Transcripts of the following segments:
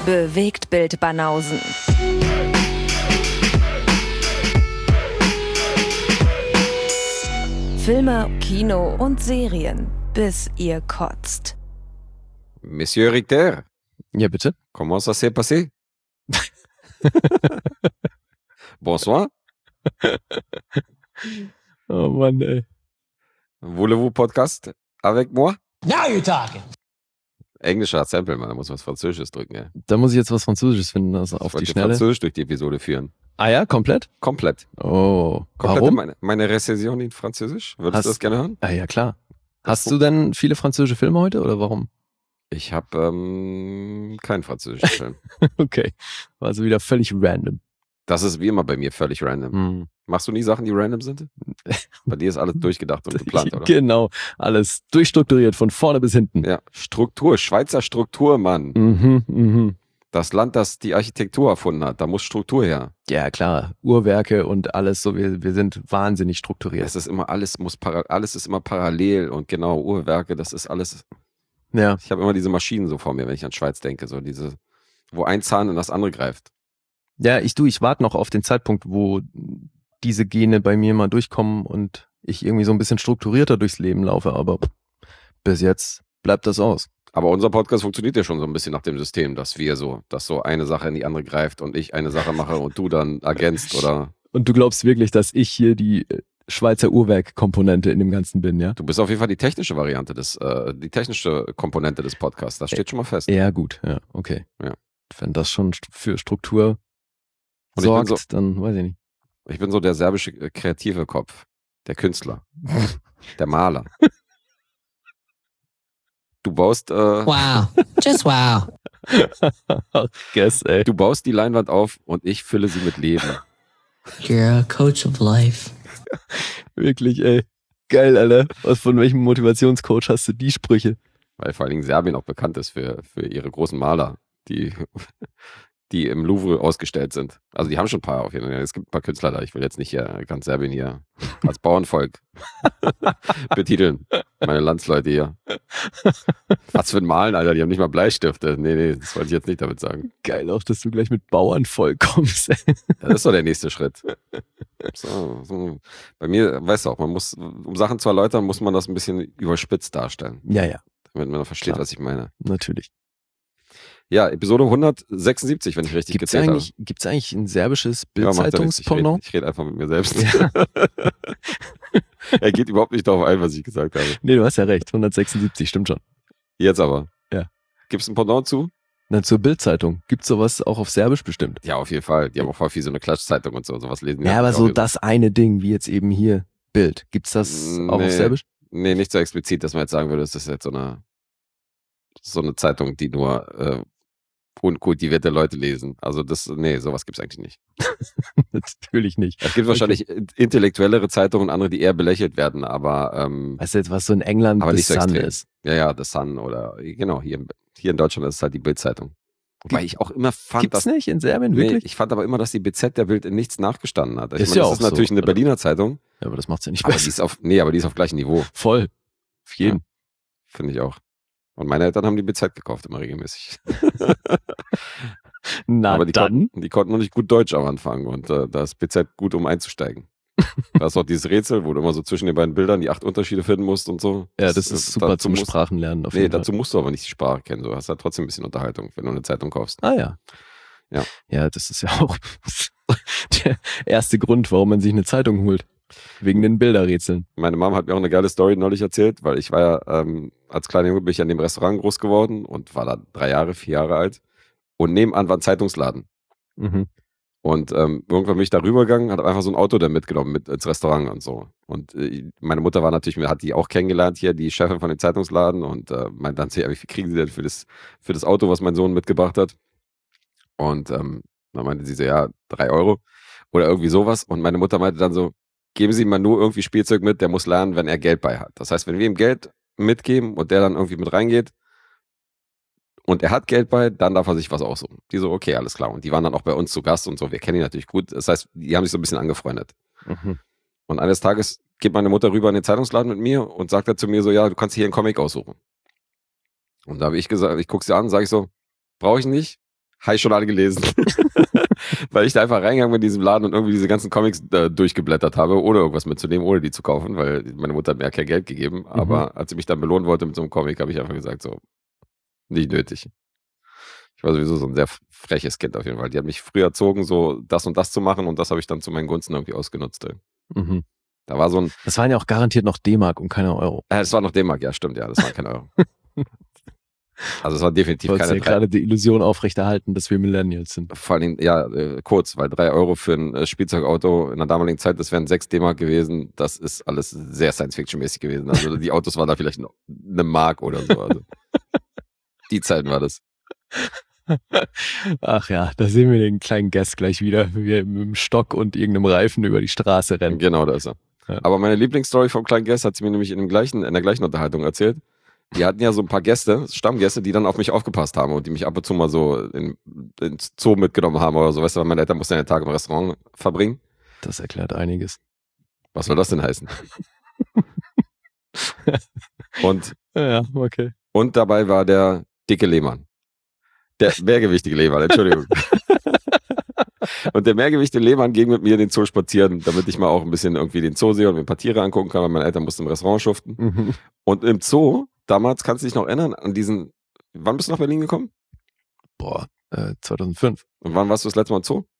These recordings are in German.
Bewegtbild-Banausen. Filme, Kino und Serien, bis ihr kotzt. Monsieur Richter. Ja, bitte? Comment ça s'est passé? Bonsoir. Oh Mann, ey. Voulez-vous podcast avec moi? Now you're talking. Englischer Sample, man, da muss was Französisches drücken, ja. Da muss ich jetzt was Französisches finden, also auf die Schnelle. Französisch durch die Episode führen. Ah ja, komplett? Komplett. Oh, Komplett warum? Meine Rezession in Französisch. Würdest du das gerne hören? Ah ja, klar. Hast du denn viele französische Filme heute oder warum? Ich habe keinen französischen Film. Okay, war also wieder völlig random. Das ist wie immer bei mir völlig random. Machst du nie Sachen, die random sind? Bei dir ist alles durchgedacht und geplant, oder? Genau, alles durchstrukturiert von vorne bis hinten. Ja, Struktur, Schweizer Struktur, Mann. Das Land, das die Architektur erfunden hat, da muss Struktur her. Ja, klar, Uhrwerke und alles so, wir sind wahnsinnig strukturiert. Es ist immer alles ist immer parallel und genau, Uhrwerke, das ist alles. Ja. Ich habe immer diese Maschinen so vor mir, wenn ich an Schweiz denke, so diese, wo ein Zahn in das andere greift. Ja, ich warte noch auf den Zeitpunkt, wo diese Gene bei mir mal durchkommen und ich irgendwie so ein bisschen strukturierter durchs Leben laufe, aber bis jetzt bleibt das aus. Aber unser Podcast funktioniert ja schon so ein bisschen nach dem System, dass so eine Sache in die andere greift und ich eine Sache mache und du dann ergänzt, oder? Und du glaubst wirklich, dass ich hier die Schweizer Uhrwerk-Komponente in dem Ganzen bin, ja? Du bist auf jeden Fall die technische Variante die technische Komponente des Podcasts, das steht schon mal fest. Ja, gut, ja, okay. Ja. Wenn das schon für Struktur Und sorgt, dann weiß ich nicht. Ich bin so der serbische kreative Kopf, der Künstler, der Maler. Du baust Wow. Just wow. Guess, ey. Du baust die Leinwand auf und ich fülle sie mit Leben. You're a coach of life. Wirklich, ey. Geil, Alter. Von welchem Motivationscoach hast du die Sprüche? Weil vor allen Dingen Serbien auch bekannt ist für ihre großen Maler, die im Louvre ausgestellt sind. Also die haben schon ein paar auf jeden Fall. Es gibt ein paar Künstler da. Ich will jetzt nicht hier ganz Serbien hier als Bauernvolk betiteln. Meine Landsleute hier. Was für ein Malen, Alter. Die haben nicht mal Bleistifte. Nee, das wollte ich jetzt nicht damit sagen. Geil auch, dass du gleich mit Bauernvolk kommst. Das ist doch der nächste Schritt. So. Bei mir, weißt du auch, um Sachen zu erläutern, muss man das ein bisschen überspitzt darstellen. Ja. Damit man versteht, Klar. was ich meine. Natürlich. Ja, Episode 176, wenn ich richtig gezählt habe. Gibt's eigentlich ein serbisches Ja, macht ja nichts. Bildzeitungspendant? Ich rede einfach mit mir selbst. Ja. Er geht überhaupt nicht darauf ein, was ich gesagt habe. Nee, du hast ja recht. 176, stimmt schon. Jetzt aber. Ja. Gibt es ein Pendant zu? Na, zur Bildzeitung. Gibt's sowas auch auf Serbisch bestimmt? Ja, auf jeden Fall. Die haben auch voll viel so eine Klatschzeitung und sowas lesen. Ja, aber so das eine Ding, wie jetzt eben hier Bild. Gibt's das auch auf Serbisch? Nee, nicht so explizit, dass man jetzt sagen würde, das ist jetzt so eine Zeitung, die nur unkultivierte Leute lesen. Also sowas gibt's eigentlich nicht. Natürlich nicht. Es gibt wahrscheinlich intellektuellere Zeitungen und andere, die eher belächelt werden, aber weißt du jetzt, was so in England aber The nicht so Sun extrem. ist? Ja, The Sun oder genau, hier in Deutschland ist es halt die Bild-Zeitung. Wobei ich auch immer fand, Gibt's nicht in Serbien, wirklich? ich fand aber immer, dass die BZ der Bild in nichts nachgestanden hat. Ist meine, ja das auch ist natürlich so, eine oder? Berliner Zeitung, Ja, aber das macht's ja nicht aber besser. die ist auf gleichem Niveau. Voll. Auf jeden. Finde ich auch. Und meine Eltern haben die BZ gekauft, immer regelmäßig. Na aber dann. die konnten noch nicht gut Deutsch am Anfang und da ist BZ gut, um einzusteigen. Da ist auch dieses Rätsel, wo du immer so zwischen den beiden Bildern die 8 Unterschiede finden musst und so. Ja, das ist super zum Sprachenlernen auf jeden Fall. Dazu musst du aber nicht die Sprache kennen. Du hast halt trotzdem ein bisschen Unterhaltung, wenn du eine Zeitung kaufst. Ah ja. Ja. Ja, das ist ja auch der erste Grund, warum man sich eine Zeitung holt. Wegen den Bilderrätseln. Meine Mom hat mir auch eine geile Story neulich erzählt, weil ich war ja, als kleiner Junge bin ich an dem Restaurant groß geworden und war da 4 Jahre alt. Und nebenan war ein Zeitungsladen. Mhm. Und irgendwann bin ich da rübergegangen, hat einfach so ein Auto da mitgenommen mit ins Restaurant und so. Und meine Mutter war natürlich, hat die auch kennengelernt hier, die Chefin von dem Zeitungsladen und meinte dann, wie viel kriegen sie denn für das Auto, was mein Sohn mitgebracht hat? Und dann meinte sie so, ja, 3 Euro oder irgendwie sowas. Und meine Mutter meinte dann so, geben Sie ihm mal nur irgendwie Spielzeug mit, der muss lernen, wenn er Geld bei hat. Das heißt, wenn wir ihm Geld mitgeben und der dann irgendwie mit reingeht und er hat Geld bei, dann darf er sich was aussuchen. Die so, okay, alles klar. Und die waren dann auch bei uns zu Gast und so. Wir kennen ihn natürlich gut. Das heißt, die haben sich so ein bisschen angefreundet. Mhm. Und eines Tages geht meine Mutter rüber in den Zeitungsladen mit mir und sagt dann zu mir so, ja, du kannst hier einen Comic aussuchen. Und da habe ich gesagt, ich gucke sie an, sage ich so, brauche ich nicht. Habe ich schon alle gelesen. Weil ich da einfach reingegangen bin in diesen Laden und irgendwie diese ganzen Comics durchgeblättert habe, ohne irgendwas mitzunehmen, ohne die zu kaufen, weil meine Mutter hat mir ja kein Geld gegeben. Aber als sie mich dann belohnen wollte mit so einem Comic, habe ich einfach gesagt, so, nicht nötig. Ich war sowieso so ein sehr freches Kind auf jeden Fall. Die hat mich früher erzogen, so das und das zu machen und das habe ich dann zu meinen Gunsten irgendwie ausgenutzt. Ey. Mhm. Da war so ein... Das waren ja auch garantiert noch D-Mark und keine Euro. Das war noch D-Mark, ja stimmt, ja, das waren keine Euro. Also es war definitiv keine keine ja gerade die Illusion aufrechterhalten, dass wir Millennials sind. Vor allen Dingen, ja, kurz, weil 3 Euro für ein Spielzeugauto in der damaligen Zeit, das wären 6 D-Mark gewesen, das ist alles sehr Science-Fiction-mäßig gewesen. Also die Autos waren da vielleicht noch eine Mark oder so. Also die Zeiten war das. Ach ja, da sehen wir den kleinen Guest gleich wieder, wie wir mit dem Stock und irgendeinem Reifen über die Straße rennen. Genau, da ist er. Ja. Aber meine Lieblingsstory vom kleinen Guest hat sie mir nämlich in der gleichen Unterhaltung erzählt. Die hatten ja so ein paar Gäste, Stammgäste, die dann auf mich aufgepasst haben und die mich ab und zu mal so ins Zoo mitgenommen haben oder so. Weißt du, weil meine Eltern mussten ja den Tag im Restaurant verbringen. Das erklärt einiges. Was soll das denn heißen? Und, ja, okay. Und dabei war der dicke Lehmann. Der mehrgewichtige Lehmann, Entschuldigung. Und der mehrgewichtige Lehmann ging mit mir in den Zoo spazieren, damit ich mal auch ein bisschen irgendwie den Zoo sehe und mir ein paar Tiere angucken kann, weil meine Eltern mussten im Restaurant schuften. Mhm. Und im Zoo, damals, kannst du dich noch erinnern, an diesen, wann bist du nach Berlin gekommen? 2005. Und wann warst du das letzte Mal im Zoo?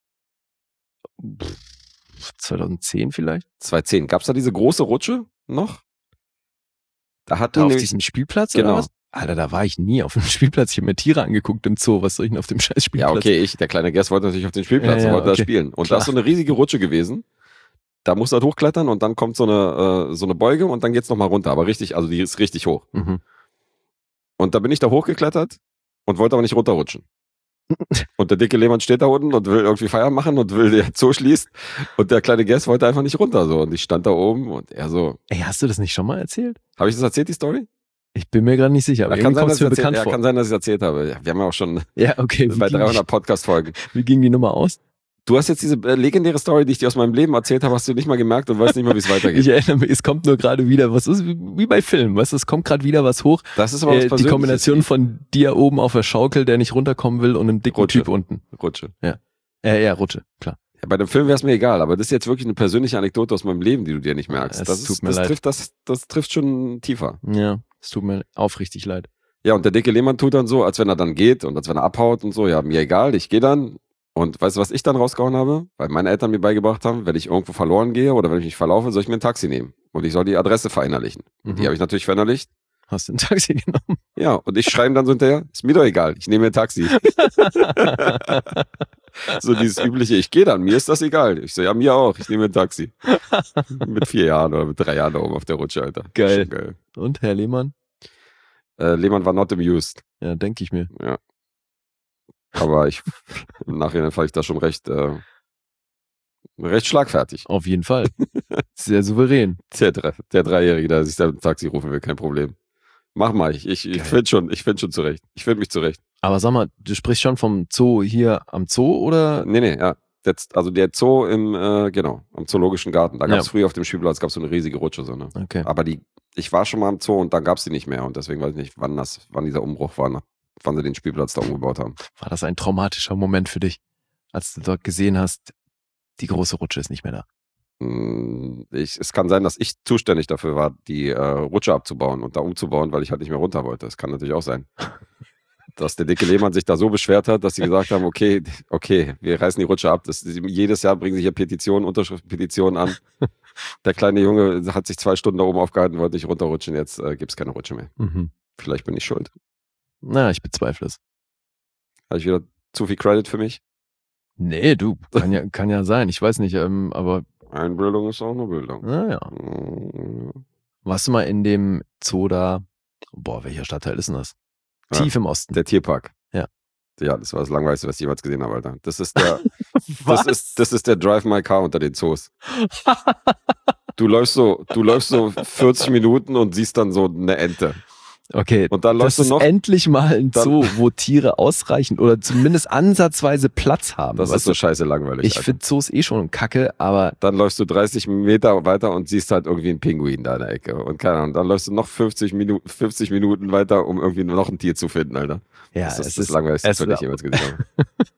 2010 vielleicht? 2010. Gab's da diese große Rutsche noch? Da hatten auf diesem Spielplatz genau. Oder was? Alter, da war ich nie auf dem Spielplatz. Ich habe mir Tiere angeguckt im Zoo. Was soll ich denn auf dem scheiß Spielplatz? Ja, okay, der kleine Guest wollte natürlich auf den Spielplatz und wollte da spielen. Und da ist so eine riesige Rutsche gewesen. Da musst du halt hochklettern und dann kommt so eine Beuge und dann geht's nochmal runter. Aber richtig, also die ist richtig hoch. Mhm. Und da bin ich da hochgeklettert und wollte aber nicht runterrutschen. Und der dicke Lehmann steht da unten und will irgendwie Feier machen und will der Zoo schließt. Und der kleine Guest wollte einfach nicht runter. So. Und ich stand da oben und er so. Ey, hast du das nicht schon mal erzählt? Habe ich das erzählt, die Story? Ich bin mir gerade nicht sicher, aber kann sein, dass ich es erzählt habe. Ja, wir haben ja auch schon bei 300 Podcast-Folgen. Wie ging die Nummer aus? Du hast jetzt diese legendäre Story, die ich dir aus meinem Leben erzählt habe, hast du nicht mal gemerkt und weißt nicht mal, wie es weitergeht. Ich erinnere mich, es kommt nur gerade wieder was, wie bei Filmen, weißt du, es kommt gerade wieder was hoch. Das ist aber was Persönliches. Die Kombination von dir oben auf der Schaukel, der nicht runterkommen will, und einem dicken Typ unten. Rutsche. Ja. Ja, Rutsche, klar. Ja, bei dem Film wäre es mir egal, aber das ist jetzt wirklich eine persönliche Anekdote aus meinem Leben, die du dir nicht merkst. Das tut mir leid. Das trifft schon tiefer. Ja, es tut mir aufrichtig leid. Ja, und der dicke Lehmann tut dann so, als wenn er dann geht und als wenn er abhaut und so. Ja, mir egal, ich gehe dann. Und weißt du, was ich dann rausgehauen habe? Weil meine Eltern mir beigebracht haben, wenn ich irgendwo verloren gehe oder wenn ich mich verlaufe, soll ich mir ein Taxi nehmen. Und ich soll die Adresse verinnerlichen. Und die habe ich natürlich verinnerlicht. Hast du ein Taxi genommen? Ja, und ich schreibe dann so hinterher, ist mir doch egal, ich nehme mir ein Taxi. So dieses übliche, ich gehe dann, mir ist das egal. Ich so, ja, mir auch, ich nehme mir ein Taxi. Mit 4 Jahren oder mit 3 Jahren da oben auf der Rutsche, Alter. Geil. Und, Herr Lehmann? Lehmann war not amused. Ja, denke ich mir. Ja. Aber im Nachhinein fand ich das schon recht schlagfertig. Auf jeden Fall. Sehr souverän. Der Dreijährige, der sich da ein Taxi rufen will, kein Problem. Mach mal, ich finde schon zurecht. Ich finde mich zurecht. Aber sag mal, du sprichst schon vom Zoo hier am Zoo, oder? Nee, ja. Also der Zoo am Zoologischen Garten. Da gab es früher auf dem Spielplatz so eine riesige Rutsche. So, ne? Okay. Aber ich war schon mal im Zoo und da gab es die nicht mehr. Und deswegen weiß ich nicht, wann dieser Umbruch war, wann sie den Spielplatz da umgebaut haben. War das ein traumatischer Moment für dich, als du dort gesehen hast, die große Rutsche ist nicht mehr da? Es kann sein, dass ich zuständig dafür war, die Rutsche abzubauen und da umzubauen, weil ich halt nicht mehr runter wollte. Das kann natürlich auch sein. Dass der dicke Lehmann sich da so beschwert hat, dass sie gesagt haben, okay, wir reißen die Rutsche ab. Jedes Jahr bringen sie hier Unterschriftenpetitionen an. Der kleine Junge hat sich 2 Stunden da oben aufgehalten, wollte nicht runterrutschen, jetzt gibt es keine Rutsche mehr. Mhm. Vielleicht bin ich schuld. Na, ich bezweifle es. Habe ich wieder zu viel Credit für mich? Nee, du, kann ja sein. Ich weiß nicht, aber... Einbildung ist auch eine Bildung. Naja. Warst du mal in dem Zoo da? Boah, welcher Stadtteil ist denn das? Ja, tief im Osten. Der Tierpark. Ja. Ja, das war das Langweiligste, was ich jemals gesehen habe, Alter. Das ist der, das ist der Drive My Car unter den Zoos. Du läufst so 40 Minuten und siehst dann so eine Ente. Okay, Und dann das läufst du ist noch. endlich mal ein Zoo, wo Tiere ausreichend oder zumindest ansatzweise Platz haben. Das ist weißt so du? scheiße langweilig. Ich Alter. finde Zoos eh schon kacke, aber Dann läufst du 30 Meter weiter und siehst halt irgendwie einen Pinguin da in der Ecke. Und keine Ahnung, dann läufst du noch 50 Minuten weiter, um irgendwie noch ein Tier zu finden, Alter. ja, Das ist es das ist langweiligste, es was ich ist jemals gesehen habe.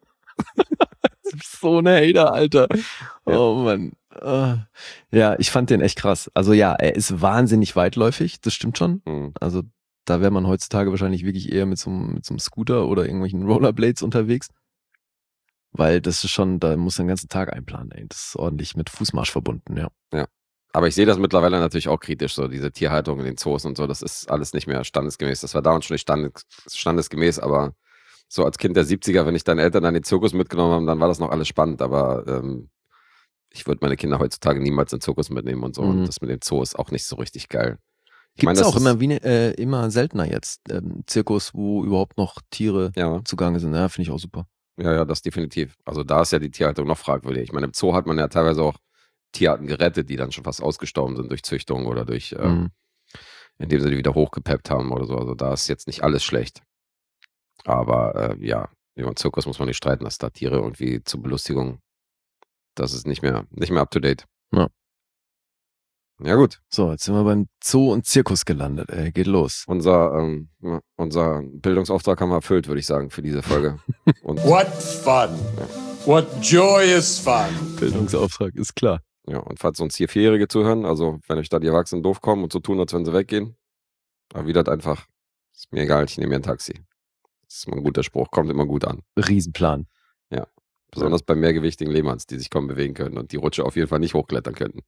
so ein Hater, Alter. Ja. Oh Mann. Ja, ich fand den echt krass. Also ja, er ist wahnsinnig weitläufig, das stimmt schon. Mhm. Also da wäre man heutzutage wahrscheinlich wirklich eher mit so einem Scooter oder irgendwelchen Rollerblades unterwegs. Weil das ist schon, da muss den ganzen Tag einplanen, ey. Das ist ordentlich mit Fußmarsch verbunden, ja. Aber ich sehe das mittlerweile natürlich auch kritisch, so diese Tierhaltung in den Zoos und so, das ist alles nicht mehr standesgemäß. Das war damals schon nicht standesgemäß, aber so als Kind der 70er, wenn ich deine Eltern an den Zirkus mitgenommen haben, dann war das noch alles spannend, aber ich würde meine Kinder heutzutage niemals in den Zirkus mitnehmen und so. Mhm. Und das mit dem Zoo ist auch nicht so richtig geil. Ich Gibt's meine, auch das immer seltener jetzt, Zirkus, wo überhaupt noch Tiere ja, zugange sind. Ja, finde ich auch super. ja, das definitiv. Also da ist ja die Tierhaltung noch fragwürdig. Ich meine, im Zoo hat man ja teilweise auch Tierarten gerettet, die dann schon fast ausgestorben sind durch Züchtung oder durch, indem sie die wieder hochgepeppt haben oder so. Also da ist jetzt nicht alles schlecht. Aber ja, über den Zirkus muss man nicht streiten, dass da Tiere irgendwie zur Belustigung, das ist nicht mehr up to date. Ja. Ja gut, So, jetzt sind wir beim Zoo und Zirkus gelandet. Ey, geht los. unser Bildungsauftrag haben wir erfüllt, würde ich sagen, für diese Folge. Und, What fun! What joyous fun! Bildungsauftrag ist klar. ja, und falls uns hier Vierjährige zuhören, also wenn euch da die Erwachsenen doof kommen und so tun, als wenn sie weggehen, erwidert einfach, ist mir egal, ich nehme mir ein Taxi. Das ist mal ein guter Spruch, kommt immer gut an. Riesenplan. Besonders bei mehrgewichtigen Lehmanns, die sich kaum bewegen können und die Rutsche auf jeden Fall nicht hochklettern könnten.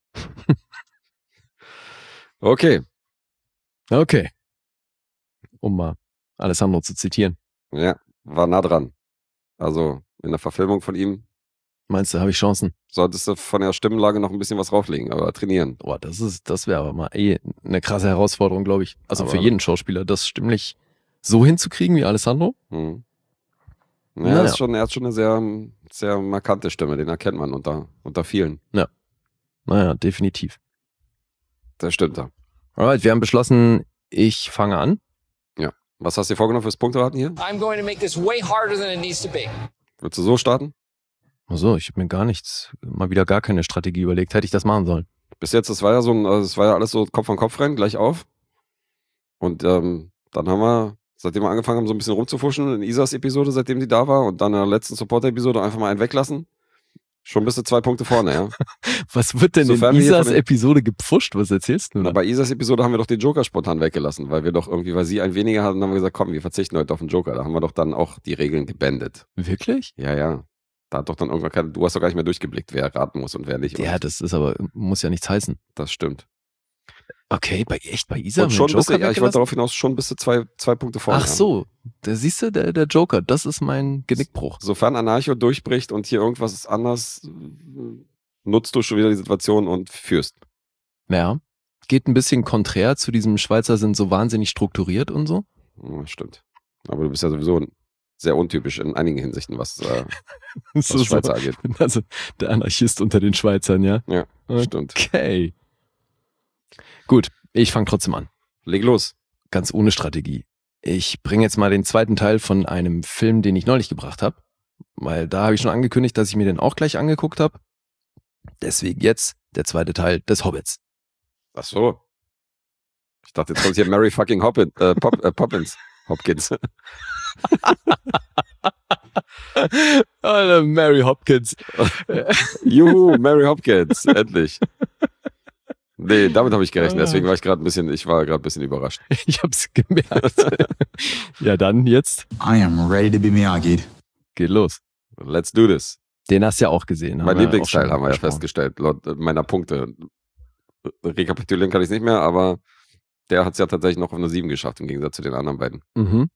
Okay, Okay. Um mal Alessandro zu zitieren. ja, war nah dran. Also in der Verfilmung von ihm Meinst du, habe ich Chancen? solltest du von der Stimmenlage noch ein bisschen was rauflegen, aber trainieren. Boah, das wäre aber mal eine krasse Herausforderung, glaube ich. Also Aber- für jeden Schauspieler, das stimmlich so hinzukriegen wie Alessandro. Mhm. Ja, Naja. er hat schon eine sehr, sehr markante Stimme, den erkennt man unter vielen. Naja, definitiv. Das stimmt da. Alright, wir haben beschlossen, ich fange an. Was hast du dir vorgenommen fürs Punkteraten hier? I'm going to make this way harder than it needs to be. Würdest du so starten? Also, ich habe mir mal wieder gar keine Strategie überlegt. Hätte ich das machen sollen. Bis jetzt, das war ja alles so Kopf an Kopf rennen, gleich auf. Und dann haben wir, seitdem wir angefangen haben, so ein bisschen rumzufuschen in Isas Episode, seitdem die da war, und dann in der letzten Supporter-Episode einfach mal einen weglassen. Schon bist du 2 Punkte vorne, ja. Was wird denn Sofern in wir hier Isas von den- Episode gepfuscht? Was erzählst du Na, da? bei Isas Episode haben wir doch den Joker spontan weggelassen, weil sie ein weniger hatten, haben wir gesagt, komm, wir verzichten heute auf den Joker. Da haben wir doch dann auch die Regeln gebändet. Wirklich? Ja. Da hat doch dann irgendwann du hast doch gar nicht mehr durchgeblickt, wer raten muss und wer nicht. Ja, Und das ist aber, muss ja nichts heißen. das stimmt. Okay, bei Isa Und haben wir schon den bist du, Joker ja, ich wollte weggelassen? darauf hinaus, schon bist du zwei Punkte vorne. Ach ja. so, da siehst du, der Joker, das ist mein Genickbruch. Sofern Anarcho durchbricht und hier irgendwas ist anders, nutzt du schon wieder die Situation und führst. Ja, geht ein bisschen konträr zu diesem Schweizer sind so wahnsinnig strukturiert und so. Ja, stimmt. Aber du bist ja sowieso sehr untypisch in einigen Hinsichten, was So, Schweizer angeht. Also der Anarchist unter den Schweizern, ja? Ja, stimmt. Okay. Gut, ich fange trotzdem an. Leg los. Ganz ohne Strategie. Ich bringe jetzt mal den zweiten Teil von einem Film, den ich neulich gebracht habe. Weil da habe ich schon angekündigt, dass ich mir den auch gleich angeguckt habe. Deswegen jetzt der zweite Teil des Hobbits. Ach so. Ich dachte, jetzt kommt hier Mary fucking Poppins. Hopkins. Alter, Mary Hopkins. Juhu, Mary Hopkins. Endlich. Nee, damit habe ich gerechnet. Deswegen war ich gerade ein bisschen überrascht. Ich hab's gemerkt. Ja, dann jetzt I am ready to be Miyagi. geht los. Let's do this. Den hast du ja auch gesehen. Mein haben wir Lieblingsteil auch schon haben wir ja besprochen. festgestellt, laut meiner Punkte. Rekapitulieren kann ich es nicht mehr, aber der hat es ja tatsächlich noch auf eine 7 geschafft, im Gegensatz zu den anderen beiden. Mhm.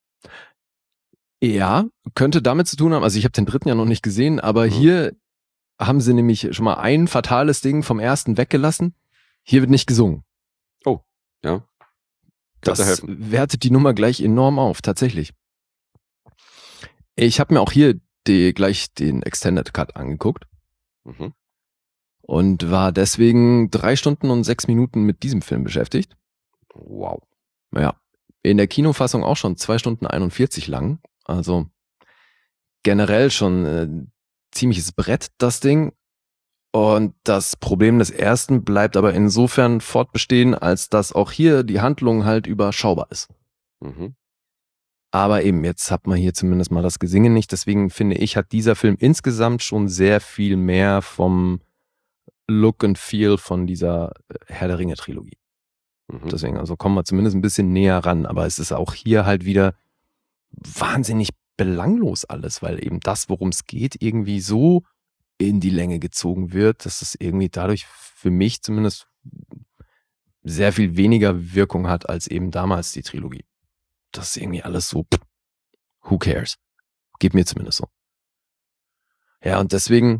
Ja, könnte damit zu tun haben, also ich habe den dritten ja noch nicht gesehen, aber hier haben sie nämlich schon mal ein fatales Ding vom ersten weggelassen. Hier wird nicht gesungen. Ja. Das Könnte helfen. wertet die Nummer gleich enorm auf, tatsächlich. Ich habe mir auch hier gleich den Extended Cut angeguckt Mhm. und war deswegen 3 Stunden und 6 Minuten mit diesem Film beschäftigt. Wow. Ja, In der Kinofassung auch schon 2 Stunden 41 lang. Also generell schon ziemliches Brett, das Ding. Und das Problem des ersten bleibt aber insofern fortbestehen, als dass auch hier die Handlung halt überschaubar ist. Mhm. Aber eben, jetzt hat man hier zumindest mal das Gesinge nicht. Deswegen finde ich, hat dieser Film insgesamt schon sehr viel mehr vom Look and Feel von dieser Herr der Ringe-Trilogie. Mhm. Deswegen, also kommen wir zumindest ein bisschen näher ran. Aber es ist auch hier halt wieder wahnsinnig belanglos alles, weil eben das, worum es geht, irgendwie so in die Länge gezogen wird, dass es irgendwie dadurch für mich zumindest sehr viel weniger Wirkung hat als eben damals die Trilogie. Das ist irgendwie alles so, who cares? Geht mir zumindest so. Ja, und deswegen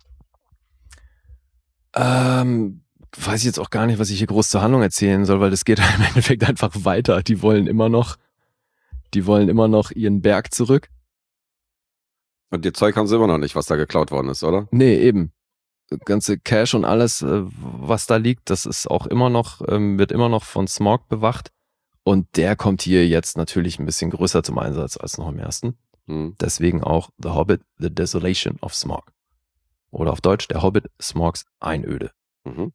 weiß ich jetzt auch gar nicht, was ich hier groß zur Handlung erzählen soll, weil das geht im Endeffekt einfach weiter. Die wollen immer noch ihren Berg zurück. Und ihr Zeug haben sie immer noch nicht, was da geklaut worden ist, oder? Nee, eben. Ganze Cash und alles, was da liegt, das ist auch immer noch, wird immer noch von Smaug bewacht. Und der kommt hier jetzt natürlich ein bisschen größer zum Einsatz als noch im ersten. Mhm. Deswegen auch The Hobbit, The Desolation of Smaug. Oder auf Deutsch, der Hobbit, Smaugs Einöde. Mhm.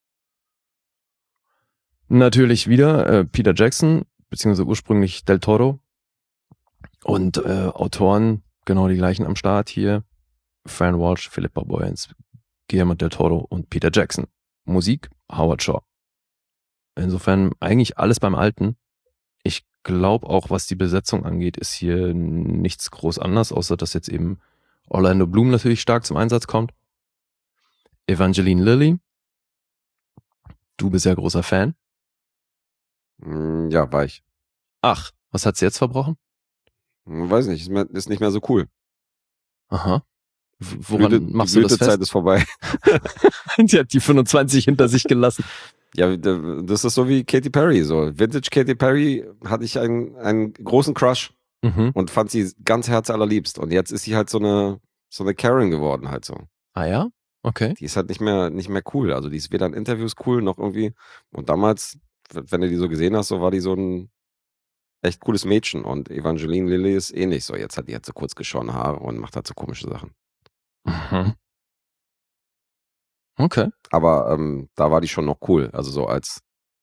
Natürlich wieder Peter Jackson, beziehungsweise ursprünglich Del Toro. Und Autoren, genau die gleichen am Start hier. Fran Walsh, Philippa Boyens, Guillermo del Toro und Peter Jackson. Musik, Howard Shaw. Insofern eigentlich alles beim Alten. Ich glaube auch, was die Besetzung angeht, ist hier nichts groß anders, außer dass jetzt eben Orlando Bloom natürlich stark zum Einsatz kommt. Evangeline Lilly. Du bist ja großer Fan. Ja, war ich. Ach, was hat sie jetzt verbrochen? Weiß nicht, ist nicht mehr so cool. Aha. Woran machst du das fest? Die Blütezeit ist vorbei. Sie hat die 25 hinter sich gelassen. Ja, das ist so wie Katy Perry. So Vintage Katy Perry hatte ich einen großen Crush und fand sie ganz herzallerliebst. Und jetzt ist sie halt so eine Karen geworden halt so. Ah ja? Okay. Die ist halt nicht mehr cool. Also die ist weder in Interviews cool noch irgendwie. Und damals, wenn du die so gesehen hast, so war die so ein echt cooles Mädchen. Und Evangeline Lilly ist ähnlich so. Jetzt hat die halt so kurz geschorene Haare und macht halt so komische Sachen. Mhm. Okay. Aber da war die schon noch cool. Also so als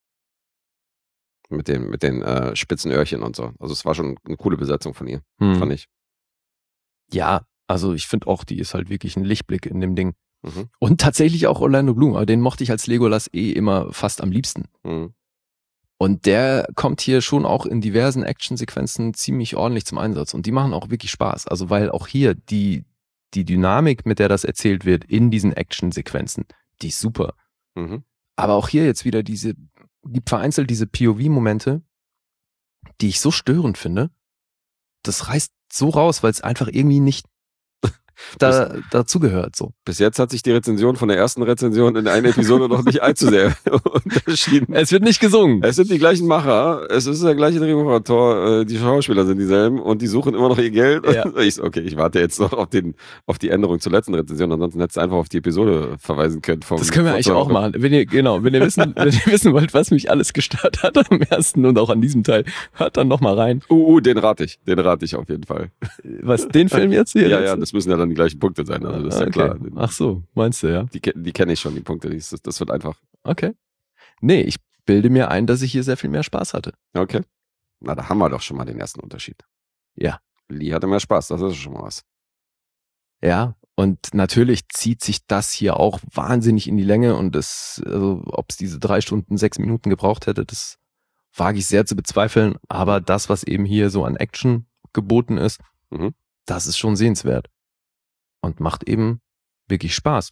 mit den spitzen Öhrchen und so. Also es war schon eine coole Besetzung von ihr, fand ich. Ja, also ich finde auch, die ist halt wirklich ein Lichtblick in dem Ding. Mhm. Und tatsächlich auch Orlando Bloom, aber den mochte ich als Legolas immer fast am liebsten. Mhm. Und der kommt hier schon auch in diversen Actionsequenzen ziemlich ordentlich zum Einsatz. Und die machen auch wirklich Spaß. Also weil auch hier die Dynamik, mit der das erzählt wird in diesen Actionsequenzen, die ist super. Mhm. Aber auch hier jetzt wieder gibt vereinzelt diese POV-Momente, die ich so störend finde. Das reißt so raus, weil es einfach irgendwie nicht dazugehört. So. Bis jetzt hat sich die Rezension von der ersten Rezension in einer Episode noch nicht allzu sehr unterschieden. Es wird nicht gesungen. Es sind die gleichen Macher, es ist der gleiche Drehbuchautor, die Schauspieler sind dieselben und die suchen immer noch ihr Geld. Ja. Ich warte jetzt noch auf die Änderung zur letzten Rezension, ansonsten hättest du einfach auf die Episode verweisen können. Das können wir eigentlich auch machen. Wenn ihr wissen wollt, was mich alles gestört hat am ersten und auch an diesem Teil, hört dann nochmal rein. Den rate ich auf jeden Fall. Was, den Film jetzt hier? Ja, das müssen ja dann die gleichen Punkte sein, also das ist ja klar. Ach so, meinst du, ja? Die kenne ich schon, die Punkte, das wird einfach. Okay. Nee, ich bilde mir ein, dass ich hier sehr viel mehr Spaß hatte. Okay. Na, da haben wir doch schon mal den ersten Unterschied. Ja. Lee hatte mehr Spaß, das ist schon mal was. Ja, und natürlich zieht sich das hier auch wahnsinnig in die Länge und ob es diese 3 Stunden, 6 Minuten gebraucht hätte, das wage ich sehr zu bezweifeln, aber das, was eben hier so an Action geboten ist, das ist schon sehenswert und macht eben wirklich Spaß.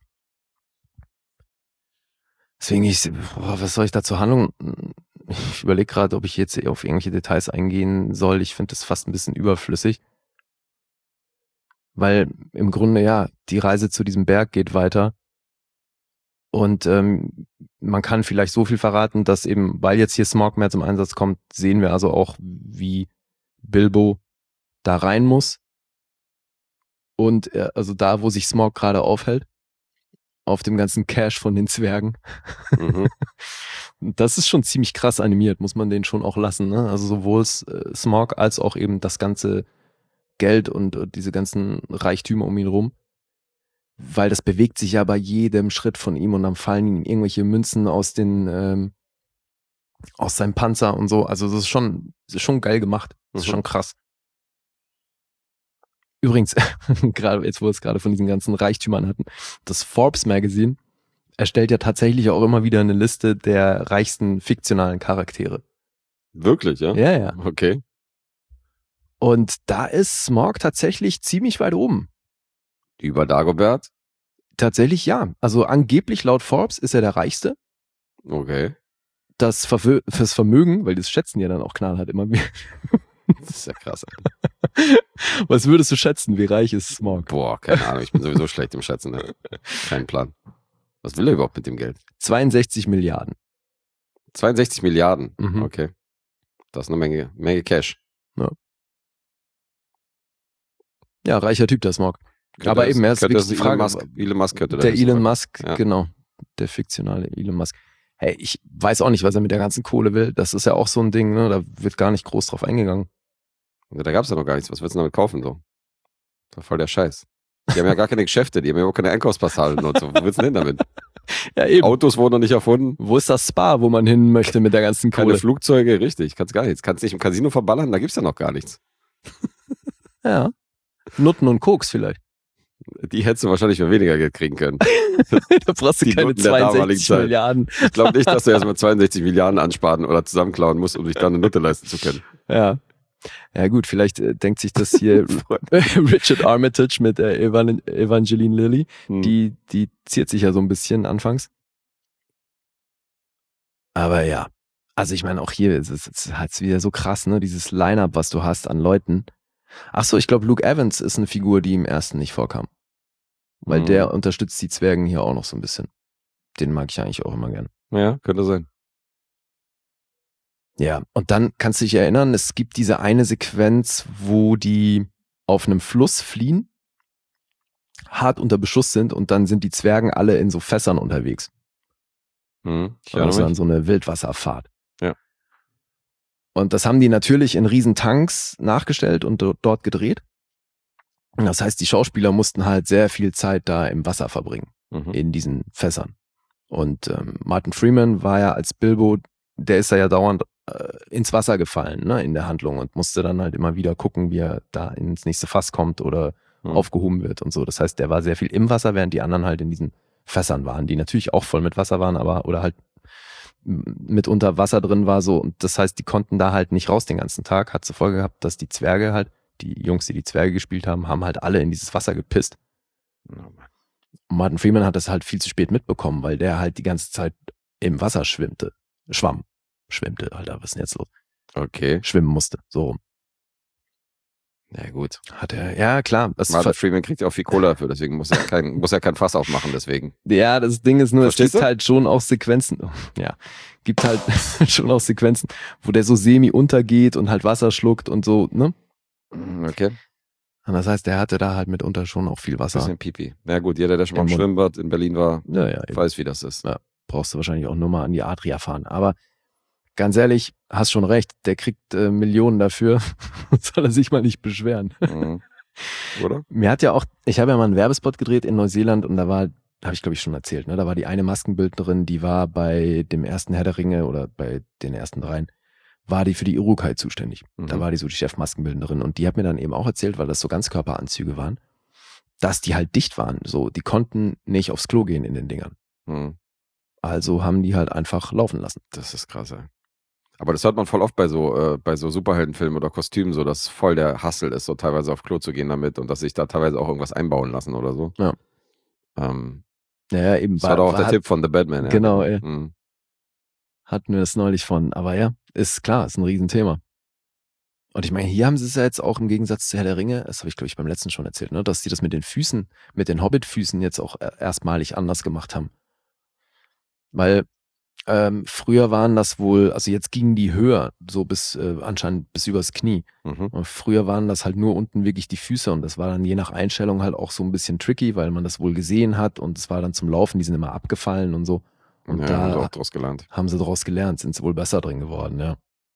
Deswegen, was soll ich da zur Handlung? Ich überlege gerade, ob ich jetzt auf irgendwelche Details eingehen soll. Ich finde das fast ein bisschen überflüssig. Weil im Grunde, ja, die Reise zu diesem Berg geht weiter. Und man kann vielleicht so viel verraten, dass eben, weil jetzt hier Smaug mehr zum Einsatz kommt, sehen wir also auch, wie Bilbo da rein muss. Und also da, wo sich Smaug gerade aufhält. Auf dem ganzen Cash von den Zwergen. Das ist schon ziemlich krass animiert, muss man den schon auch lassen. Ne? Also sowohl Smaug als auch eben das ganze Geld und diese ganzen Reichtümer um ihn rum. Weil das bewegt sich ja bei jedem Schritt von ihm und dann fallen ihm irgendwelche Münzen aus seinem Panzer und so. Also das ist schon geil gemacht. Das ist schon krass. Übrigens, gerade jetzt, wo wir es gerade von diesen ganzen Reichtümern hatten, das Forbes Magazine erstellt ja tatsächlich auch immer wieder eine Liste der reichsten fiktionalen Charaktere. Wirklich, ja? Ja, ja. Okay. Und da ist Smaug tatsächlich ziemlich weit oben. Über Dagobert? Tatsächlich ja. Also angeblich laut Forbes ist er der Reichste. Okay. Fürs Vermögen, weil das schätzen ja dann auch knallhart immer wieder. Das ist ja krass. Was würdest du schätzen, wie reich ist Smaug? Boah, keine Ahnung, ich bin sowieso schlecht im Schätzen. Ne? Kein Plan. Was will er überhaupt mit dem Geld? 62 Milliarden. 62 Milliarden? Mhm. Okay. Das ist eine Menge Cash. Ja, reicher Typ, der Smaug. Aber eben, er ist wirklich die Frage, Elon Musk könnte der das Elon sein. Musk, Ja. genau. Der fiktionale Elon Musk. Hey, ich weiß auch nicht, was er mit der ganzen Kohle will. Das ist ja auch so ein Ding, ne? Da wird gar nicht groß drauf eingegangen. Ja, da gab's ja noch gar nichts. Was willst du damit kaufen, so? Das war voll der Scheiß. Die haben ja gar keine Geschäfte, die haben ja auch keine Einkaufspassagen und so. Wo willst du denn hin damit? Ja, eben. Autos wurden noch nicht erfunden. Wo ist das Spa, wo man hin möchte mit der ganzen Keine Kohle? Flugzeuge, richtig. Kannst gar nichts. Kannst nicht im Casino verballern, da gibt's ja noch gar nichts. Ja. Nutten und Koks vielleicht. Die hättest du wahrscheinlich für weniger Geld kriegen können. Da brauchst du Die keine Nutten der damaligen 62 Zeit. Milliarden. Ich glaube nicht, dass du erstmal 62 Milliarden ansparen oder zusammenklauen musst, um dich dann eine Nutte leisten zu können. Ja. Ja gut, vielleicht denkt sich das hier Richard Armitage mit Evangeline Lilly. Die ziert sich ja so ein bisschen anfangs. Aber ja, also ich meine auch hier ist es halt wieder so krass, ne? Dieses Line-Up, was du hast an Leuten. Ach so, ich glaube Luke Evans ist eine Figur, die im ersten nicht vorkam. Weil der unterstützt die Zwergen hier auch noch so ein bisschen. Den mag ich eigentlich auch immer gern. Ja, könnte sein. Ja, und dann kannst du dich erinnern, es gibt diese eine Sequenz, wo die auf einem Fluss fliehen, hart unter Beschuss sind und dann sind die Zwergen alle in so Fässern unterwegs. Ich Das erinnere ist dann mich. so eine Wildwasserfahrt. Ja. Und das haben die natürlich in riesen Tanks nachgestellt und dort gedreht. Das heißt, die Schauspieler mussten halt sehr viel Zeit da im Wasser verbringen, in diesen Fässern. Und Martin Freeman war ja als Bilbo, der ist ja dauernd ins Wasser gefallen, ne, in der Handlung und musste dann halt immer wieder gucken, wie er da ins nächste Fass kommt oder aufgehoben wird und so. Das heißt, der war sehr viel im Wasser, während die anderen halt in diesen Fässern waren, die natürlich auch voll mit Wasser waren, aber oder halt mitunter Wasser drin war so. Und das heißt, die konnten da halt nicht raus den ganzen Tag. Hat zur Folge gehabt, dass die Zwerge halt, die Jungs, die Zwerge gespielt haben, haben halt alle in dieses Wasser gepisst. Und Martin Freeman hat das halt viel zu spät mitbekommen, weil der halt die ganze Zeit im Wasser schwimmte, Alter, was ist denn jetzt los? Okay. Schwimmen musste, so rum. Ja, gut. Hat er, ja klar. Martin Freeman kriegt ja auch viel Kohle dafür, deswegen muss er kein Fass aufmachen, deswegen. Ja, das Ding ist nur, Verstehst es gibt du? halt schon auch Sequenzen, gibt halt schon auch Sequenzen, wo der so semi untergeht und halt Wasser schluckt und so, ne? Okay. Und das heißt, der hatte da halt mitunter schon auch viel Wasser. Bisschen Pipi. Na gut, jeder, der schon mal im Im Mund. Schwimmbad in Berlin war, Ja, eben. weiß, wie das ist. Ja, brauchst du wahrscheinlich auch nur mal an die Adria fahren. Aber ganz ehrlich, hast schon recht, der kriegt Millionen dafür, soll er sich mal nicht beschweren. Oder? Mir hat ja auch, ich habe ja mal einen Werbespot gedreht in Neuseeland und da war, habe ich glaube ich schon erzählt, ne? Da war die eine Maskenbildnerin, die war bei dem ersten Herr der Ringe oder bei den ersten dreien, war die für die Urukai zuständig. Da war die so die Chefmaskenbildnerin und die hat mir dann eben auch erzählt, weil das so Ganzkörperanzüge waren, dass die halt dicht waren. So, die konnten nicht aufs Klo gehen in den Dingern. Also haben die halt einfach laufen lassen. Das ist krass, ey. Aber das hört man voll oft bei so Superheldenfilmen oder Kostümen, so dass voll der Hassel ist, so teilweise auf Klo zu gehen damit und dass sich da teilweise auch irgendwas einbauen lassen oder so. Ja. Ja, eben. Das war doch auch der Tipp von The Batman. Ja. Genau, ey. Hatten wir das neulich von. Aber ja, ist klar, ist ein Riesenthema. Und ich meine, hier haben sie es ja jetzt auch im Gegensatz zu Herr der Ringe, das habe ich glaube ich beim letzten schon erzählt, ne, dass die das mit den Füßen, mit den Hobbit-Füßen jetzt auch erstmalig anders gemacht haben. Weil früher waren das wohl, also jetzt gingen die höher, so bis anscheinend bis übers Knie. Und früher waren das halt nur unten wirklich die Füße und das war dann je nach Einstellung halt auch so ein bisschen tricky, weil man das wohl gesehen hat und es war dann zum Laufen, die sind immer abgefallen und so. Und Ja, da haben sie auch draus gelernt. haben sie daraus gelernt, sind sie wohl besser drin geworden, ja.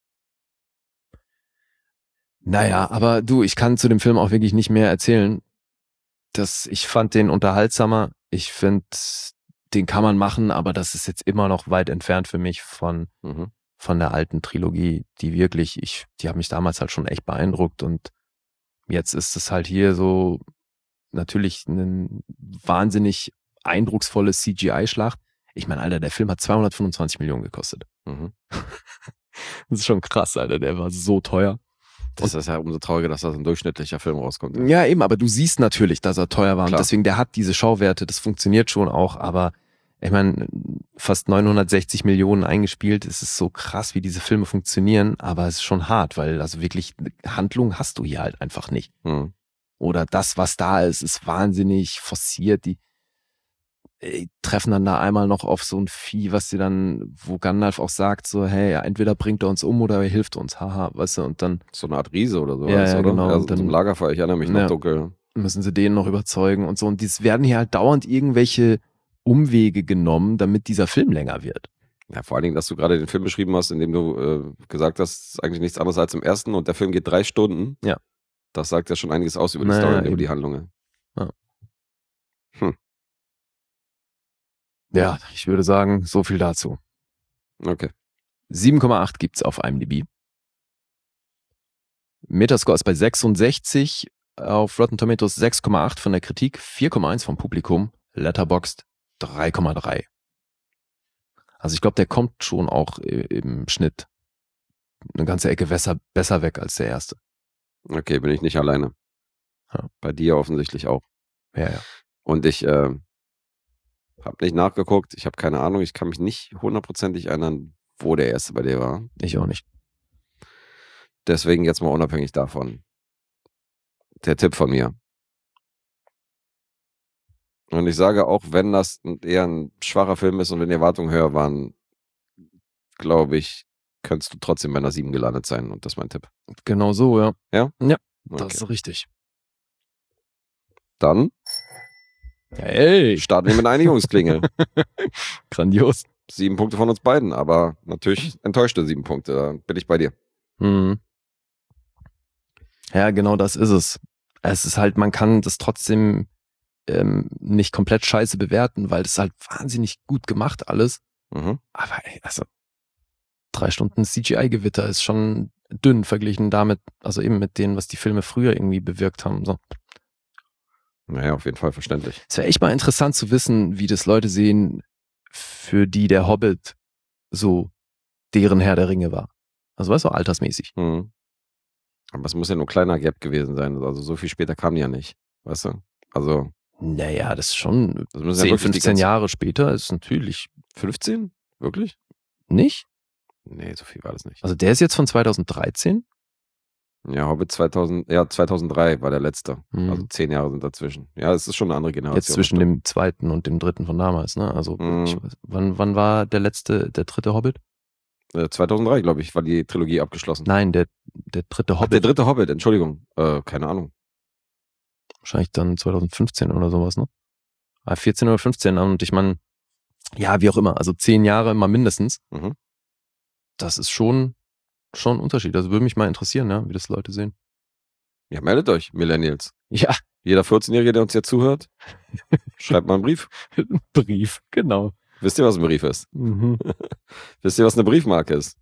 Naja, aber du, ich kann zu dem Film auch wirklich nicht mehr erzählen. Ich fand den unterhaltsamer. Ich finde, den kann man machen, aber das ist jetzt immer noch weit entfernt für mich von der alten Trilogie, die hat mich damals halt schon echt beeindruckt und jetzt ist es halt hier so natürlich ein wahnsinnig eindrucksvolles CGI-Schlacht. Ich meine, Alter, der Film hat 225 Millionen gekostet. Mhm. Das ist schon krass, Alter, der war so teuer. Das ist ja umso trauriger, dass das ein durchschnittlicher Film rauskommt. Ja, eben, aber du siehst natürlich, dass er teuer war Klar. und deswegen, der hat diese Schauwerte, das funktioniert schon auch, aber ich meine, fast 960 Millionen eingespielt, es ist so krass, wie diese Filme funktionieren, aber es ist schon hart, weil also wirklich Handlung hast du hier halt einfach nicht. Mhm. Oder das, was da ist wahnsinnig forciert, die treffen dann da einmal noch auf so ein Vieh, wo Gandalf auch sagt, so, hey, entweder bringt er uns um oder er hilft uns, haha, weißt du, und dann So eine Art Riese oder so. Ja, oder? genau. Also Und dann- zum Lagerfeuer, ich erinnere mich noch Ja. dunkel. müssen sie den noch überzeugen und so. Und es werden hier halt dauernd irgendwelche Umwege genommen, damit dieser Film länger wird. Ja, vor allen Dingen, dass du gerade den Film beschrieben hast, in dem du gesagt hast, es ist eigentlich nichts anderes als im ersten und der Film geht 3 Stunden. Ja. Das sagt ja schon einiges aus über die Naja, Story und über eben. die Handlungen. Ja, ich würde sagen, so viel dazu. Okay. 7,8 gibt's auf IMDb. Metascore ist bei 66, auf Rotten Tomatoes 6,8 von der Kritik, 4,1 vom Publikum, Letterboxd 3,3. Also ich glaube, der kommt schon auch im Schnitt eine ganze Ecke besser weg als der erste. Okay, bin ich nicht alleine. Ja. Bei dir offensichtlich auch. Ja. Und ich habe nicht nachgeguckt, ich habe keine Ahnung, ich kann mich nicht hundertprozentig erinnern, wo der erste bei dir war. Ich auch nicht. Deswegen jetzt mal unabhängig davon. Der Tipp von mir. Und ich sage auch, wenn das eher ein schwacher Film ist und wenn die Erwartungen höher waren, glaube ich, könntest du trotzdem bei einer 7 gelandet sein. Und das ist mein Tipp. Genau so, ja. Ja? Ja, Okay. das ist richtig. Dann Hey, starten wir mit einer Einigungsklingel. grandios. 7 Punkte von uns beiden, aber natürlich enttäuschte 7 Punkte. Da bin ich bei dir. Mhm. Ja, genau das ist es. Es ist halt, man kann das trotzdem nicht komplett scheiße bewerten, weil das ist halt wahnsinnig gut gemacht alles. Mhm. Aber ey, also 3 Stunden CGI-Gewitter ist schon dünn verglichen damit, also eben mit denen, was die Filme früher irgendwie bewirkt haben. So. Naja, auf jeden Fall verständlich. Es wäre echt mal interessant zu wissen, wie das Leute sehen, für die der Hobbit so deren Herr der Ringe war. Also weißt du, altersmäßig. Mhm. Aber es muss ja nur ein kleiner Gap gewesen sein. Also so viel später kam die ja nicht. Weißt du? Also, Naja, das ist schon das müssen 10, ja wirklich die 15 ganze- Jahre später ist natürlich 15? Wirklich? nicht. Nee, so viel war das nicht. Also der ist jetzt von 2013. Ja, Hobbit 2003 war der letzte. Mhm. Also 10 Jahre sind dazwischen. Ja, es ist schon eine andere Generation. Jetzt zwischen dem zweiten und dem dritten von damals, ne? Also Mhm. ich weiß, wann war der dritte Hobbit? 2003, glaube ich, war die Trilogie abgeschlossen. Nein, der dritte Ach, Hobbit. der dritte Hobbit, Entschuldigung. Keine Ahnung. Wahrscheinlich dann 2015 oder sowas, ne? 14 oder 15 und ich meine, ja, wie auch immer, also 10 Jahre immer mindestens. Mhm. Das ist schon ein Unterschied. Also würde mich mal interessieren, ja, wie das Leute sehen. Ja, meldet euch, Millennials. Ja, Jeder 14-Jährige, der uns jetzt zuhört, schreibt mal einen Brief. Brief, genau. Wisst ihr, was ein Brief ist? Mhm. Wisst ihr, was eine Briefmarke ist?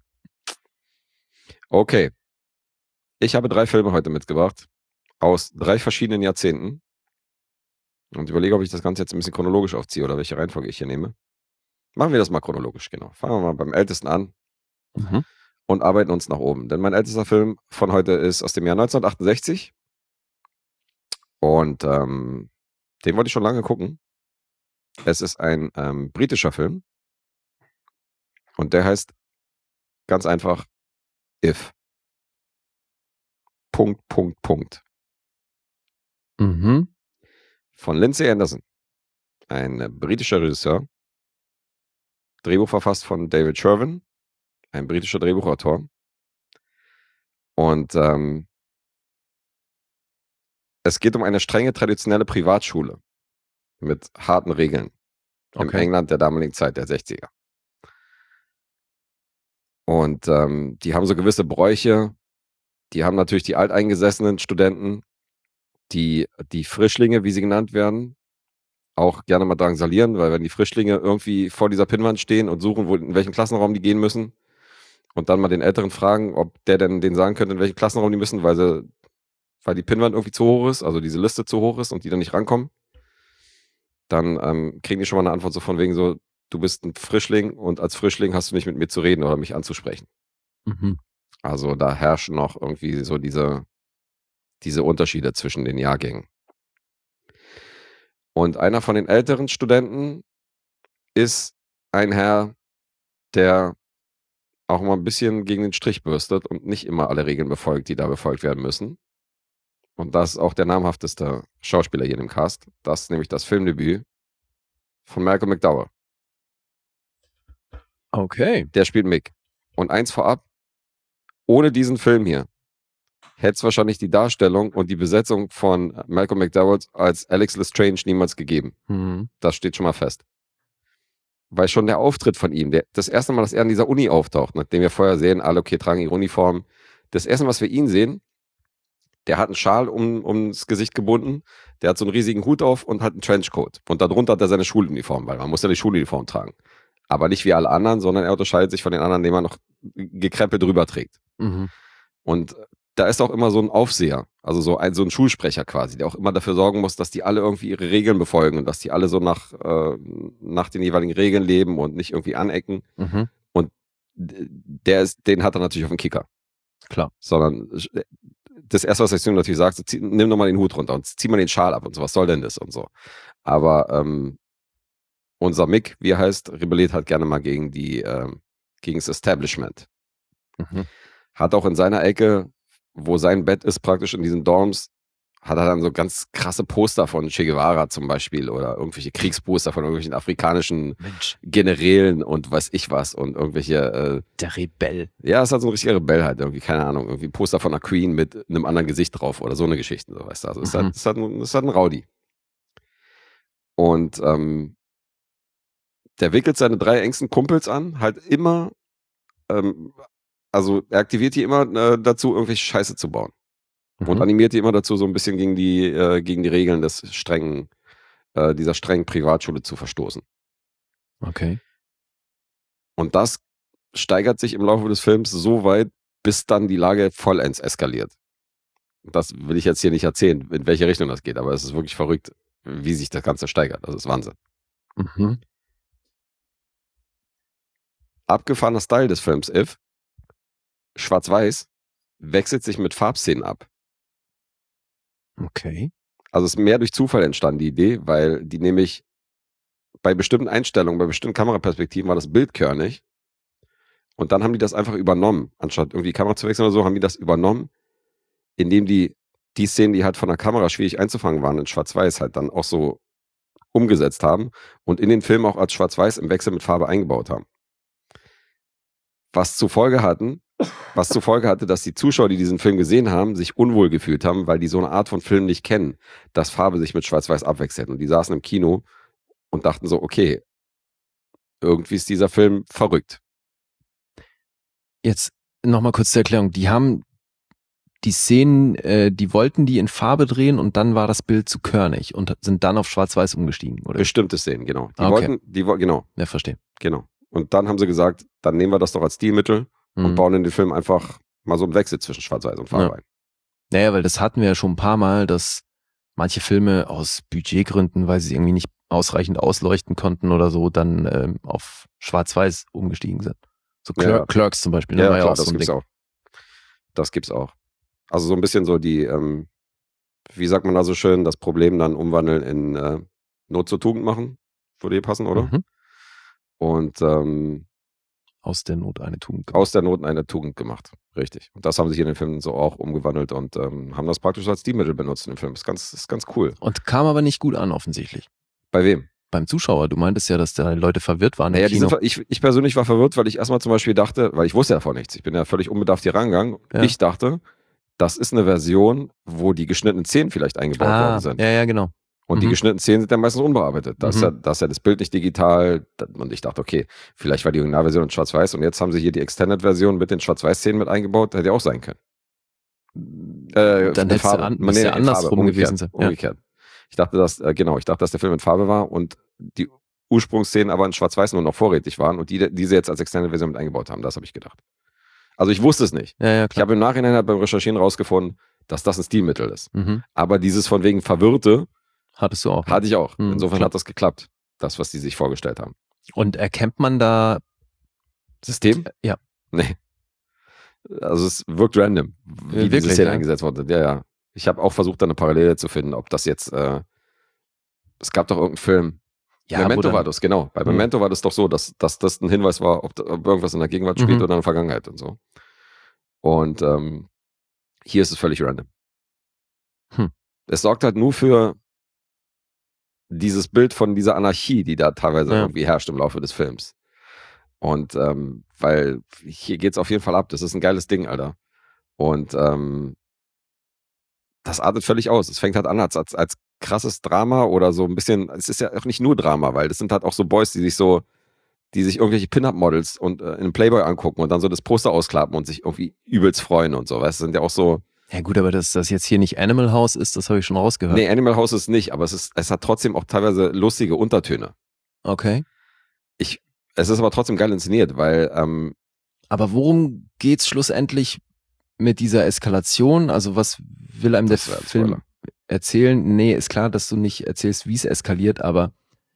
Okay. Ich habe 3 Filme heute mitgebracht. Aus 3 verschiedenen Jahrzehnten. Und überlege, ob ich das Ganze jetzt ein bisschen chronologisch aufziehe oder welche Reihenfolge ich hier nehme. Machen wir das mal chronologisch, genau. Fangen wir mal beim ältesten an Mhm. und arbeiten uns nach oben. Denn mein ältester Film von heute ist aus dem Jahr 1968. Und den wollte ich schon lange gucken. Es ist ein britischer Film. Und der heißt ganz einfach If. Punkt. Mhm. Von Lindsay Anderson. Ein britischer Regisseur. Drehbuch verfasst von David Sherwin. Ein britischer Drehbuchautor. Und es geht um eine strenge traditionelle Privatschule mit harten Regeln. im England der damaligen Zeit, der 60er. Und die haben so gewisse Bräuche. Die haben natürlich die alteingesessenen Studenten, die Frischlinge, wie sie genannt werden, auch gerne mal drangsalieren, weil wenn die Frischlinge irgendwie vor dieser Pinnwand stehen und suchen, in welchen Klassenraum die gehen müssen und dann mal den Älteren fragen, ob der denn denen sagen könnte, in welchen Klassenraum die müssen, weil die Pinnwand irgendwie zu hoch ist, also diese Liste zu hoch ist und die dann nicht rankommen, dann kriegen die schon mal eine Antwort so von wegen so, du bist ein Frischling und als Frischling hast du nicht mit mir zu reden oder mich anzusprechen. Mhm. Also da herrschen noch irgendwie so diese Unterschiede zwischen den Jahrgängen. Und einer von den älteren Studenten ist ein Herr, der auch mal ein bisschen gegen den Strich bürstet und nicht immer alle Regeln befolgt, die da befolgt werden müssen. Und das ist auch der namhafteste Schauspieler hier in dem Cast. Das ist nämlich das Filmdebüt von Malcolm McDowell. Okay. Der spielt Mick. Und eins vorab, ohne diesen Film hier hätte es wahrscheinlich die Darstellung und die Besetzung von Malcolm McDowell als Alex Lestrange niemals gegeben. Mhm. Das steht schon mal fest. Weil schon der Auftritt von ihm, das erste Mal, dass er in dieser Uni auftaucht, nachdem wir vorher sehen, alle okay, tragen ihre Uniform. Das erste Mal, was wir ihn sehen, der hat einen Schal ums Gesicht gebunden, der hat so einen riesigen Hut auf und hat einen Trenchcoat. Und darunter hat er seine Schuluniform, weil man muss ja die Schuluniform tragen. Aber nicht wie alle anderen, sondern er unterscheidet sich von den anderen, indem er noch gekrempelt drüber trägt. Mhm. Und da ist auch immer so ein Aufseher, also so ein Schulsprecher quasi, der auch immer dafür sorgen muss, dass die alle irgendwie ihre Regeln befolgen und dass die alle so nach den jeweiligen Regeln leben und nicht irgendwie anecken. Mhm. Und den hat er natürlich auf den Kicker. Klar. Sondern das erste, was ich natürlich sagt, so, nimm doch mal den Hut runter und zieh mal den Schal ab und so, was soll denn das und so. Aber unser Mick, wie er heißt, rebelliert halt gerne mal gegen das Establishment. Mhm. Hat auch in seiner Ecke, wo sein Bett ist, praktisch in diesen Dorms, hat er dann so ganz krasse Poster von Che Guevara zum Beispiel oder irgendwelche Kriegsposter von irgendwelchen afrikanischen Generälen und weiß ich was und irgendwelche der Rebell. Ja, es hat so ein richtiger Rebell halt irgendwie, keine Ahnung, irgendwie Poster von einer Queen mit einem anderen Gesicht drauf oder so eine Geschichte, so weißt du. Also es hat ein Rowdy. Und der wickelt seine 3 engsten Kumpels an, halt immer also er aktiviert die immer dazu, irgendwelche Scheiße zu bauen. Und animiert die immer dazu, so ein bisschen gegen die Regeln dieser strengen Privatschule zu verstoßen. Okay. Und das steigert sich im Laufe des Films so weit, bis dann die Lage vollends eskaliert. Das will ich jetzt hier nicht erzählen, in welche Richtung das geht, aber es ist wirklich verrückt, wie sich das Ganze steigert. Das ist Wahnsinn. Mhm. Abgefahrener Style des Films, If, schwarz-weiß, wechselt sich mit Farbszenen ab. Okay. Also es ist mehr durch Zufall entstanden, die Idee, weil die nämlich bei bestimmten Einstellungen, bei bestimmten Kameraperspektiven war das Bild körnig und dann haben die das einfach übernommen. Anstatt irgendwie die Kamera zu wechseln oder so, haben die das übernommen, indem die Szenen, die halt von der Kamera schwierig einzufangen waren, in schwarz-weiß halt dann auch so umgesetzt haben und in den Film auch als schwarz-weiß im Wechsel mit Farbe eingebaut haben. Was zur Folge hatte, dass die Zuschauer, die diesen Film gesehen haben, sich unwohl gefühlt haben, weil die so eine Art von Film nicht kennen, dass Farbe sich mit Schwarz-Weiß abwechselt. Und die saßen im Kino und dachten so, okay, irgendwie ist dieser Film verrückt. Jetzt nochmal kurz zur Erklärung. Die haben die Szenen, die wollten die in Farbe drehen und dann war das Bild zu körnig und sind dann auf Schwarz-Weiß umgestiegen, oder? Bestimmte Szenen, genau. Die wollten, genau. Ja, verstehe. Genau. Und dann haben sie gesagt, dann nehmen wir das doch als Stilmittel und bauen in den Film einfach mal so einen Wechsel zwischen Schwarz-Weiß und Farbe ein. Naja, weil das hatten wir ja schon ein paar Mal, dass manche Filme aus Budgetgründen, weil sie irgendwie nicht ausreichend ausleuchten konnten oder so, dann auf Schwarz-Weiß umgestiegen sind. So Clerks zum Beispiel. Ja, klar, das gibt's auch. Das gibt's auch. Also so ein bisschen so die, wie sagt man da so schön, das Problem dann umwandeln in Not zur Tugend machen. Würde hier passen, oder? Mhm. Und aus der Not eine Tugend gemacht. Aus der Not eine Tugend gemacht, richtig. Und das haben sie hier in den Filmen so auch umgewandelt und haben das praktisch als Stilmittel benutzt in dem Film. Ist ganz cool. Und kam aber nicht gut an, offensichtlich. Bei wem? Beim Zuschauer. Du meintest ja, dass da Leute verwirrt waren. Naja, ich persönlich war verwirrt, weil ich erstmal zum Beispiel dachte, weil ich wusste ja davon nichts. Ich bin ja völlig unbedarft hier rangegangen. Ja. Ich dachte, das ist eine Version, wo die geschnittenen Szenen vielleicht eingebaut worden sind. Ja, genau. Und die geschnittenen Szenen sind dann meistens unbearbeitet. Da ist ja das Bild nicht digital. Und ich dachte, okay, vielleicht war die Originalversion in Schwarz-Weiß und jetzt haben sie hier die Extended-Version mit den Schwarz-Weiß-Szenen mit eingebaut. Hätte ja auch sein können. Dann hätte es ja andersrum gewesen sein. Umgekehrt. Ich dachte, dass der Film in Farbe war und die Ursprungsszenen aber in Schwarz-Weiß nur noch vorrätig waren und diese jetzt als Extended-Version mit eingebaut haben. Das habe ich gedacht. Also ich wusste es nicht. Ja, ich habe im Nachhinein halt beim Recherchieren rausgefunden, dass das ein Stilmittel ist. Aber dieses von wegen Verwirrte hattest du auch. Hatte ich auch. Insofern hat das geklappt. Das, was die sich vorgestellt haben. Und erkennt man da System? Ja. Nee. Also es wirkt random, wie diese Szene eingesetzt wurde. Ja. Ich habe auch versucht, da eine Parallele zu finden, ob das jetzt es gab doch irgendeinen Film. Ja, Memento war das, genau. Bei Memento war das doch so, dass das ein Hinweis war, ob irgendwas in der Gegenwart spielt oder in der Vergangenheit und so. Und hier ist es völlig random. Es sorgt halt nur für dieses Bild von dieser Anarchie, die da teilweise irgendwie herrscht im Laufe des Films. Und weil hier geht's auf jeden Fall ab. Das ist ein geiles Ding, Alter. Und das artet völlig aus. Es fängt halt an als krasses Drama oder so ein bisschen, es ist ja auch nicht nur Drama, weil das sind halt auch so Boys, die sich irgendwelche Pin-Up-Models und in einem Playboy angucken und dann so das Poster ausklappen und sich irgendwie übelst freuen und so. Weißt du, sind ja auch so. Ja gut, aber dass das jetzt hier nicht Animal House ist, das habe ich schon rausgehört. Nee, Animal House ist nicht, aber es hat trotzdem auch teilweise lustige Untertöne. Okay. Es ist aber trotzdem geil inszeniert, weil aber worum geht's schlussendlich mit dieser Eskalation? Also was will einem der Film erzählen? Nee, ist klar, dass du nicht erzählst, wie es eskaliert, aber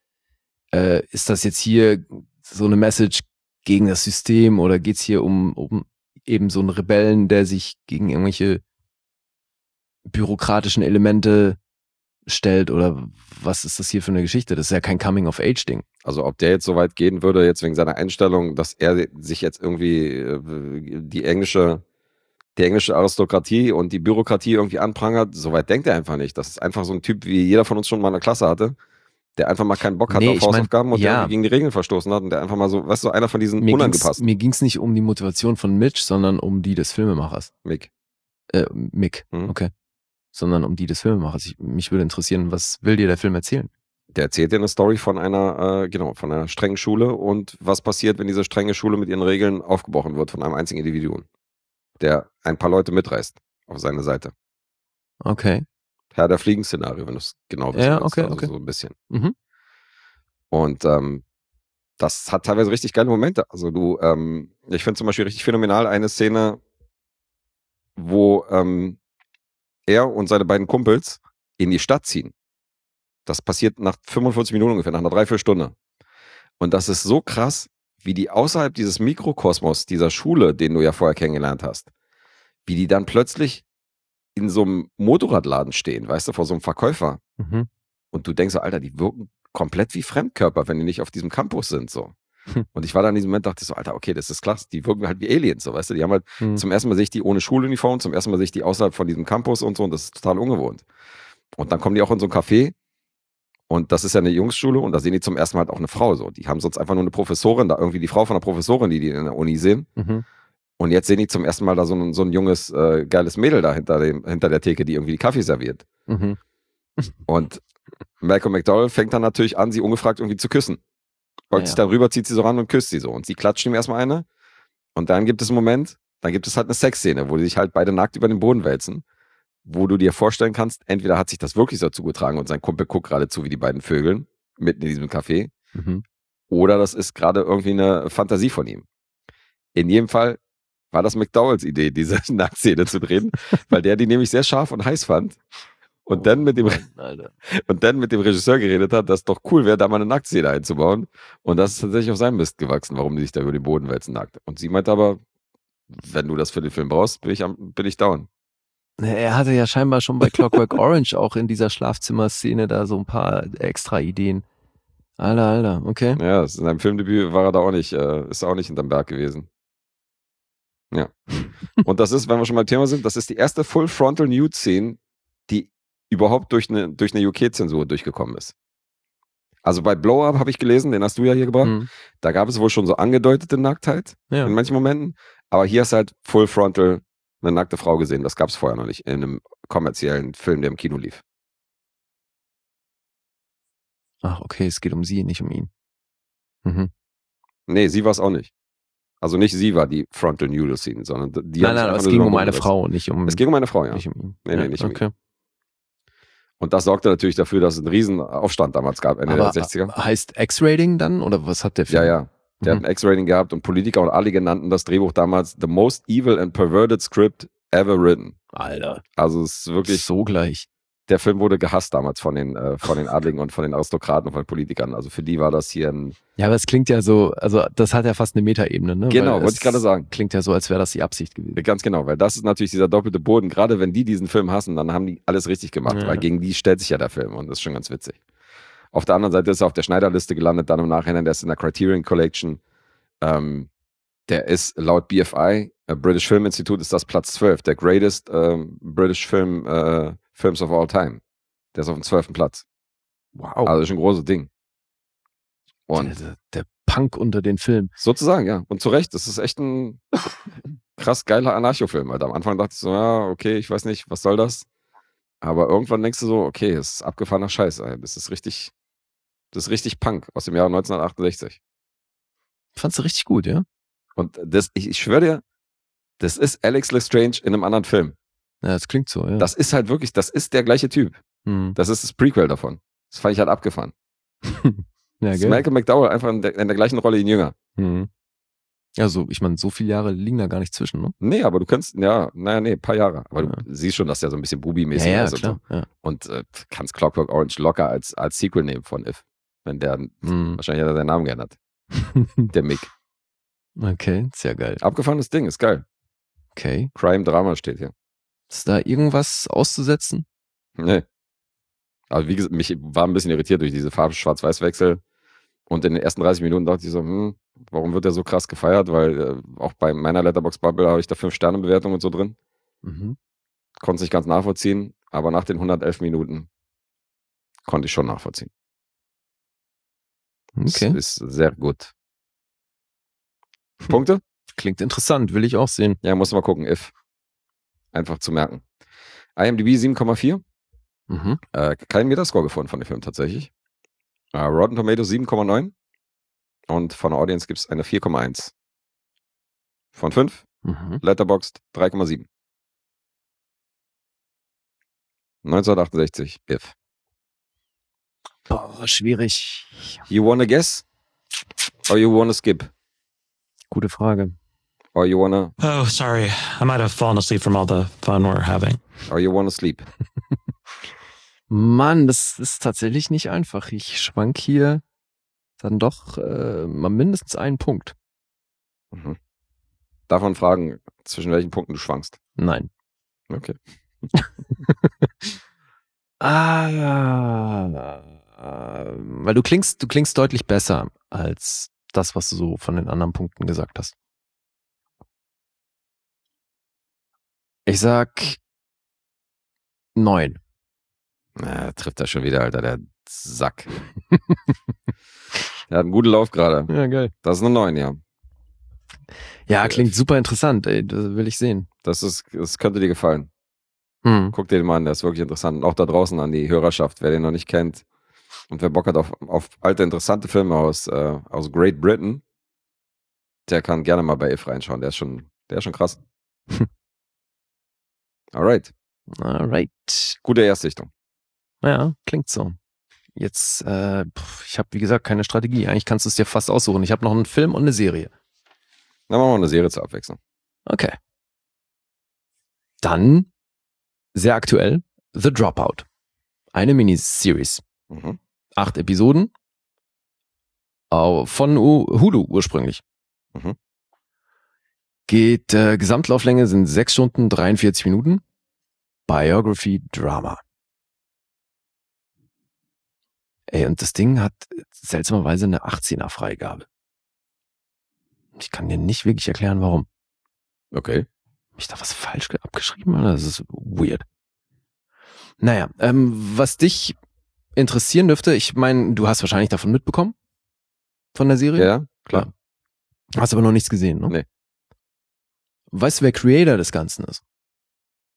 ist das jetzt hier so eine Message gegen das System oder geht's hier um eben so einen Rebellen, der sich gegen irgendwelche bürokratischen Elemente stellt oder was ist das hier für eine Geschichte? Das ist ja kein Coming-of-Age-Ding. Also ob der jetzt so weit gehen würde, jetzt wegen seiner Einstellung, dass er sich jetzt irgendwie die englische Aristokratie und die Bürokratie irgendwie anprangert, so weit denkt er einfach nicht. Das ist einfach so ein Typ, wie jeder von uns schon mal in der Klasse hatte, der einfach mal keinen Bock hat auf Hausaufgaben und der gegen die Regeln verstoßen hat und der einfach mal so, weißt du, einer von diesen Unangepassten. Mir ging's nicht um die Motivation von Mitch, sondern um die des Filmemachers. Mick. Okay. Sondern um die des Filmemachers. Mich würde interessieren, was will dir der Film erzählen? Der erzählt dir eine Story von einer strengen Schule und was passiert, wenn diese strenge Schule mit ihren Regeln aufgebrochen wird von einem einzigen Individuum, der ein paar Leute mitreißt auf seine Seite. Okay. Herr der Fliegen-Szenario, wenn du es genau wissen willst. Okay. So ein bisschen. Und das hat teilweise richtig geile Momente. Also ich finde zum Beispiel richtig phänomenal eine Szene, wo er und seine beiden Kumpels in die Stadt ziehen. Das passiert nach 45 Minuten ungefähr, nach einer Dreiviertelstunde. Und das ist so krass, wie die außerhalb dieses Mikrokosmos dieser Schule, den du ja vorher kennengelernt hast, wie die dann plötzlich in so einem Motorradladen stehen, weißt du, vor so einem Verkäufer. Und du denkst so, Alter, die wirken komplett wie Fremdkörper, wenn die nicht auf diesem Campus sind, so. Und ich war dann in diesem Moment, dachte ich so, Alter, okay, das ist klasse, die wirken halt wie Aliens, so, weißt du, die haben halt, zum ersten Mal sehe ich die ohne Schuluniform, zum ersten Mal sehe ich die außerhalb von diesem Campus und so, und das ist total ungewohnt. Und dann kommen die auch in so ein Café, und das ist ja eine Jungsschule, und da sehen die zum ersten Mal halt auch eine Frau, so. Die haben sonst einfach nur eine Professorin, da irgendwie die Frau von der Professorin, die in der Uni sehen. Und jetzt sehen die zum ersten Mal da so ein junges, geiles Mädel da hinter der Theke, die irgendwie die Kaffee serviert. Und Malcolm McDowell fängt dann natürlich an, sie ungefragt irgendwie zu küssen. Beugt sich dann rüber, zieht sie so ran und küsst sie so. Und sie klatscht ihm erstmal eine. Und dann gibt es einen Moment, dann gibt es halt eine Sexszene, wo die sich halt beide nackt über den Boden wälzen. Wo du dir vorstellen kannst, entweder hat sich das wirklich so zugetragen und sein Kumpel guckt gerade zu, wie die beiden vögeln, mitten in diesem Café. Oder das ist gerade irgendwie eine Fantasie von ihm. In jedem Fall war das McDowells Idee, diese Nacktszene zu drehen, weil der die nämlich sehr scharf und heiß fand. Und dann mit dem Regisseur geredet hat, dass es doch cool wäre, da mal eine Nacktszene einzubauen. Und das ist tatsächlich auf seinem Mist gewachsen, warum die sich da über den Boden wälzen nackt. Und sie meinte aber, wenn du das für den Film brauchst, bin ich down. Er hatte ja scheinbar schon bei Clockwork Orange auch in dieser Schlafzimmerszene da so ein paar extra Ideen. Alter, okay. Ja, in seinem Filmdebüt war er da auch nicht, ist er auch nicht hinterm Berg gewesen. Ja. Und das ist, wenn wir schon beim Thema sind, das ist die erste Full-Frontal-Nude-Szene, die überhaupt durch eine UK-Zensur durchgekommen ist. Also bei Blow Up habe ich gelesen, den hast du ja hier gebracht, da gab es wohl schon so angedeutete Nacktheit in manchen Momenten, aber hier ist halt Full-Frontal eine nackte Frau gesehen, das gab es vorher noch nicht in einem kommerziellen Film, der im Kino lief. Ach, okay, es geht um sie, nicht um ihn. Mhm. Nee, sie war es auch nicht. Also nicht sie war die Frontal Nudal Scene, sondern die Nein, haben sich aber einfach es nur ging über um den eine Mund Frau, nicht um, Es ging um eine Frau, ja. nicht um ihn. Nee, nee, nicht um ihn. okay. Und das sorgte natürlich dafür, dass es einen riesen Aufstand damals gab, Ende Aber der 60er. heißt X-Rating dann? Oder was hat der Film? Ja, ja. Der hat ein X-Rating gehabt und Politiker und alle nannten das Drehbuch damals The Most Evil and Perverted Script Ever Written. Alter, Also es ist wirklich, so gleich. der Film wurde gehasst damals von den Adligen und von den Aristokraten und von den Politikern. Also für die war das hier ein... Ja, aber es klingt ja so, also das hat ja fast eine Metaebene, ne? Genau, Weil wollte ich gerade sagen. Klingt ja so, als wäre das die Absicht gewesen. Ganz genau, weil das ist natürlich dieser doppelte Boden. Gerade wenn die diesen Film hassen, dann haben die alles richtig gemacht, Ja. weil gegen die stellt sich ja der Film und das ist schon ganz witzig. Auf der anderen Seite ist er auf der Schneiderliste gelandet, dann im Nachhinein, der ist in der Criterion Collection. Der ist laut BFI, British Film Institute, ist das Platz 12, der greatest British Films of all time. Der ist auf dem 12. Platz. Wow. Also schon ein großes Ding. Und der Punk unter den Filmen. sozusagen, ja. Und zu Recht, das ist echt ein krass geiler Anarcho-Film. Alter. Am Anfang dachte ich so, ja, okay, ich weiß nicht, was soll das? Aber irgendwann denkst du so, okay, das ist abgefahrener Scheiß. Ey. Das ist richtig Punk aus dem Jahr 1968. Fandst du richtig gut, ja? Und das, ich schwöre dir, das ist Alex Lestrange in einem anderen Film. Ja, das klingt so, ja. Das ist halt wirklich, das ist der gleiche Typ. Hm. Das ist das Prequel davon. Das fand ich halt abgefahren. Ja, Das ist gell? Malcolm McDowell einfach in der gleichen Rolle in Jünger. Hm. Ja, so, ich meine, so viele Jahre liegen da gar nicht zwischen, ne? Nee, aber du kannst, ja, naja, nee, ein paar Jahre. Aber Ja. du siehst schon, dass der so ein bisschen Bubi-mäßig Ja, ja, ist. Und klar. so. Ja. Und kannst Clockwork Orange locker als Sequel nehmen von If. Wenn der, Hm. wahrscheinlich hat er seinen Namen geändert. Der Mick. Okay, sehr geil. Abgefahrenes Ding, ist geil. Okay. Crime-Drama steht hier. Ist da irgendwas auszusetzen? Nee. Also wie gesagt, mich war ein bisschen irritiert durch diese Farb-Schwarz-Weiß-Wechsel. Und in den ersten 30 Minuten dachte ich so, warum wird der so krass gefeiert? Weil auch bei meiner Letterboxd-Bubble habe ich da 5-Sterne-Bewertungen und so drin. Mhm. Konnte es nicht ganz nachvollziehen, aber nach den 111 Minuten konnte ich schon nachvollziehen. Okay. Das ist sehr gut. Punkte? Klingt interessant, will ich auch sehen. Ja, musst du mal gucken, If. Einfach zu merken. IMDb 7,4. Mhm. Kein Metascore gefunden von dem Film tatsächlich. Rotten Tomatoes 7,9. Und von der Audience gibt es eine 4,1. Von 5. Mhm. Letterboxd 3,7. 1968, If. Boah, schwierig. You wanna guess? Or you wanna skip? Gute Frage. Or you wanna, Oh, sorry. I might have fallen asleep from all the fun we're having. or you wanna sleep? Mann, das ist tatsächlich nicht einfach. Ich schwank hier dann doch mal mindestens einen Punkt. Mhm. Darf man fragen, zwischen welchen Punkten du schwankst? Nein. Okay. Weil du klingst deutlich besser als das, was du so von den anderen Punkten gesagt hast. Ich sag 9. Na, trifft er schon wieder, Alter, der Sack. Der hat einen guten Lauf gerade. Ja, geil. Das ist eine 9, ja. Ja, klingt super interessant, ey. Das will ich sehen. Das könnte dir gefallen. Hm. Guck dir den mal an, der ist wirklich interessant. Und auch da draußen an die Hörerschaft, wer den noch nicht kennt und wer Bock hat auf alte, interessante Filme aus Great Britain, der kann gerne mal bei If reinschauen. Der ist schon krass. Alright. Alright. Gute Erstsichtung. Ja, klingt so. Jetzt, ich habe wie gesagt keine Strategie. Eigentlich kannst du es dir fast aussuchen. Ich habe noch einen Film und eine Serie. Dann machen wir eine Serie zur Abwechslung. Okay. Dann, sehr aktuell, The Dropout. Eine Miniseries. Mhm. 8 Episoden. Von Hulu ursprünglich. Mhm. Geht, Gesamtlauflänge sind 6 Stunden 43 Minuten. Biography Drama. Ey, und das Ding hat seltsamerweise eine 18er Freigabe. Ich kann dir nicht wirklich erklären, warum. Okay. Hab ich da was falsch abgeschrieben? Oder? Das ist weird. Naja, was dich interessieren dürfte, ich meine, du hast wahrscheinlich davon mitbekommen? Von der Serie? Ja, klar. Hast aber noch nichts gesehen, ne? Nee. Weißt du, wer Creator des Ganzen ist?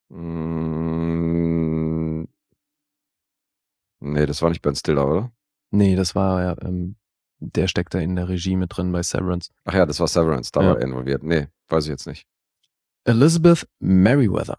Nee, das war nicht Ben Stiller, oder? Nee, das war ja, der steckt da in der Regie mit drin bei Severance. Ach ja, das war Severance, da Ja. war er involviert. Nee, weiß ich jetzt nicht. Elizabeth Merriweather.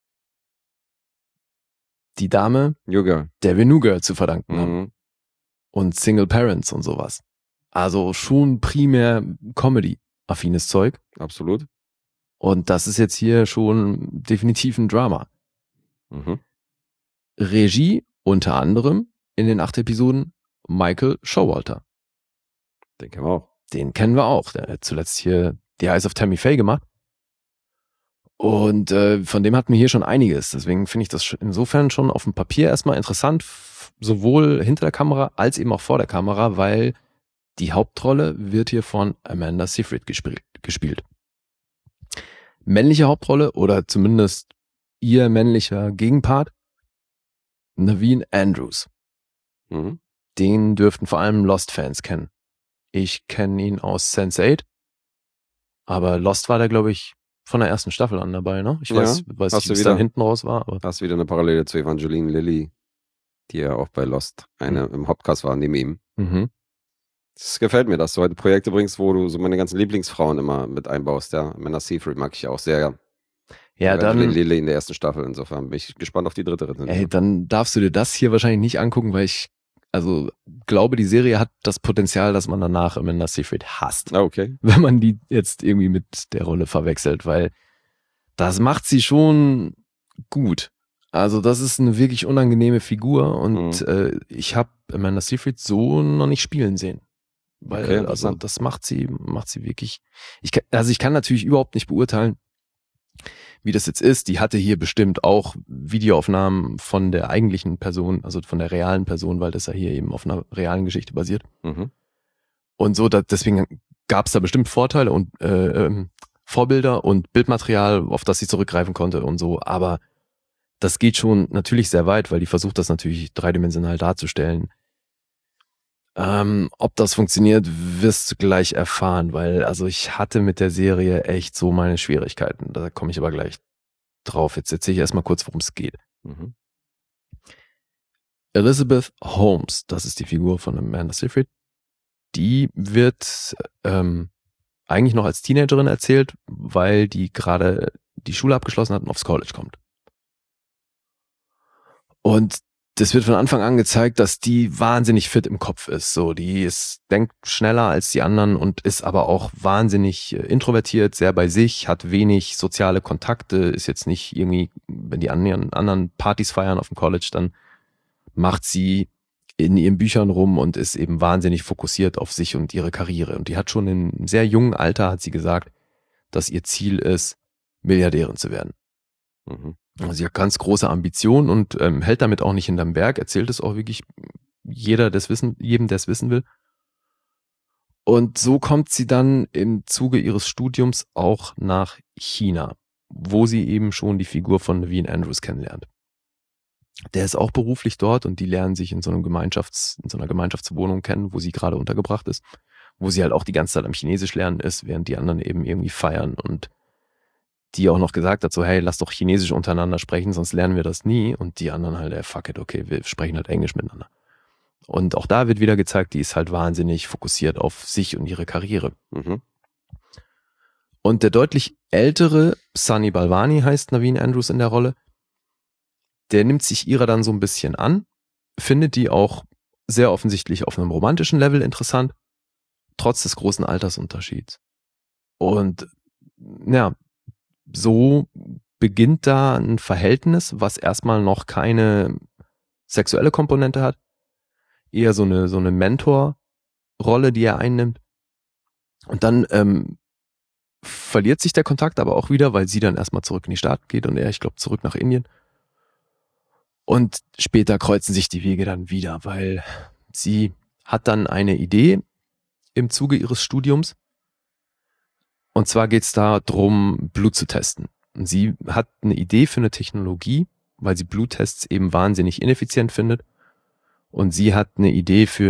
Die Dame, New Girl. der wir New Girl zu verdanken haben. Mhm. Und Single Parents und sowas. Also schon primär Comedy-affines Zeug. Absolut. Und das ist jetzt hier schon definitiv ein Drama. Mhm. Regie unter anderem in den 8 Episoden Michael Showalter. Den kennen wir auch. Den kennen wir auch. Der hat zuletzt hier die Eyes of Tammy Faye gemacht. Und von dem hatten wir hier schon einiges. Deswegen finde ich das insofern schon auf dem Papier erstmal interessant, sowohl hinter der Kamera als eben auch vor der Kamera, weil die Hauptrolle wird hier von Amanda Seyfried gespielt. Männliche Hauptrolle oder zumindest ihr männlicher Gegenpart, Naveen Andrews. Mhm. Den dürften vor allem Lost-Fans kennen. Ich kenne ihn aus Sense8, aber Lost war da, glaube ich, von der ersten Staffel an dabei, ne? Ich weiß hast nicht, du wie es wieder. dann hinten raus war, aber Da hast du wieder eine Parallele zu Evangeline Lilly, die ja auch bei Lost im Hauptcast war, neben ihm. mhm. Das gefällt mir, dass du heute Projekte bringst, wo du so meine ganzen Lieblingsfrauen immer mit einbaust. Ja, Amanda Seyfried mag ich auch sehr. Ja, Evangeline dann, Lilly in der ersten Staffel. Insofern bin ich gespannt auf die dritte. dann darfst du dir das hier wahrscheinlich nicht angucken, weil ich glaube, die Serie hat das Potenzial, dass man danach Amanda Seyfried hasst, Ah, okay. wenn man die jetzt irgendwie mit der Rolle verwechselt, weil das macht sie schon gut. Also das ist eine wirklich unangenehme Figur und ich habe Amanda Seyfried so noch nicht spielen sehen. Weil, Okay, also interessant. das macht sie wirklich. Ich kann natürlich überhaupt nicht beurteilen, wie das jetzt ist. Die hatte hier bestimmt auch Videoaufnahmen von der eigentlichen Person, also von der realen Person, weil das ja hier eben auf einer realen Geschichte basiert. Mhm. Und so, deswegen gab es da bestimmt Vorteile und Vorbilder und Bildmaterial, auf das sie zurückgreifen konnte und so. Aber das geht schon natürlich sehr weit, weil die versucht, das natürlich dreidimensional darzustellen. Ob das funktioniert, wirst du gleich erfahren, weil also ich hatte mit der Serie echt so meine Schwierigkeiten. Da komme ich aber gleich drauf. Jetzt erzähle ich erstmal kurz, worum es geht. Mhm. Elizabeth Holmes, das ist die Figur von Amanda Seyfried, die wird eigentlich noch als Teenagerin erzählt, weil die gerade die Schule abgeschlossen hat und aufs College kommt. Und das wird von Anfang an gezeigt, dass die wahnsinnig fit im Kopf ist. So, denkt schneller als die anderen und ist aber auch wahnsinnig introvertiert, sehr bei sich, hat wenig soziale Kontakte, ist jetzt nicht irgendwie, wenn die anderen Partys feiern auf dem College, dann macht sie in ihren Büchern rum und ist eben wahnsinnig fokussiert auf sich und ihre Karriere. Und die hat schon in einem sehr jungen Alter, hat sie gesagt, dass ihr Ziel ist, Milliardärin zu werden. Mhm. Also sie hat ganz große Ambitionen und hält damit auch nicht hinterm Berg, erzählt es auch wirklich jedem, der es wissen will. Und so kommt sie dann im Zuge ihres Studiums auch nach China, wo sie eben schon die Figur von Naveen Andrews kennenlernt. Der ist auch beruflich dort und die lernen sich in so einer Gemeinschaftswohnung kennen, wo sie gerade untergebracht ist, wo sie halt auch die ganze Zeit am Chinesisch lernen ist, während die anderen eben irgendwie feiern und die auch noch gesagt hat, so hey, lass doch Chinesisch untereinander sprechen, sonst lernen wir das nie. Und die anderen halt, fuck it, okay, wir sprechen halt Englisch miteinander. Und auch da wird wieder gezeigt, die ist halt wahnsinnig fokussiert auf sich und ihre Karriere. Mhm. Und der deutlich ältere Sunny Balwani heißt Naveen Andrews in der Rolle, der nimmt sich ihrer dann so ein bisschen an, findet die auch sehr offensichtlich auf einem romantischen Level interessant, trotz des großen Altersunterschieds. Und ja, so beginnt da ein Verhältnis, was erstmal noch keine sexuelle Komponente hat, eher so eine Mentor-Rolle, die er einnimmt. Und dann verliert sich der Kontakt aber auch wieder, weil sie dann erstmal zurück in die Staaten geht und er, ich glaube, zurück nach Indien. Und später kreuzen sich die Wege dann wieder, weil sie hat dann eine Idee im Zuge ihres Studiums. Und zwar geht es da darum, Blut zu testen. Und sie hat eine Idee für eine Technologie, weil sie Bluttests eben wahnsinnig ineffizient findet. Und sie hat eine Idee für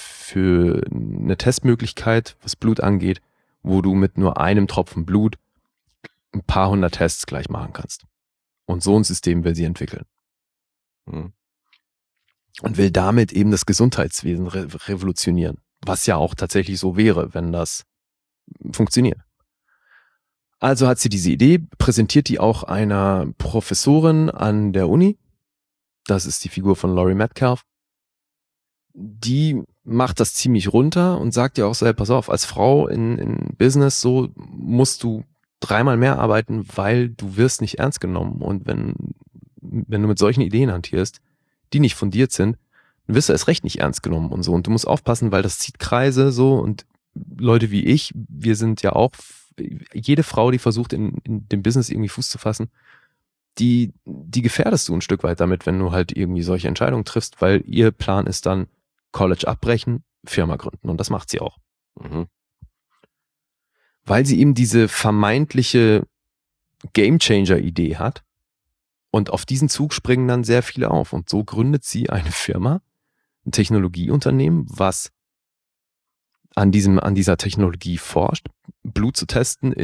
eine Testmöglichkeit, was Blut angeht, wo du mit nur einem Tropfen Blut ein paar hundert Tests gleich machen kannst. Und so ein System will sie entwickeln. Mhm. und will damit eben das Gesundheitswesen revolutionieren. Was ja auch tatsächlich so wäre, wenn das funktioniert. Also hat sie diese Idee, präsentiert die auch einer Professorin an der Uni. Das ist die Figur von Laurie Metcalf. Die macht das ziemlich runter und sagt ja auch so, hey, pass auf, als Frau in Business so musst du 3-mal mehr arbeiten, weil du wirst nicht ernst genommen. Und wenn du mit solchen Ideen hantierst, die nicht fundiert sind, dann wirst du erst recht nicht ernst genommen und so. Und du musst aufpassen, weil das zieht Kreise so und Leute wie ich, wir sind ja auch, jede Frau, die versucht in dem Business irgendwie Fuß zu fassen, die gefährdest du ein Stück weit damit, wenn du halt irgendwie solche Entscheidungen triffst, weil ihr Plan ist dann College abbrechen, Firma gründen und das macht sie auch. Mhm. Weil sie eben diese vermeintliche Gamechanger-Idee hat und auf diesen Zug springen dann sehr viele auf und so gründet sie eine Firma, ein Technologieunternehmen, was an dieser Technologie forscht, Blut zu testen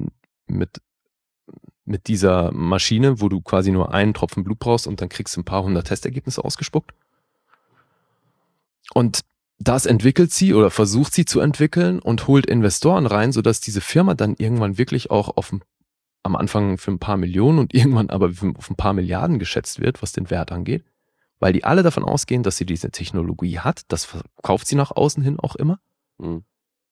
mit dieser Maschine, wo du quasi nur einen Tropfen Blut brauchst und dann kriegst du ein paar 100 Testergebnisse ausgespuckt. Und das entwickelt sie oder versucht sie zu entwickeln und holt Investoren rein, sodass diese Firma dann irgendwann wirklich auch am Anfang für ein paar Millionen und irgendwann aber auf ein paar Milliarden geschätzt wird, was den Wert angeht, weil die alle davon ausgehen, dass sie diese Technologie hat. Das verkauft sie nach außen hin auch immer. Mhm.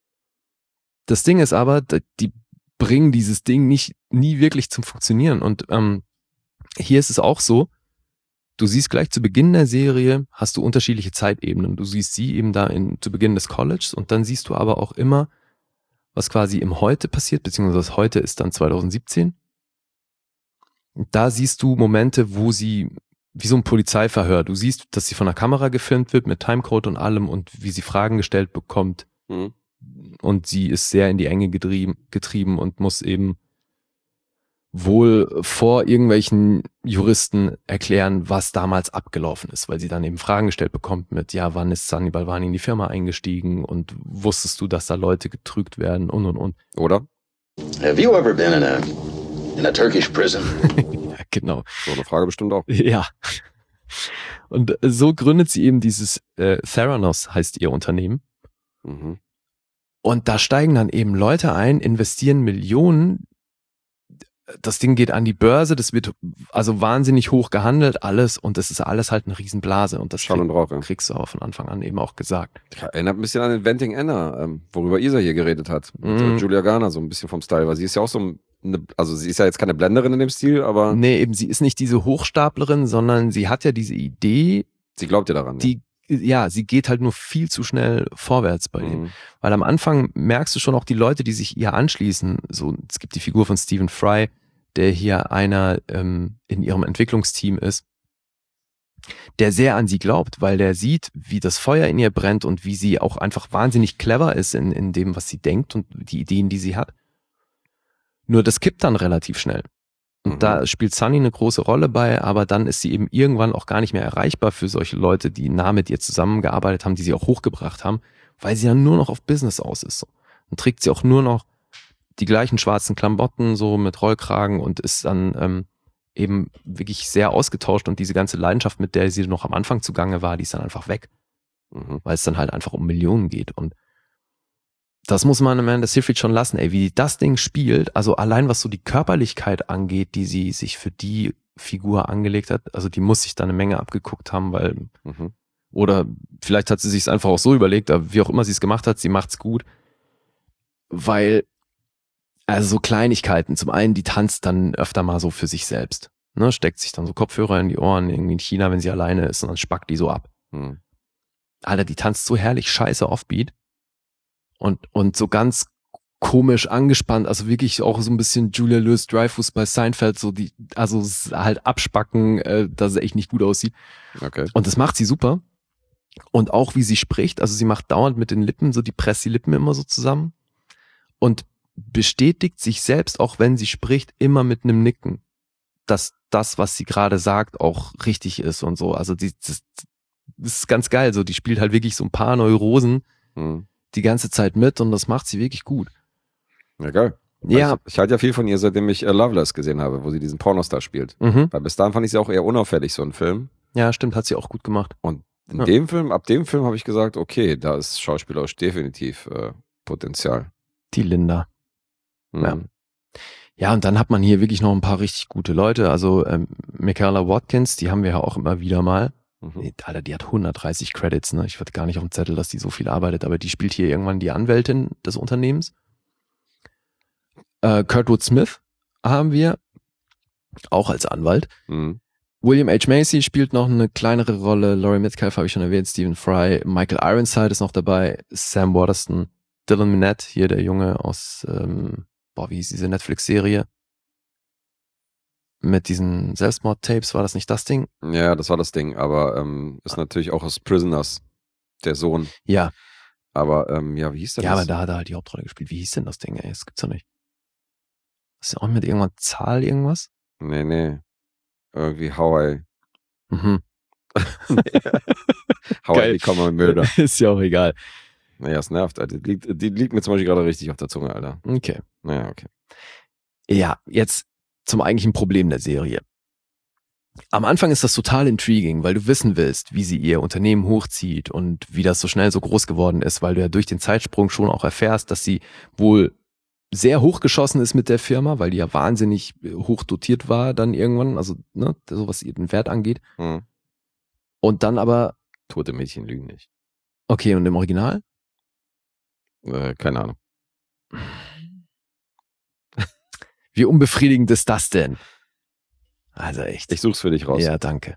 Das Ding ist aber, die bringen dieses Ding nie wirklich zum Funktionieren. Und hier ist es auch so, du siehst gleich zu Beginn der Serie, hast du unterschiedliche Zeitebenen. Du siehst sie eben da zu Beginn des Colleges und dann siehst du aber auch immer, was quasi im Heute passiert, beziehungsweise das Heute ist dann 2017. Und da siehst du Momente, wo sie, wie so ein Polizeiverhör, du siehst, dass sie von der Kamera gefilmt wird mit Timecode und allem und wie sie Fragen gestellt bekommt. Mhm. Und sie ist sehr in die Enge getrieben und muss eben wohl vor irgendwelchen Juristen erklären, was damals abgelaufen ist, weil sie dann eben Fragen gestellt bekommt mit, ja, wann ist Sunny Balwani in die Firma eingestiegen und wusstest du, dass da Leute getrügt werden und. Oder? Have you ever been in a Turkish prison? Ja, genau. So eine Frage bestimmt auch. Ja. Und so gründet sie eben dieses Theranos heißt ihr Unternehmen. Mhm. Und da steigen dann eben Leute ein, investieren Millionen. Das Ding geht an die Börse, das wird also wahnsinnig hoch gehandelt, alles. Und das ist alles halt eine Riesenblase. Und das Schall und Rauch, ja. kriegst du auch von Anfang an eben auch gesagt. Erinnert ein bisschen an Inventing Anna, worüber Isa hier geredet hat. Mit Julia Garner, so ein bisschen vom Style. Weil sie ist ja auch so also sie ist ja jetzt keine Blenderin in dem Stil, aber... Nee, eben sie ist nicht diese Hochstaplerin, sondern sie hat ja diese Idee... Sie glaubt ja daran. Sie geht halt nur viel zu schnell vorwärts bei dem. Weil am Anfang merkst du schon auch die Leute, die sich ihr anschließen. So, es gibt die Figur von Stephen Fry, der hier einer in ihrem Entwicklungsteam ist, der sehr an sie glaubt, weil der sieht, wie das Feuer in ihr brennt und wie sie auch einfach wahnsinnig clever ist in dem, was sie denkt und die Ideen, die sie hat. Nur das kippt dann relativ schnell. Und da spielt Sunny eine große Rolle bei, aber dann ist sie eben irgendwann auch gar nicht mehr erreichbar für solche Leute, die nah mit ihr zusammengearbeitet haben, die sie auch hochgebracht haben, weil sie dann nur noch auf Business aus ist. So. Dann trägt sie auch nur noch die gleichen schwarzen Klamotten, so mit Rollkragen und ist dann eben wirklich sehr ausgetauscht und diese ganze Leidenschaft, mit der sie noch am Anfang zugange war, die ist dann einfach weg. Weil es dann halt einfach um Millionen geht und das muss man Amanda Seyfried schon lassen, ey, wie das Ding spielt, also allein was so die Körperlichkeit angeht, die sie sich für die Figur angelegt hat, also die muss sich da eine Menge abgeguckt haben, weil, oder vielleicht hat sie sich es einfach auch so überlegt, aber wie auch immer sie es gemacht hat, sie macht's gut, weil, also so Kleinigkeiten, zum einen, die tanzt dann öfter mal so für sich selbst, ne, steckt sich dann so Kopfhörer in die Ohren, irgendwie in China, wenn sie alleine ist und dann spackt die so ab. Alter, die tanzt so herrlich scheiße Offbeat. Und so ganz komisch angespannt, also wirklich auch so ein bisschen Julia Louis-Dreyfus bei Seinfeld, so also halt abspacken, dass es echt nicht gut aussieht. Okay. Und das macht sie super. Und auch wie sie spricht, also sie macht dauernd mit den Lippen, so die presst die Lippen immer so zusammen und bestätigt sich selbst, auch wenn sie spricht, immer mit einem Nicken, dass das, was sie gerade sagt, auch richtig ist und so. Also das ist ganz geil, so die spielt halt wirklich so ein paar Neurosen die ganze Zeit mit und das macht sie wirklich gut. Ja, geil. Ja. Ich halte ja viel von ihr, seitdem ich Loveless gesehen habe, wo sie diesen Pornostar spielt. Weil bis dahin fand ich sie auch eher unauffällig, so ein Film. Ja, stimmt, hat sie auch gut gemacht. Und Ab dem Film habe ich gesagt, okay, da ist schauspielerisch definitiv Potenzial. Die Linda. Mhm. Ja. Ja, und dann hat man hier wirklich noch ein paar richtig gute Leute. Also Michaela Watkins, die haben wir ja auch immer wieder mal. Mhm. Alter, die hat 130 Credits, ne? Ich hatte gar nicht auf dem Zettel, dass die so viel arbeitet, aber die spielt hier irgendwann die Anwältin des Unternehmens. Kurtwood Smith haben wir, auch als Anwalt. Mhm. William H. Macy spielt noch eine kleinere Rolle. Laurie Metcalf habe ich schon erwähnt. Stephen Fry. Michael Ironside ist noch dabei. Sam Waterston. Dylan Minnette, hier der Junge aus, wie hieß diese Netflix-Serie? Mit diesen Selbstmord-Tapes, war das nicht das Ding? Ja, das war das Ding, aber ist natürlich auch aus Prisoners, der Sohn. Ja. Aber wie hieß der? Ja, aber da hat er halt die Hauptrolle gespielt. Wie hieß denn das Ding, ey? Das gibt's doch nicht. Ist ja auch mit irgendwann Zahl irgendwas? Nee. Irgendwie How I Mhm. How I Become a Murder. Ist ja auch egal. Naja, es nervt, Alter. Die liegt mir zum Beispiel gerade richtig auf der Zunge, Alter. Okay. Naja, okay. Ja, jetzt zum eigentlichen Problem der Serie. Am Anfang ist das total intriguing, weil du wissen willst, wie sie ihr Unternehmen hochzieht und wie das so schnell so groß geworden ist, weil du ja durch den Zeitsprung schon auch erfährst, dass sie wohl sehr hochgeschossen ist mit der Firma, weil die ja wahnsinnig hoch dotiert war dann irgendwann, also ne, so was ihren Wert angeht. Mhm. Und dann aber, Tote Mädchen lügen nicht. okay, und im Original? Keine Ahnung. Wie unbefriedigend ist das denn? Also echt. Ich such's für dich raus. Ja, danke.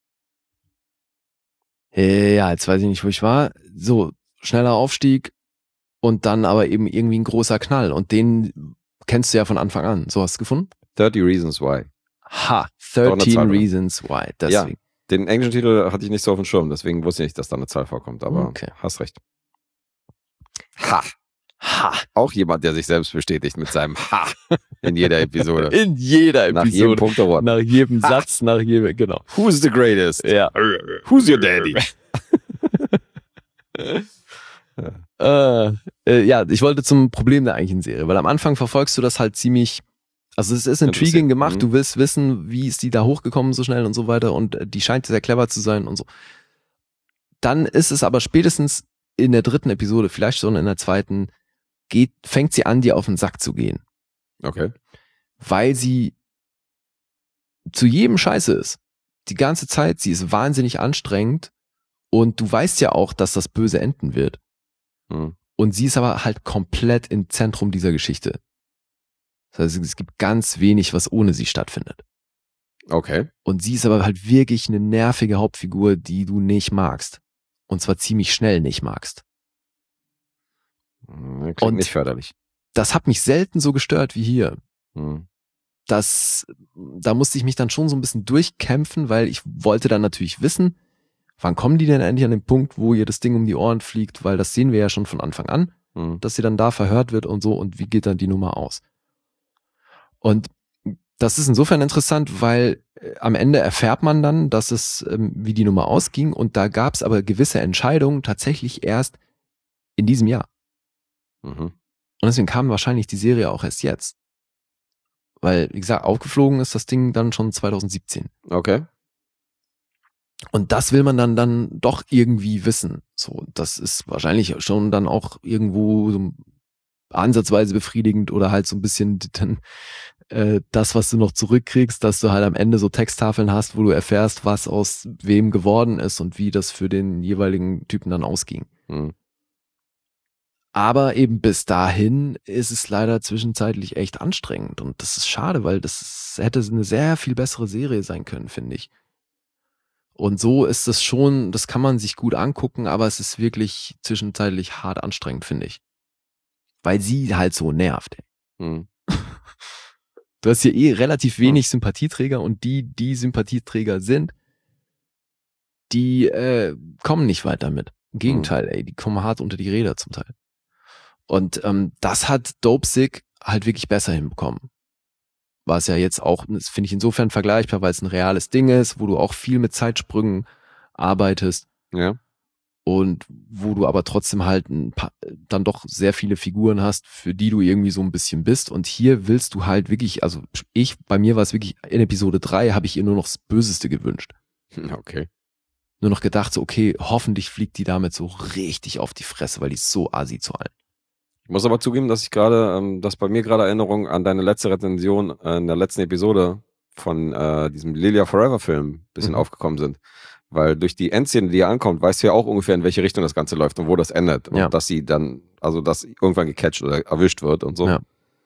Ja, jetzt weiß ich nicht, wo ich war. So, schneller Aufstieg und dann aber eben irgendwie ein großer Knall. Und den kennst du ja von Anfang an. So hast du gefunden? 30 Reasons Why. Ha, Doch eine 13 Zahl, oder? Reasons Why. Deswegen. Den englischen Titel hatte ich nicht so auf dem Schirm, deswegen wusste ich nicht, dass da eine Zahl vorkommt, aber Okay. hast recht. Ha. Ha. Auch jemand, der sich selbst bestätigt mit seinem Ha in jeder Episode. In jeder Nach jedem Episode. Punkt Award. Nach jedem Satz, nach jedem, genau. Who's the greatest? Ja. Who's your daddy? Ja, ich wollte zum Problem der eigentlichen Serie, weil am Anfang verfolgst du das halt ziemlich, also es ist intriguing gemacht, Mhm. du willst wissen, wie ist die da hochgekommen so schnell und so weiter und die scheint sehr clever zu sein und so. Dann ist es aber spätestens in der 3. Episode, vielleicht schon in der 2., fängt sie an, dir auf den Sack zu gehen, Okay. weil sie zu jedem Scheiße ist. Die ganze Zeit, sie ist wahnsinnig anstrengend und du weißt ja auch, dass das böse enden wird. Mhm. Und sie ist aber halt komplett im Zentrum dieser Geschichte. Das heißt, es gibt ganz wenig, was ohne sie stattfindet. Okay. Und sie ist aber halt wirklich eine nervige Hauptfigur, die du nicht magst. Und zwar ziemlich schnell nicht magst. Klingt Und- nicht förderlich. Das hat mich selten so gestört wie hier. Mhm. Da musste ich mich dann schon so ein bisschen durchkämpfen, weil ich wollte dann natürlich wissen, wann kommen die denn endlich an den Punkt, wo ihr das Ding um die Ohren fliegt, weil das sehen wir ja schon von Anfang an, Mhm. dass sie dann da verhört wird und so und wie geht dann die Nummer aus. Und das ist insofern interessant, weil am Ende erfährt man dann, dass es, wie die Nummer ausging und da gab es aber gewisse Entscheidungen tatsächlich erst in diesem Jahr. Mhm. Und deswegen kam wahrscheinlich die Serie auch erst jetzt. Weil, wie gesagt, aufgeflogen ist das Ding dann schon 2017. Okay. Und das will man dann doch irgendwie wissen. So, das ist wahrscheinlich schon dann auch irgendwo so ansatzweise befriedigend oder halt so ein bisschen dann das, was du noch zurückkriegst, dass du halt am Ende so Texttafeln hast, wo du erfährst, was aus wem geworden ist und wie das für den jeweiligen Typen dann ausging. Mhm. Aber eben bis dahin ist es leider zwischenzeitlich echt anstrengend und das ist schade, weil hätte eine sehr viel bessere Serie sein können, finde ich. Und so ist es schon, das kann man sich gut angucken, aber es ist wirklich zwischenzeitlich hart anstrengend, finde ich. Weil sie halt so nervt. Mhm. Du hast hier relativ wenig Sympathieträger und die Sympathieträger sind, die kommen nicht weit damit. Im Gegenteil, ey, die kommen hart unter die Räder zum Teil. Und das hat Dopesick halt wirklich besser hinbekommen. Was ja jetzt auch, das finde ich insofern vergleichbar, weil es ein reales Ding ist, wo du auch viel mit Zeitsprüngen arbeitest Ja. und wo du aber trotzdem halt dann doch sehr viele Figuren hast, für die du irgendwie so ein bisschen bist. Und hier willst du halt wirklich, also bei mir war es wirklich, in Episode 3 habe ich ihr nur noch das Böseste gewünscht. Okay. nur noch gedacht, so okay, hoffentlich fliegt die damit so richtig auf die Fresse, weil die ist so assi zu allen. Ich muss aber zugeben, dass dass bei mir gerade Erinnerungen an deine letzte Rezension in der letzten Episode von diesem Lilia Forever Film ein bisschen aufgekommen sind. Weil durch die Endszene, die hier ankommt, weißt du ja auch ungefähr, in welche Richtung das Ganze läuft und wo das endet. Und dass sie dann, also dass irgendwann gecatcht oder erwischt wird und so. Ja.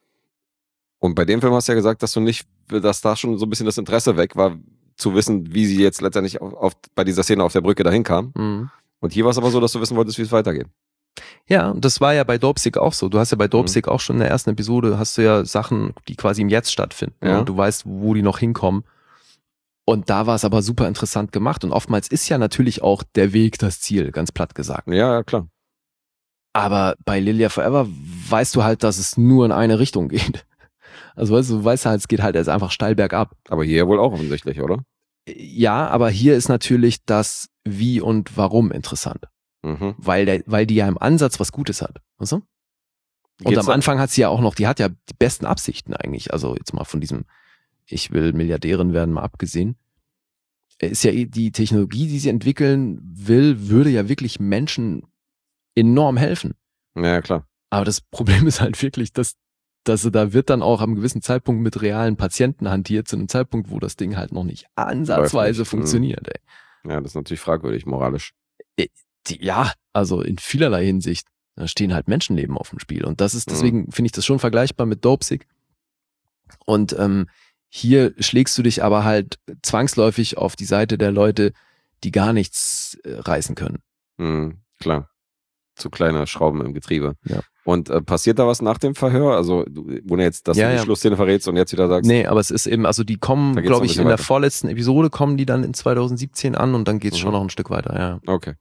Und bei dem Film hast du ja gesagt, dass da schon so ein bisschen das Interesse weg war, zu wissen, wie sie jetzt letztendlich bei dieser Szene auf der Brücke dahin kam. Mhm. Und hier war es aber so, dass du wissen wolltest, wie es weitergeht. Ja, und das war ja bei Dopesick auch so. Du hast ja bei Dopesick auch schon in der ersten Episode, hast du ja Sachen, die quasi im Jetzt stattfinden. Ja. Und du weißt, wo die noch hinkommen. Und da war es aber super interessant gemacht. Und oftmals ist ja natürlich auch der Weg das Ziel, ganz platt gesagt. Ja, klar. Aber bei Lilia Forever weißt du halt, dass es nur in eine Richtung geht. Also du weißt halt, es geht halt erst einfach steil bergab. Aber hier wohl auch offensichtlich, oder? Ja, aber hier ist natürlich das Wie und Warum interessant. Mhm. Weil die ja im Ansatz was Gutes hat. Weißt du? Und am Anfang hat sie ja auch noch, die hat ja die besten Absichten eigentlich. Also jetzt mal von diesem ich will Milliardärin werden mal abgesehen. Ist ja die Technologie, die sie entwickeln will, würde ja wirklich Menschen enorm helfen. Ja, klar. Aber das Problem ist halt wirklich, dass da wird dann auch am gewissen Zeitpunkt mit realen Patienten hantiert, zu einem Zeitpunkt, wo das Ding halt noch nicht ansatzweise funktioniert. Ey. Ja, das ist natürlich fragwürdig, moralisch. Ja, also in vielerlei Hinsicht. Da stehen halt Menschenleben auf dem Spiel. Und das ist, deswegen finde ich das schon vergleichbar mit Dopesick. Und hier schlägst du dich aber halt zwangsläufig auf die Seite der Leute, die gar nichts reißen können. Klar. Zu kleine Schrauben im Getriebe. Ja. Und passiert da was nach dem Verhör? Also, wo du jetzt die Schlussszene verrätst und jetzt wieder sagst. Nee, aber es ist eben, also die kommen, glaube ich, in der vorletzten Episode kommen die dann in 2017 an und dann geht's schon noch ein Stück weiter, ja. Okay.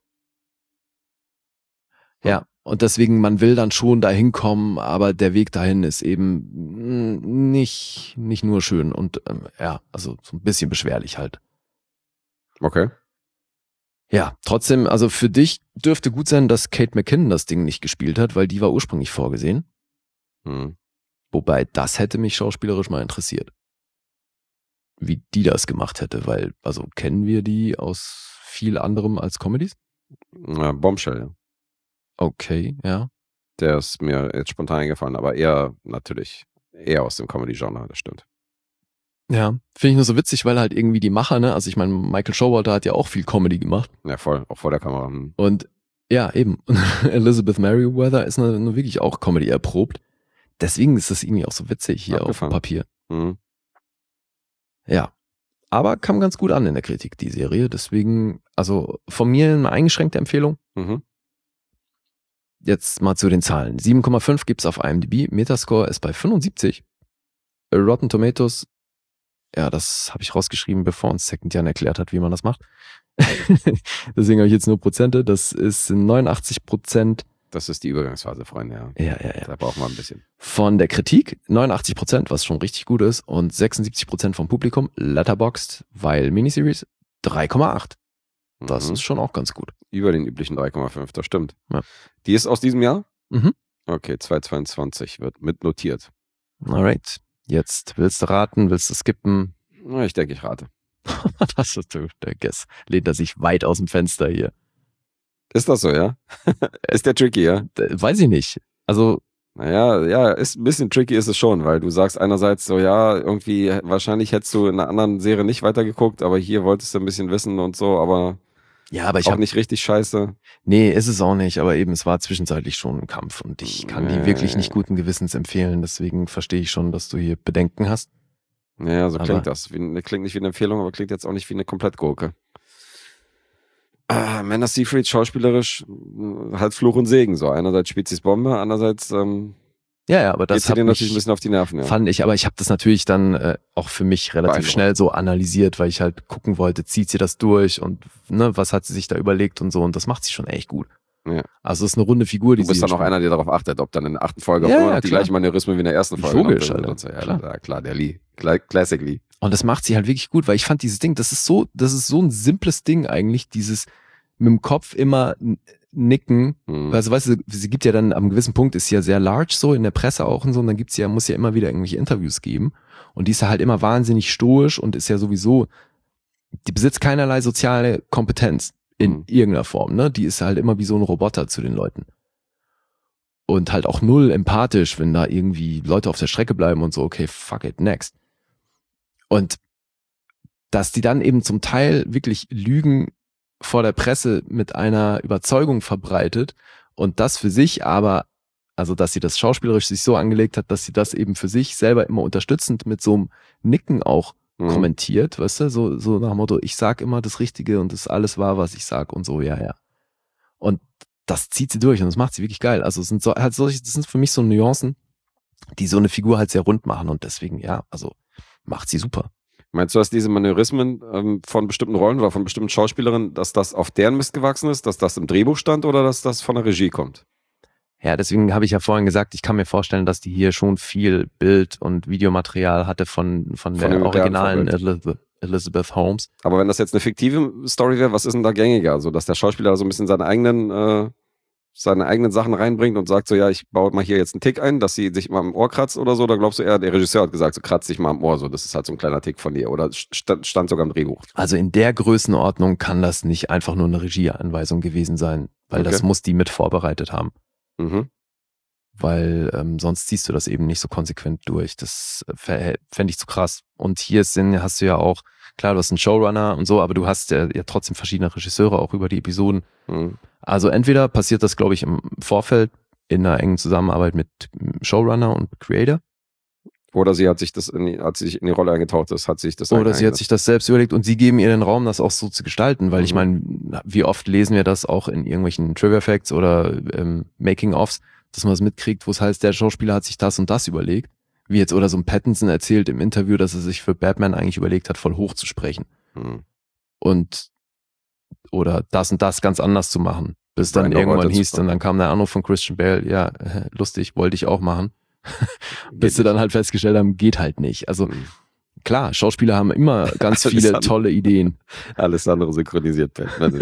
Ja, und deswegen, man will dann schon dahin kommen, aber der Weg dahin ist eben nicht nur schön und also so ein bisschen beschwerlich halt. Okay. Ja, trotzdem, also für dich dürfte gut sein, dass Kate McKinnon das Ding nicht gespielt hat, weil die war ursprünglich vorgesehen. Wobei, das hätte mich schauspielerisch mal interessiert. Wie die das gemacht hätte, weil, also kennen wir die aus viel anderem als Comedies? Ja, Bombshell, ja. Okay, ja. Der ist mir jetzt spontan eingefallen, aber eher aus dem Comedy-Genre, das stimmt. Ja, finde ich nur so witzig, weil halt irgendwie die Macher, ne, also ich meine, Michael Showalter hat ja auch viel Comedy gemacht. Ja, voll, auch vor der Kamera. Und ja, eben. Elizabeth Merriweather ist nur wirklich auch Comedy erprobt. Deswegen ist das irgendwie auch so witzig hier auf dem Papier. Ja. Aber kam ganz gut an in der Kritik, die Serie. Deswegen, also von mir eine eingeschränkte Empfehlung. Jetzt mal zu den Zahlen. 7,5 gibt's auf IMDb. Metascore ist bei 75. Rotten Tomatoes, ja, das habe ich rausgeschrieben, bevor uns Second Jan erklärt hat, wie man das macht. Deswegen habe ich jetzt nur Prozente. Das ist 89%. Das ist die Übergangsphase, Freunde, ja. Ja. Da brauchen wir ein bisschen. Von der Kritik 89%, was schon richtig gut ist, und 76% vom Publikum. Letterboxd, weil Miniseries 3,8. Das ist schon auch ganz gut. Über den üblichen 3,5, das stimmt. Ja. Die ist aus diesem Jahr? Mhm. Okay, 2022 wird mit notiert. Alright. Jetzt willst du raten, willst du skippen? Ich denke, ich rate. Das ist der Guess. Lehnt er sich weit aus dem Fenster hier. Ist das so, ja? Ist der tricky, ja? Weiß ich nicht. Also. Naja, ist ein bisschen tricky ist es schon, weil du sagst einerseits so, ja, irgendwie, wahrscheinlich hättest du in einer anderen Serie nicht weitergeguckt, aber hier wolltest du ein bisschen wissen und so, aber ja, aber ich auch nicht richtig scheiße. Nee, ist es auch nicht, aber eben, es war zwischenzeitlich schon ein Kampf und ich kann die wirklich nicht guten Gewissens empfehlen, deswegen verstehe ich schon, dass du hier Bedenken hast. Naja, so klingt das. Klingt nicht wie eine Empfehlung, aber klingt jetzt auch nicht wie eine Komplettgurke. Amanda Seyfried schauspielerisch halt Fluch und Segen, so. Einerseits spielt sie Bombe, andererseits ja, aber das geht dir natürlich ein bisschen auf die Nerven. Ja. Fand ich, aber ich habe das natürlich dann auch für mich relativ schnell so analysiert, weil ich halt gucken wollte, zieht sie das durch und ne, was hat sie sich da überlegt und so, und das macht sie schon echt gut. Ja. Also es ist eine runde Figur, die du bist dann auch einer, der darauf achtet, ob dann in der 8. Folge auch immer noch die gleichen Manierismen wie in der ersten Folge. Logisch, klar, der Lee. Classic Lee. Und das macht sie halt wirklich gut, weil ich fand dieses Ding, das ist so ein simples Ding eigentlich, dieses mit dem Kopf immer nicken. Also weißt du, sie gibt ja dann am gewissen Punkt, ist sie ja sehr large so, in der Presse auch und so, und dann muss ja immer wieder irgendwelche Interviews geben. Und die ist ja halt immer wahnsinnig stoisch und ist ja sowieso, die besitzt keinerlei soziale Kompetenz. In irgendeiner Form, ne? Die ist halt immer wie so ein Roboter zu den Leuten. Und halt auch null empathisch, wenn da irgendwie Leute auf der Strecke bleiben und so, okay, fuck it, next. Und dass die dann eben zum Teil wirklich Lügen vor der Presse mit einer Überzeugung verbreitet und das für sich aber, also dass sie das schauspielerisch sich so angelegt hat, dass sie das eben für sich selber immer unterstützend mit so einem Nicken auch kommentiert, weißt du, so nach dem Motto, ich sag immer das Richtige und das ist alles wahr, was ich sag und so, ja. Und das zieht sie durch und das macht sie wirklich geil. Also es sind so, halt solche, das sind für mich so Nuancen, die so eine Figur halt sehr rund machen und deswegen, ja, also macht sie super. Meinst du, dass diese Manörismen von bestimmten Rollen oder von bestimmten Schauspielerinnen, dass das auf deren Mist gewachsen ist, dass das im Drehbuch stand oder dass das von der Regie kommt? Ja, deswegen habe ich ja vorhin gesagt, ich kann mir vorstellen, dass die hier schon viel Bild- und Videomaterial hatte von der originalen Elizabeth Holmes. Aber wenn das jetzt eine fiktive Story wäre, was ist denn da gängiger? Also, dass der Schauspieler so ein bisschen seine eigenen Sachen reinbringt und sagt so, ja, ich baue mal hier jetzt einen Tick ein, dass sie sich mal am Ohr kratzt oder so, oder glaubst du eher, der Regisseur hat gesagt, so kratzt dich mal am Ohr, so, das ist halt so ein kleiner Tick von dir, oder stand sogar im Drehbuch? Also in der Größenordnung kann das nicht einfach nur eine Regieanweisung gewesen sein, weil das muss die mit vorbereitet haben. Mhm. Weil sonst ziehst du das eben nicht so konsequent durch. Das fände ich zu krass. Und hier hast du ja auch, klar, du hast einen Showrunner und so, aber du hast ja trotzdem verschiedene Regisseure auch über die Episoden. Mhm. Also entweder passiert das, glaube ich, im Vorfeld in einer engen Zusammenarbeit mit Showrunner und Creator. Oder sie hat sich in die Rolle eingetaucht, hat sich das oder sie hat sich das selbst überlegt und sie geben ihr den Raum, das auch so zu gestalten, weil ich meine, wie oft lesen wir das auch in irgendwelchen Trivia Facts oder Making-ofs, dass man das mitkriegt, wo es heißt, der Schauspieler hat sich das und das überlegt. Wie jetzt oder so ein Pattinson erzählt im Interview, dass er sich für Batman eigentlich überlegt hat, voll hoch zu sprechen. Und oder das und das ganz anders zu machen. Bis dann irgendwann hieß, und dann kam der Anruf von Christian Bale, ja, lustig, wollte ich auch machen. Bis sie dann halt festgestellt haben, geht halt nicht. Also klar, Schauspieler haben immer ganz viele tolle Ideen. Alles andere synchronisiert Batman.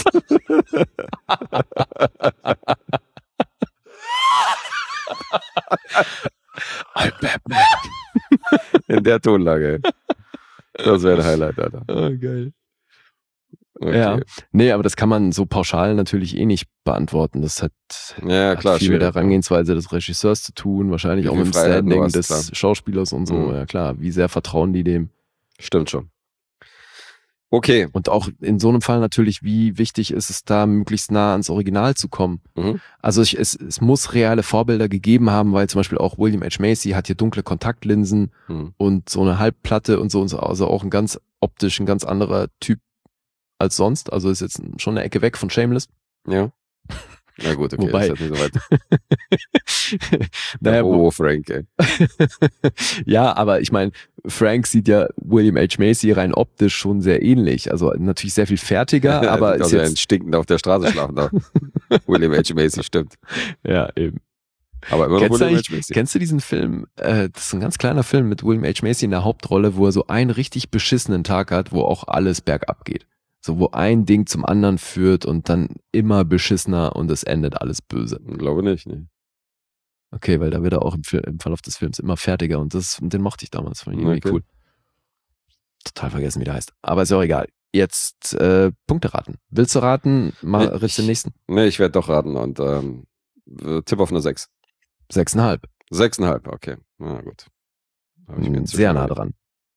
I'm Batman. In der Tonlage. Das wäre ein Highlight, Alter. Oh, geil. Okay. Ja, nee, aber das kann man so pauschal natürlich eh nicht beantworten. Das hat viel mit der Herangehensweise des Regisseurs zu tun, wahrscheinlich auch mit dem Standing des Schauspielers und so. Ja klar, wie sehr vertrauen die dem? Stimmt schon. Okay. Und auch in so einem Fall natürlich, wie wichtig ist es da, möglichst nah ans Original zu kommen. Also es muss reale Vorbilder gegeben haben, weil zum Beispiel auch William H. Macy hat hier dunkle Kontaktlinsen und so eine Halbplatte und so, also auch ein ganz anderer Typ als sonst. Also ist jetzt schon eine Ecke weg von Shameless. Ja. Na gut, okay, Wobei, das ist jetzt nicht so weit. Frank, ey. Ja, aber ich meine, Frank sieht ja William H. Macy rein optisch schon sehr ähnlich. Also natürlich sehr viel fertiger, aber ist jetzt stinkend auf der Straße schlafen da. William H. Macy, stimmt. Ja, eben. Aber immer noch William H. Macy. Kennst du diesen Film? Das ist ein ganz kleiner Film mit William H. Macy in der Hauptrolle, wo er so einen richtig beschissenen Tag hat, wo auch alles bergab geht. So, wo ein Ding zum anderen führt und dann immer beschissener und es endet alles böse. Ich glaube nicht, ne. Okay, weil da wird er auch im Verlauf des Films immer fertiger und den mochte ich damals, fand ich irgendwie cool. Total vergessen, wie der heißt. Aber ist ja auch egal. Jetzt Punkte raten. Willst du raten? Ritz den nächsten. Nee, ich werde doch raten und Tipp auf eine 6. 6,5. 6,5, okay. Na gut. Sehr nah dran.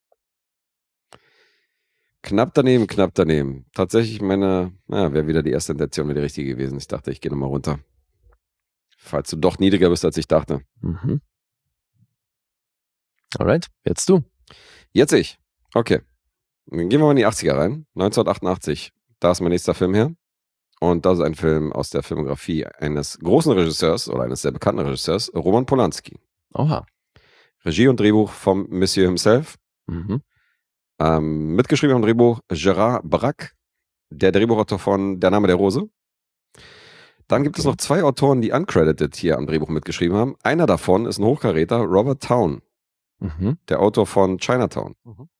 Knapp daneben. Tatsächlich wäre wieder die erste Intention die richtige gewesen. Ich dachte, ich gehe nochmal runter. Falls du doch niedriger bist, als ich dachte. Alright, jetzt du. Jetzt ich. Okay. Dann gehen wir mal in die 80er rein. 1988. Da ist mein nächster Film her. Und das ist ein Film aus der Filmografie eines großen Regisseurs oder eines sehr bekannten Regisseurs, Roman Polanski. Oha. Regie und Drehbuch vom Monsieur himself. Mitgeschrieben am Drehbuch Gérard Braque, der Drehbuchautor von Der Name der Rose. Dann gibt es noch 2 Autoren, die uncredited hier am Drehbuch mitgeschrieben haben. Einer davon ist ein Hochkaräter, Robert Towne, der Autor von Chinatown.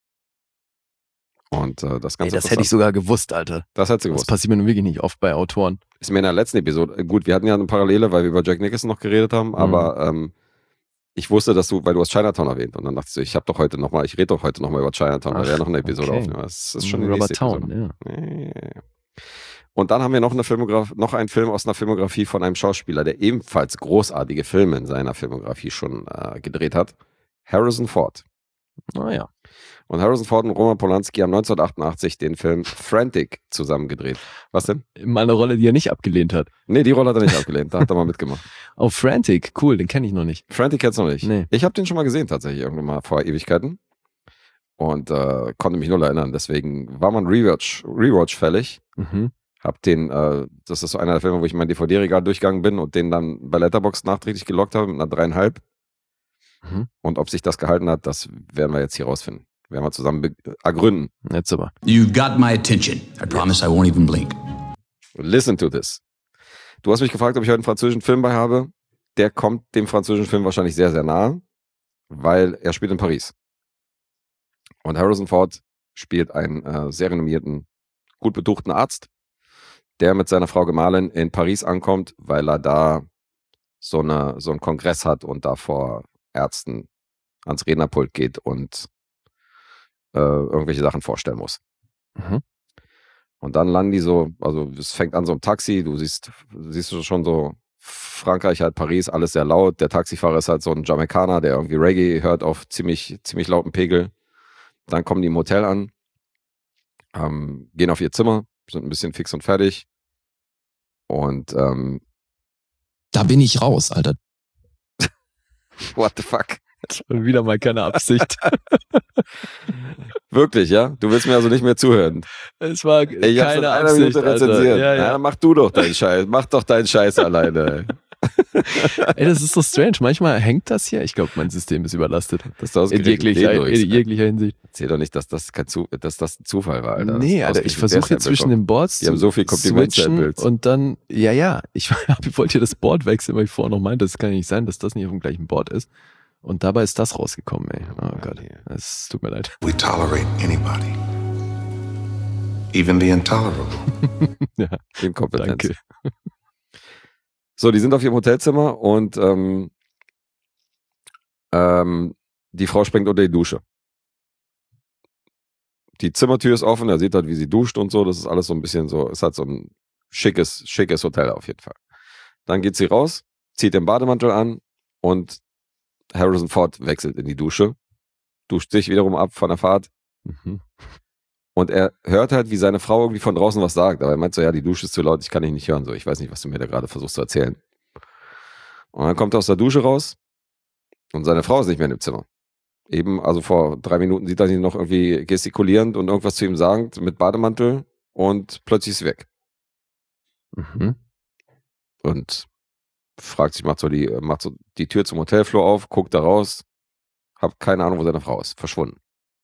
Und das Ganze. Das hätte ich sogar gewusst, Alter. Das hättest du gewusst. Das passiert mir nun wirklich nicht oft bei Autoren. Ist mir in der letzten Episode, gut, wir hatten ja eine Parallele, weil wir über Jack Nicholson noch geredet haben, aber ich wusste, weil du hast Chinatown erwähnt und dann dachte ich rede doch heute nochmal über Chinatown, weil wir noch eine Episode aufnehmen. Das ist schon die Robert nächste Towne, Episode. Und dann haben wir noch einen Film aus einer Filmografie von einem Schauspieler, der ebenfalls großartige Filme in seiner Filmografie schon gedreht hat. Harrison Ford. Naja. Und Harrison Ford und Roman Polanski haben 1988 den Film Frantic zusammen gedreht. Was denn? Mal eine Rolle, die er nicht abgelehnt hat. Nee, die Rolle hat er nicht abgelehnt. Da hat er mal mitgemacht. Oh, Frantic. Cool, den kenne ich noch nicht. Frantic kennst du noch nicht? Nee. Ich habe den schon mal gesehen tatsächlich, irgendwann mal vor Ewigkeiten. Und konnte mich null erinnern. Deswegen war man Rewatch fällig. Mhm. Hab den, das ist so einer der Filme, wo ich mein DVD-Regal durchgegangen bin und den dann bei Letterboxd nachträglich gelockt habe mit einer 3,5. Mhm. Und ob sich das gehalten hat, das werden wir jetzt hier rausfinden. Werden wir zusammen ergründen. Jetzt aber. You got my attention. I promise I won't even blink. Listen to this. Du hast mich gefragt, ob ich heute einen französischen Film bei habe. Der kommt dem französischen Film wahrscheinlich sehr, sehr nahe, weil er spielt in Paris. Und Harrison Ford spielt einen sehr renommierten, gut betuchten Arzt, der mit seiner Frau Gemahlin in Paris ankommt, weil er da so einen Kongress hat und da vor Ärzten ans Rednerpult geht und irgendwelche Sachen vorstellen muss. Mhm. Und dann landen die so, also es fängt an so im Taxi, du siehst schon so Frankreich, halt Paris, alles sehr laut. Der Taxifahrer ist halt so ein Jamaikaner, der irgendwie Reggae hört auf ziemlich lauten Pegel. Dann kommen die im Hotel an, gehen auf ihr Zimmer, sind ein bisschen fix und fertig. Und da bin ich raus, Alter. What the fuck? Wieder mal keine Absicht. Wirklich, ja? Du willst mir also nicht mehr zuhören? Es war ich hab's keine in einer Absicht, Minute rezensiert. Ja. Ja, mach du doch deinen Scheiß. Mach doch deinen Scheiß alleine. Ey, das ist so strange. Manchmal hängt das hier. Ich glaube, mein System ist überlastet. In jeglicher Hinsicht. Erzähl doch nicht, dass das ein Zufall war, Alter. Nee, Alter, ich versuche hier zwischen den Boards zu haben so viel switchen und dann, ich wollte hier das Board wechseln, weil ich vorher noch meinte, das kann ja nicht sein, dass das nicht auf dem gleichen Board ist. Und dabei ist das rausgekommen, ey. Oh Gott, es tut mir leid. We tolerate anybody. Even the intolerable. Ja, Inkompetenz. Danke. So, die sind auf ihrem Hotelzimmer und die Frau springt unter die Dusche. Die Zimmertür ist offen, er sieht halt, wie sie duscht und so. Das ist alles so ein bisschen so, ist halt so ein schickes Hotel auf jeden Fall. Dann geht sie raus, zieht den Bademantel an und Harrison Ford wechselt in die Dusche, duscht sich wiederum ab von der Fahrt. Mhm. Und er hört halt, wie seine Frau irgendwie von draußen was sagt. Aber er meint so, ja, die Dusche ist zu laut, ich kann dich nicht hören. So, ich weiß nicht, was du mir da gerade versuchst zu erzählen. Und dann kommt er aus der Dusche raus und seine Frau ist nicht mehr in dem Zimmer. Eben, also vor 3 Minuten sieht er sie noch irgendwie gestikulierend und irgendwas zu ihm sagend mit Bademantel und plötzlich ist sie weg. Mhm. Und fragt sich, macht so die Tür zum Hotelflur auf, guckt da raus, hab keine Ahnung, wo seine Frau ist, verschwunden.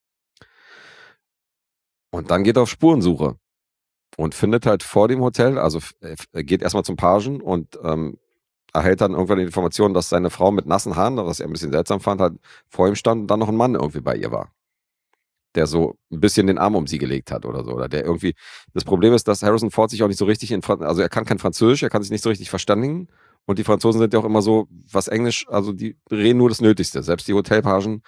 Und dann geht er auf Spurensuche und findet halt vor dem Hotel, also er geht erstmal zum Pagen und erhält dann irgendwann die Information, dass seine Frau mit nassen Haaren, was er ein bisschen seltsam fand, halt vor ihm stand und dann noch ein Mann irgendwie bei ihr war, der so ein bisschen den Arm um sie gelegt hat oder so. Oder der irgendwie, das Problem ist, dass Harrison Ford sich auch nicht so richtig also er kann kein Französisch, er kann sich nicht so richtig verständigen. Und die Franzosen sind ja auch immer so, was Englisch, also die reden nur das Nötigste. Selbst die Hotelpagen,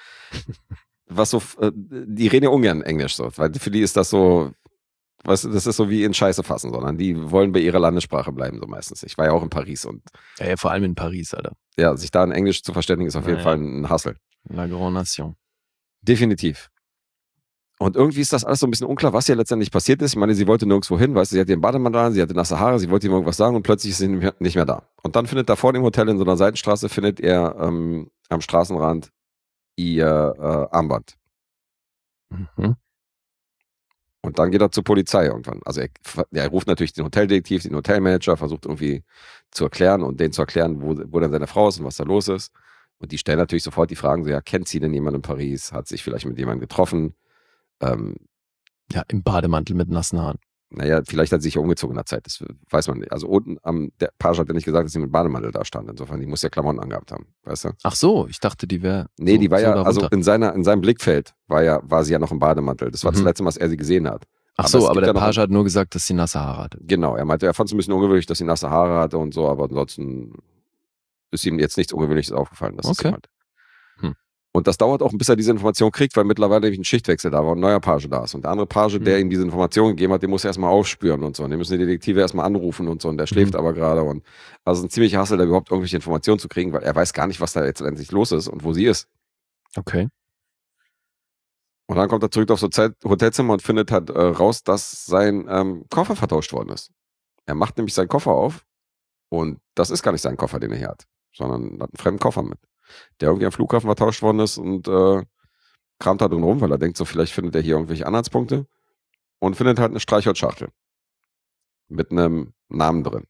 die reden ja ungern Englisch so, weil für die ist das so, das ist so wie in Scheiße fassen, sondern die wollen bei ihrer Landessprache bleiben so meistens. Ich war ja auch in Paris und Ja, vor allem in Paris, Alter. Ja, sich da in Englisch zu verständigen ist auf jeden Fall ein Hassel. La Grande Nation. Definitiv. Und irgendwie ist das alles so ein bisschen unklar, was hier letztendlich passiert ist. Ich meine, sie wollte nirgendwo hin, weißt du, sie hatte ihren Bademantel an, sie hatte nasse Haare, sie wollte ihm irgendwas sagen und plötzlich ist sie nicht mehr da. Und dann findet da vor dem Hotel in so einer Seitenstraße, findet er am Straßenrand ihr Armband. Mhm. Und dann geht er zur Polizei irgendwann. Also er ruft natürlich den Hoteldetektiv, den Hotelmanager, versucht irgendwie zu erklären und denen zu erklären, wo dann seine Frau ist und was da los ist. Und die stellen natürlich sofort die Fragen, so, ja, kennt sie denn jemanden in Paris? Hat sich vielleicht mit jemandem getroffen? Ja, im Bademantel mit nassen Haaren. Naja, vielleicht hat sie sich ja umgezogen in der Zeit, das weiß man nicht. Also unten der Page hat ja nicht gesagt, dass sie mit Bademantel da stand. Insofern, die muss ja Klamotten angehabt haben, weißt du? Ach so, ich dachte, die wäre. Nee, die war so ja, darunter. also in seinem Blickfeld war sie ja noch im Bademantel. Das war das letzte Mal, was er sie gesehen hat. Ach so, aber der ja Page hat nur gesagt, dass sie nasse Haare hatte. Genau, er meinte, er fand es ein bisschen ungewöhnlich, dass sie nasse Haare hatte und so, aber ansonsten ist ihm jetzt nichts Ungewöhnliches aufgefallen. Das Okay. ist Und das dauert auch, bis er diese Information kriegt, weil mittlerweile nämlich ein Schichtwechsel da war und ein neuer Page da ist. Und der andere Page, der ihm diese Information gegeben hat, den muss er erstmal aufspüren und so. Und den müssen die Detektive erstmal anrufen und so. Und der schläft aber gerade. Und also ein ziemlicher Hassel, da überhaupt irgendwelche Informationen zu kriegen, weil er weiß gar nicht, was da jetzt endlich los ist und wo sie ist. Okay. Und dann kommt er zurück aufs Hotelzimmer und findet halt raus, dass sein Koffer vertauscht worden ist. Er macht nämlich seinen Koffer auf und das ist gar nicht sein Koffer, den er hier hat, sondern hat einen fremden Koffer mit, der irgendwie am Flughafen vertauscht worden ist und kramt da drin rum, weil er denkt, so vielleicht findet er hier irgendwelche Anhaltspunkte und findet halt eine Streichholzschachtel mit einem Namen drin.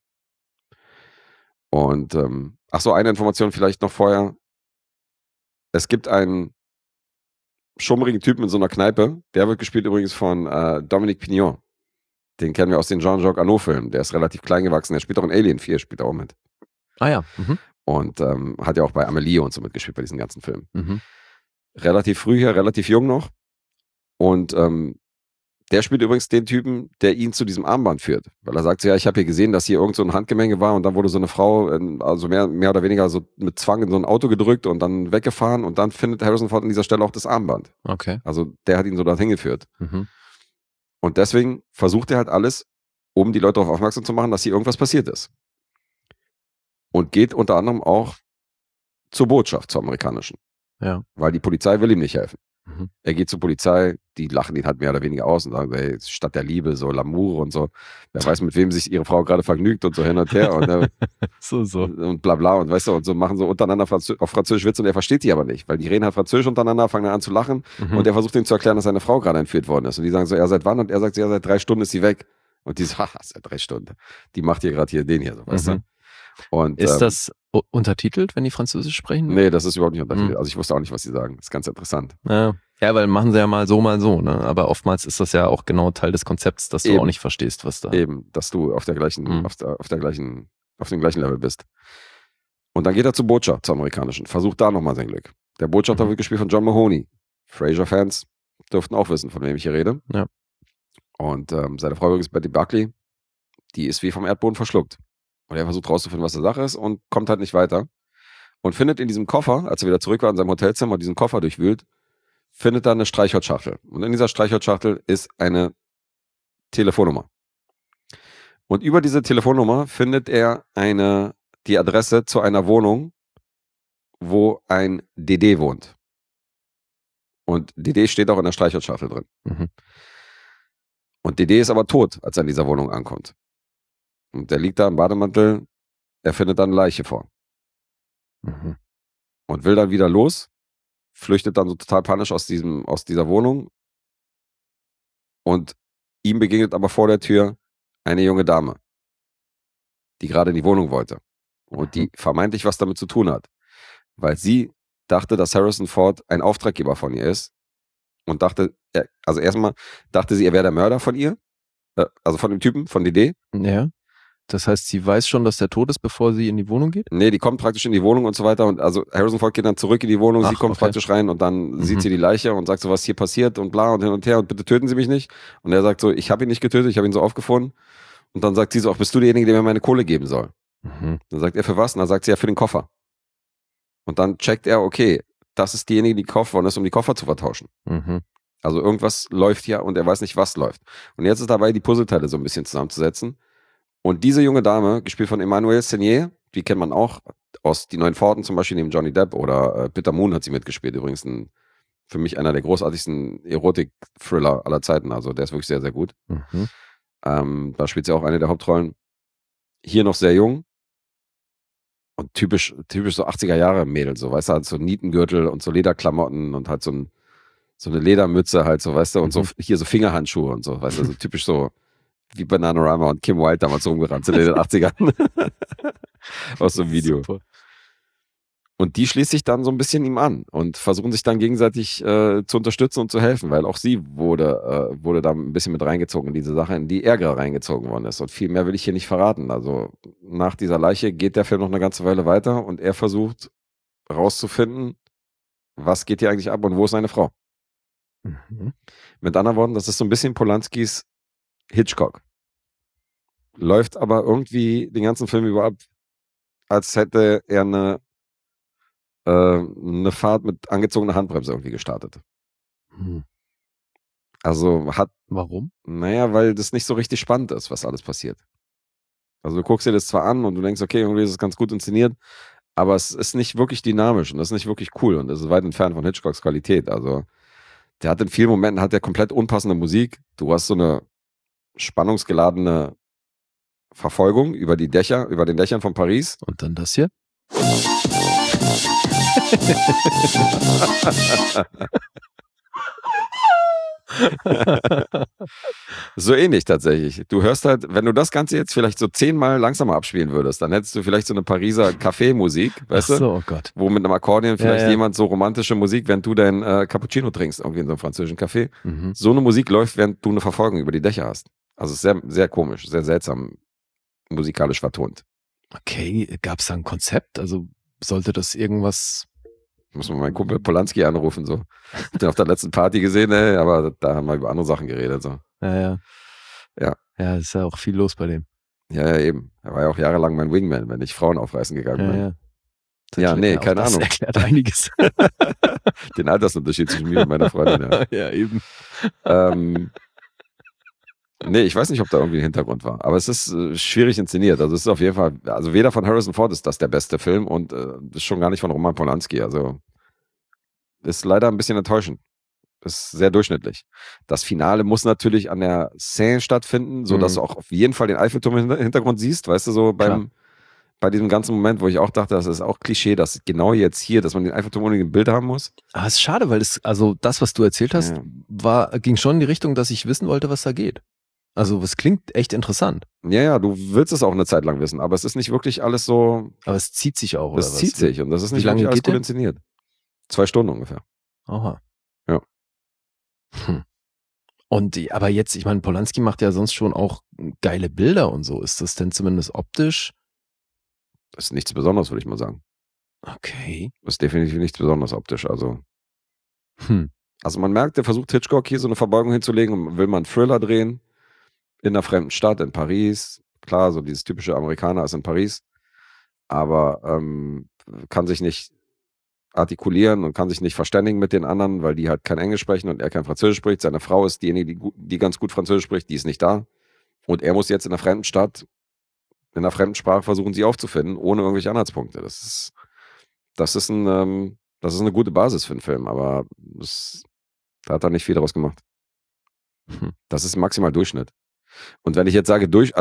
Und eine Information vielleicht noch vorher. Es gibt einen schummrigen Typen in so einer Kneipe, der wird gespielt übrigens von Dominique Pignon. Den kennen wir aus den Jean-Jacques Annaud-Filmen. Der ist relativ klein gewachsen. Der spielt auch in Alien 4, spielt auch mit. Ah ja. Mhm. Und hat ja auch bei Amelie und so mitgespielt bei diesen ganzen Filmen. Mhm. Relativ früh hier, relativ jung noch. Und der spielt übrigens den Typen, der ihn zu diesem Armband führt. Weil er sagt so, ja, ich habe hier gesehen, dass hier irgend so ein Handgemenge war und dann wurde so eine Frau, also mehr oder weniger so mit Zwang in so ein Auto gedrückt und dann weggefahren und dann findet Harrison Ford an dieser Stelle auch das Armband. Okay. Also der hat ihn so dorthin geführt. Mhm. Und deswegen versucht er halt alles, um die Leute darauf aufmerksam zu machen, dass hier irgendwas passiert ist. Und geht unter anderem auch zur Botschaft, zur amerikanischen. Ja. Weil die Polizei will ihm nicht helfen. Mhm. Er geht zur Polizei, die lachen ihn halt mehr oder weniger aus und sagen, hey, Stadt der Liebe, so L'amour und so. Wer weiß, mit wem sich ihre Frau gerade vergnügt und so hin und her und, so. Und bla bla und weißt du, und so machen so untereinander auf Französisch Witze und er versteht die aber nicht, weil die reden halt Französisch untereinander, fangen dann an zu lachen und er versucht ihnen zu erklären, dass seine Frau gerade entführt worden ist. Und die sagen so, ja, seit wann? Und er sagt, ja, seit 3 Stunden ist sie weg. Und die so, haha, seit 3 Stunden. Die macht hier gerade hier den hier, so, weißt du? Und, ist das untertitelt, wenn die Französisch sprechen? Nee, das ist überhaupt nicht untertitelt. Also ich wusste auch nicht, was sie sagen. Das ist ganz interessant. Ja, weil machen sie ja mal so, ne? Aber oftmals ist das ja auch genau Teil des Konzepts, dass du auch nicht verstehst, was da... Eben, dass du auf dem gleichen Level bist. Und dann geht er zur Botschaft, zur amerikanischen. Versucht da nochmal sein Glück. Der Botschafter wird gespielt von John Mahoney. Frasier-Fans dürften auch wissen, von wem ich hier rede. Ja. Und seine Frau übrigens Betty Buckley, die ist wie vom Erdboden verschluckt. Und er versucht rauszufinden, was die Sache ist und kommt halt nicht weiter. Und findet in diesem Koffer, als er wieder zurück war in seinem Hotelzimmer und diesen Koffer durchwühlt, findet er eine Streichholzschachtel. Und in dieser Streichholzschachtel ist eine Telefonnummer. Und über diese Telefonnummer findet er die Adresse zu einer Wohnung, wo ein DD wohnt. Und DD steht auch in der Streichholzschachtel drin. Mhm. Und DD ist aber tot, als er in dieser Wohnung ankommt. Und der liegt da im Bademantel, er findet dann eine Leiche vor. Mhm. Und will dann wieder los, flüchtet dann so total panisch aus dieser Wohnung. Und ihm begegnet aber vor der Tür eine junge Dame, die gerade in die Wohnung wollte. Und die vermeintlich was damit zu tun hat. Weil sie dachte, dass Harrison Ford ein Auftraggeber von ihr ist. Und dachte, also erstmal dachte sie, er wäre der Mörder von ihr. Also von dem Typen, von DD. Ja. Das heißt, sie weiß schon, dass der tot ist, bevor sie in die Wohnung geht? Nee, die kommt praktisch in die Wohnung und so weiter. Und also Harrison Ford geht dann zurück in die Wohnung, sie kommt praktisch rein und dann sieht sie die Leiche und sagt so, was hier passiert und bla und hin und her und bitte töten Sie mich nicht. Und er sagt so, ich habe ihn nicht getötet, ich habe ihn so aufgefunden. Und dann sagt sie so, ach, bist du derjenige, der mir meine Kohle geben soll? Mhm. Dann sagt er, für was? Und dann sagt sie, ja, für den Koffer. Und dann checkt er, okay, das ist diejenige, die gekauft worden ist, um die Koffer zu vertauschen. Mhm. Also irgendwas läuft ja und er weiß nicht, was läuft. Und jetzt ist dabei, die Puzzleteile so ein bisschen zusammenzusetzen. Und diese junge Dame, gespielt von Emmanuelle Seigner, die kennt man auch aus Die Neuen Pforten zum Beispiel, neben Johnny Depp oder Bitter Moon hat sie mitgespielt. Übrigens für mich einer der großartigsten Erotik-Thriller aller Zeiten. Also der ist wirklich sehr, sehr gut. Mhm. Da spielt sie auch eine der Hauptrollen. Hier noch sehr jung. Und typisch so 80er-Jahre-Mädel, so, weißt du, halt so Nietengürtel und so Lederklamotten und halt so eine Ledermütze halt, so, weißt du, und so hier so Fingerhandschuhe und so, weißt du, so typisch so wie Bananarama und Kim Wilde damals rumgerannt sind in den 80ern. Aus so einem Video. Super. Und die schließt sich dann so ein bisschen ihm an und versuchen sich dann gegenseitig zu unterstützen und zu helfen, weil auch sie wurde da ein bisschen mit reingezogen in diese Sache, in die er gerade reingezogen worden ist. Und viel mehr will ich hier nicht verraten. Also nach dieser Leiche geht der Film noch eine ganze Weile weiter und er versucht rauszufinden, was geht hier eigentlich ab und wo ist seine Frau. Mhm. Mit anderen Worten, das ist so ein bisschen Polanskis Hitchcock. Läuft aber irgendwie den ganzen Film über ab, als hätte er eine eine Fahrt mit angezogener Handbremse irgendwie gestartet. Also Warum? Naja, weil das nicht so richtig spannend ist, was alles passiert. Also du guckst dir das zwar an und du denkst, okay, irgendwie ist es ganz gut inszeniert, aber es ist nicht wirklich dynamisch und das ist nicht wirklich cool und das ist weit entfernt von Hitchcocks Qualität. Also der hat in vielen Momenten komplett unpassende Musik. Du hast so eine spannungsgeladene Verfolgung über den Dächern von Paris. Und dann das hier? So ähnlich tatsächlich. Du hörst halt, wenn du das Ganze jetzt vielleicht so 10-mal langsamer abspielen würdest, dann hättest du vielleicht so eine Pariser Café-Musik, weißt du? Oh Gott. Wo mit einem Akkordeon vielleicht jemand so romantische Musik, während du dein Cappuccino trinkst, irgendwie in so einem französischen Café. So eine Musik läuft, während du eine Verfolgung über die Dächer hast. Also sehr, sehr komisch, sehr seltsam musikalisch vertont. Okay, gab es da ein Konzept? Also sollte das irgendwas... Muss man meinen Kumpel Polanski anrufen, so. Hab den auf der letzten Party gesehen, aber da haben wir über andere Sachen geredet, so. Ja. Ja. Ja, ist ja auch viel los bei dem. Ja, eben. Er war ja auch jahrelang mein Wingman, wenn ich Frauen aufreißen gegangen bin. Ja, keine Ahnung. Das erklärt einiges. Den Altersunterschied zwischen mir und meiner Freundin, ja. Ja, eben. Nee, ich weiß nicht, ob da irgendwie ein Hintergrund war, aber es ist schwierig inszeniert. Also es ist auf jeden Fall, also weder von Harrison Ford ist das der beste Film und ist schon gar nicht von Roman Polanski. Also ist leider ein bisschen enttäuschend. Ist sehr durchschnittlich. Das Finale muss natürlich an der Seine stattfinden, sodass du auch auf jeden Fall den Eiffelturm im Hintergrund siehst, weißt du, so bei diesem ganzen Moment, wo ich auch dachte, das ist auch Klischee, dass genau jetzt hier, dass man den Eiffelturm unbedingt im Bild haben muss. Aber es ist schade, weil das, was du erzählt hast, ging schon in die Richtung, dass ich wissen wollte, was da geht. Also, es klingt echt interessant. Ja, du willst es auch eine Zeit lang wissen, aber es ist nicht wirklich alles so. Aber es zieht sich auch, oder was? Es zieht sich und das ist nicht lange wirklich alles geht gut der? inszeniert. 2 Stunden ungefähr. Aha. Ja. Aber jetzt, ich meine, Polanski macht ja sonst schon auch geile Bilder und so. Ist das denn zumindest optisch? Das ist nichts Besonderes, würde ich mal sagen. Okay. Das ist definitiv nichts Besonderes optisch. Also man merkt, der versucht Hitchcock hier so eine Verbeugung hinzulegen und will mal einen Thriller drehen. In einer fremden Stadt, in Paris. Klar, so dieses typische Amerikaner ist in Paris. Aber kann sich nicht artikulieren und kann sich nicht verständigen mit den anderen, weil die halt kein Englisch sprechen und er kein Französisch spricht. Seine Frau ist diejenige, die ganz gut Französisch spricht, die ist nicht da. Und er muss jetzt in einer fremden Stadt, in einer fremden Sprache versuchen, sie aufzufinden, ohne irgendwelche Anhaltspunkte. Das ist eine gute Basis für einen Film, aber da hat er nicht viel daraus gemacht. Das ist maximal Durchschnitt. Und wenn ich jetzt sage wenn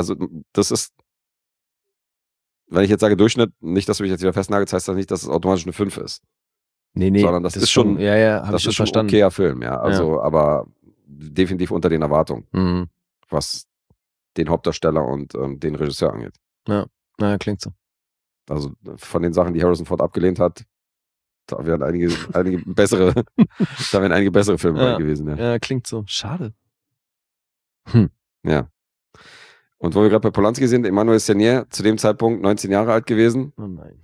ich jetzt sage Durchschnitt, nicht, dass du mich jetzt wieder festnagelst, heißt das nicht, dass es automatisch eine 5 ist. Nee. Sondern das ist schon, habe ich schon verstanden. Ein okayer Film, ja. Also, aber definitiv unter den Erwartungen, was den Hauptdarsteller und den Regisseur angeht. Ja, klingt so. Also von den Sachen, die Harrison Ford abgelehnt hat, da wären einige bessere Filme gewesen. Ja, klingt so. Schade. Ja. Und wo wir gerade bei Polanski sind, Emmanuelle Seigner, zu dem Zeitpunkt 19 Jahre alt gewesen. Oh nein.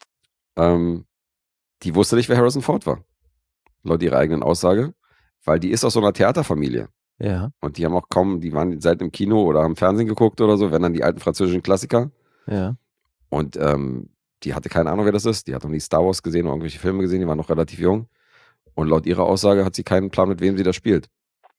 Die wusste nicht, wer Harrison Ford war. Laut ihrer eigenen Aussage. Weil die ist aus so einer Theaterfamilie. Ja. Und die waren selten im Kino oder haben Fernsehen geguckt oder so, wenn dann die alten französischen Klassiker. Ja. Und die hatte keine Ahnung, wer das ist. Die hat noch nie Star Wars gesehen oder irgendwelche Filme gesehen. Die war noch relativ jung. Und laut ihrer Aussage hat sie keinen Plan, mit wem sie da spielt.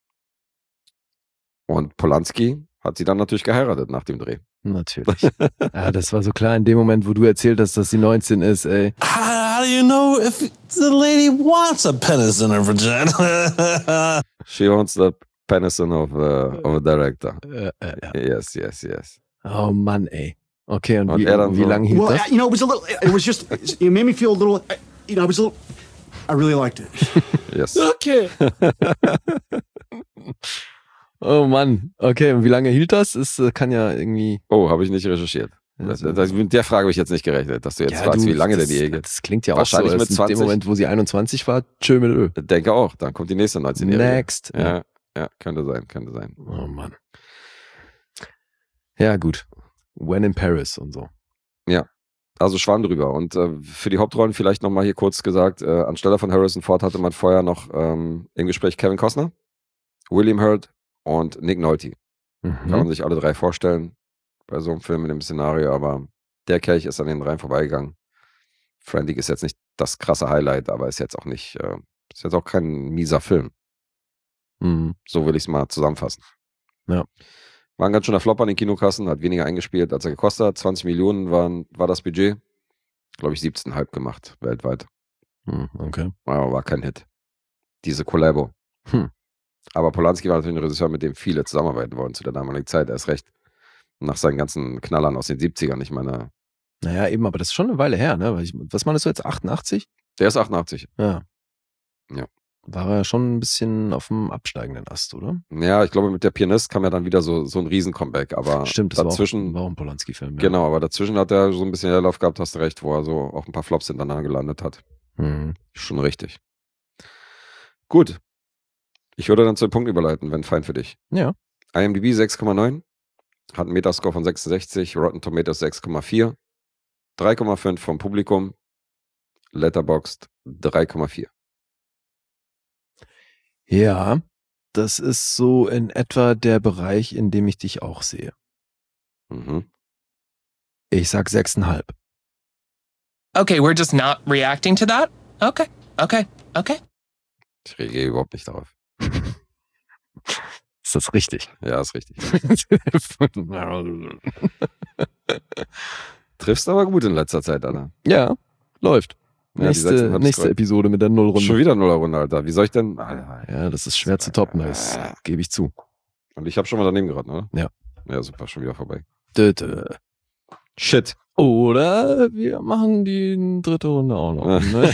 Und Polanski hat sie dann natürlich geheiratet nach dem Dreh. Natürlich. Ja, das war so klar in dem Moment, wo du erzählt hast, dass sie 19 ist, ey. How do you know if the lady wants a penis in her vagina? She wants the penis of a director. Yes. Oh Mann, ey. Okay, und Und wie er dann so- lange hielt das? It made me feel a little, I really liked it. Yes. Okay. Oh Mann. Okay, und wie lange hielt das? Es kann ja irgendwie... Oh, habe ich nicht recherchiert. Mit der Frage habe ich jetzt nicht gerechnet, dass du jetzt fragst, wie lange denn die Ehe geht. Das klingt ja auch so, Wahrscheinlich als mit 20. in dem Moment, wo sie 21 war, tschö mit Ö. Denke auch, dann kommt die nächste 19-Jährige. Next. Ja, könnte sein. Oh Mann. Ja, gut. When in Paris und so. Ja, also schwamm drüber. Und für die Hauptrollen vielleicht nochmal hier kurz gesagt, anstelle von Harrison Ford hatte man vorher noch im Gespräch Kevin Costner, William Hurt und Nick Nolte. Kann man sich alle 3 vorstellen bei so einem Film mit dem Szenario, aber der Kelch ist an den 3 vorbeigegangen. Frantic ist jetzt nicht das krasse Highlight, aber ist jetzt auch nicht, ist jetzt auch kein mieser Film. So will ich es mal zusammenfassen. Ja. War ein ganz schöner Flop an den Kinokassen, hat weniger eingespielt, als er gekostet hat. 20 Millionen war das Budget. Glaube ich 17,5 gemacht, weltweit. Okay. Aber war kein Hit. Diese Collabo. Aber Polanski war natürlich ein Regisseur, mit dem viele zusammenarbeiten wollen zu der damaligen Zeit. Er ist recht. Nach seinen ganzen Knallern aus den 70ern. Ich meine. Naja, eben, aber das ist schon eine Weile her, ne? Was meinst du jetzt, 88? Der ist 88. Ja. Ja. War er schon ein bisschen auf dem absteigenden Ast, oder? Ja, ich glaube, mit der Pianist kam ja dann wieder so ein Riesen-Comeback. Aber stimmt, das dazwischen, war auch ein Polanski-Film. Ja. Genau, aber dazwischen hat er so ein bisschen Leerlauf gehabt, hast du recht, wo er so auch ein paar Flops hintereinander gelandet hat. Schon richtig. Gut. Ich würde dann zu den Punkt überleiten, wenn fein für dich. Ja. IMDb 6,9, hat einen Metascore von 66, Rotten Tomatoes 6,4, 3,5 vom Publikum, Letterboxd 3,4. Ja, das ist so in etwa der Bereich, in dem ich dich auch sehe. Ich sag 6,5. Okay, we're just not reacting to that? Okay. Ich reagiere überhaupt nicht darauf. Ist das richtig? Ja, ist richtig. Triffst aber gut in letzter Zeit, Alter. Ja, läuft. Ja, nächste Episode mit der Nullrunde. Schon wieder Nullrunde, Alter. Wie soll ich denn? Ja, das ist schwer zu toppen, das gebe ich zu. Und ich habe schon mal daneben geraten, oder? Ja. Ja, super, schon wieder vorbei. Shit. Oder wir machen die dritte Runde auch noch. Ne?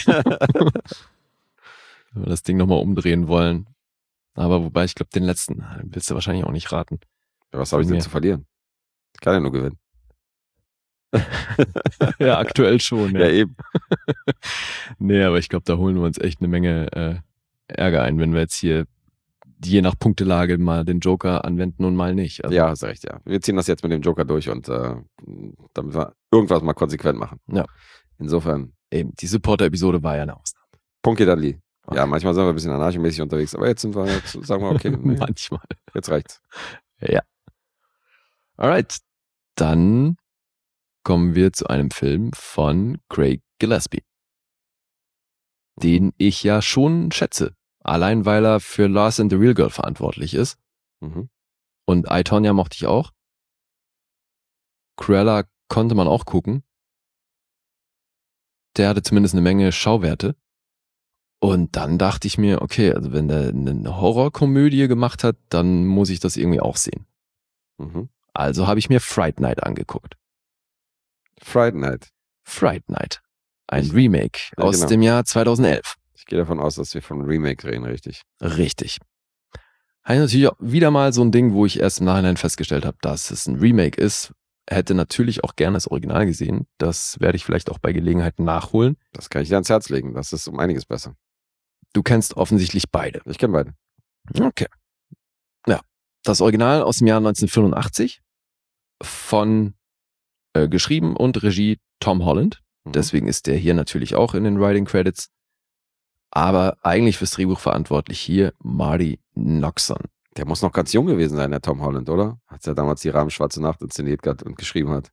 Wenn wir das Ding nochmal umdrehen wollen. Aber wobei, ich glaube, den letzten willst du wahrscheinlich auch nicht raten. Ja, was habe ich denn zu verlieren? Ich kann ja nur gewinnen. Ja, aktuell schon. Ja, eben. Nee, aber ich glaube, da holen wir uns echt eine Menge Ärger ein, wenn wir jetzt hier je nach Punktelage mal den Joker anwenden und mal nicht. Also, ja, hast recht, ja. Wir ziehen das jetzt mit dem Joker durch und damit wir irgendwas mal konsequent machen. Ja. Insofern. Eben, die Supporter-Episode war ja eine Ausnahme. Punkt Ali. Okay. Ja, manchmal sind wir ein bisschen anarchomäßig unterwegs, aber jetzt sagen wir, okay. Nee, manchmal. Jetzt reicht's. Ja. Alright. Dann kommen wir zu einem Film von Craig Gillespie, den ich ja schon schätze. Allein, weil er für Lars and the Real Girl verantwortlich ist. Und I, Tonya mochte ich auch. Cruella konnte man auch gucken. Der hatte zumindest eine Menge Schauwerte. Und dann dachte ich mir, okay, also wenn der eine Horrorkomödie gemacht hat, dann muss ich das irgendwie auch sehen. Also habe ich mir Fright Night angeguckt. Fright Night. Ein Remake aus dem Jahr 2011. Ich gehe davon aus, dass wir von Remake reden, richtig? Richtig. Habe ich natürlich auch wieder mal so ein Ding, wo ich erst im Nachhinein festgestellt habe, dass es ein Remake ist. Hätte natürlich auch gerne das Original gesehen. Das werde ich vielleicht auch bei Gelegenheit nachholen. Das kann ich dir ans Herz legen. Das ist um einiges besser. Du kennst offensichtlich beide. Ich kenne beide. Okay. Ja. Das Original aus dem Jahr 1985 von geschrieben und Regie Tom Holland. Deswegen ist der hier natürlich auch in den Writing Credits. Aber eigentlich fürs Drehbuch verantwortlich hier Marty Noxon. Der muss noch ganz jung gewesen sein, der Tom Holland, oder? Als er damals die Rahmen Schwarze Nacht inszeniert hat und geschrieben hat.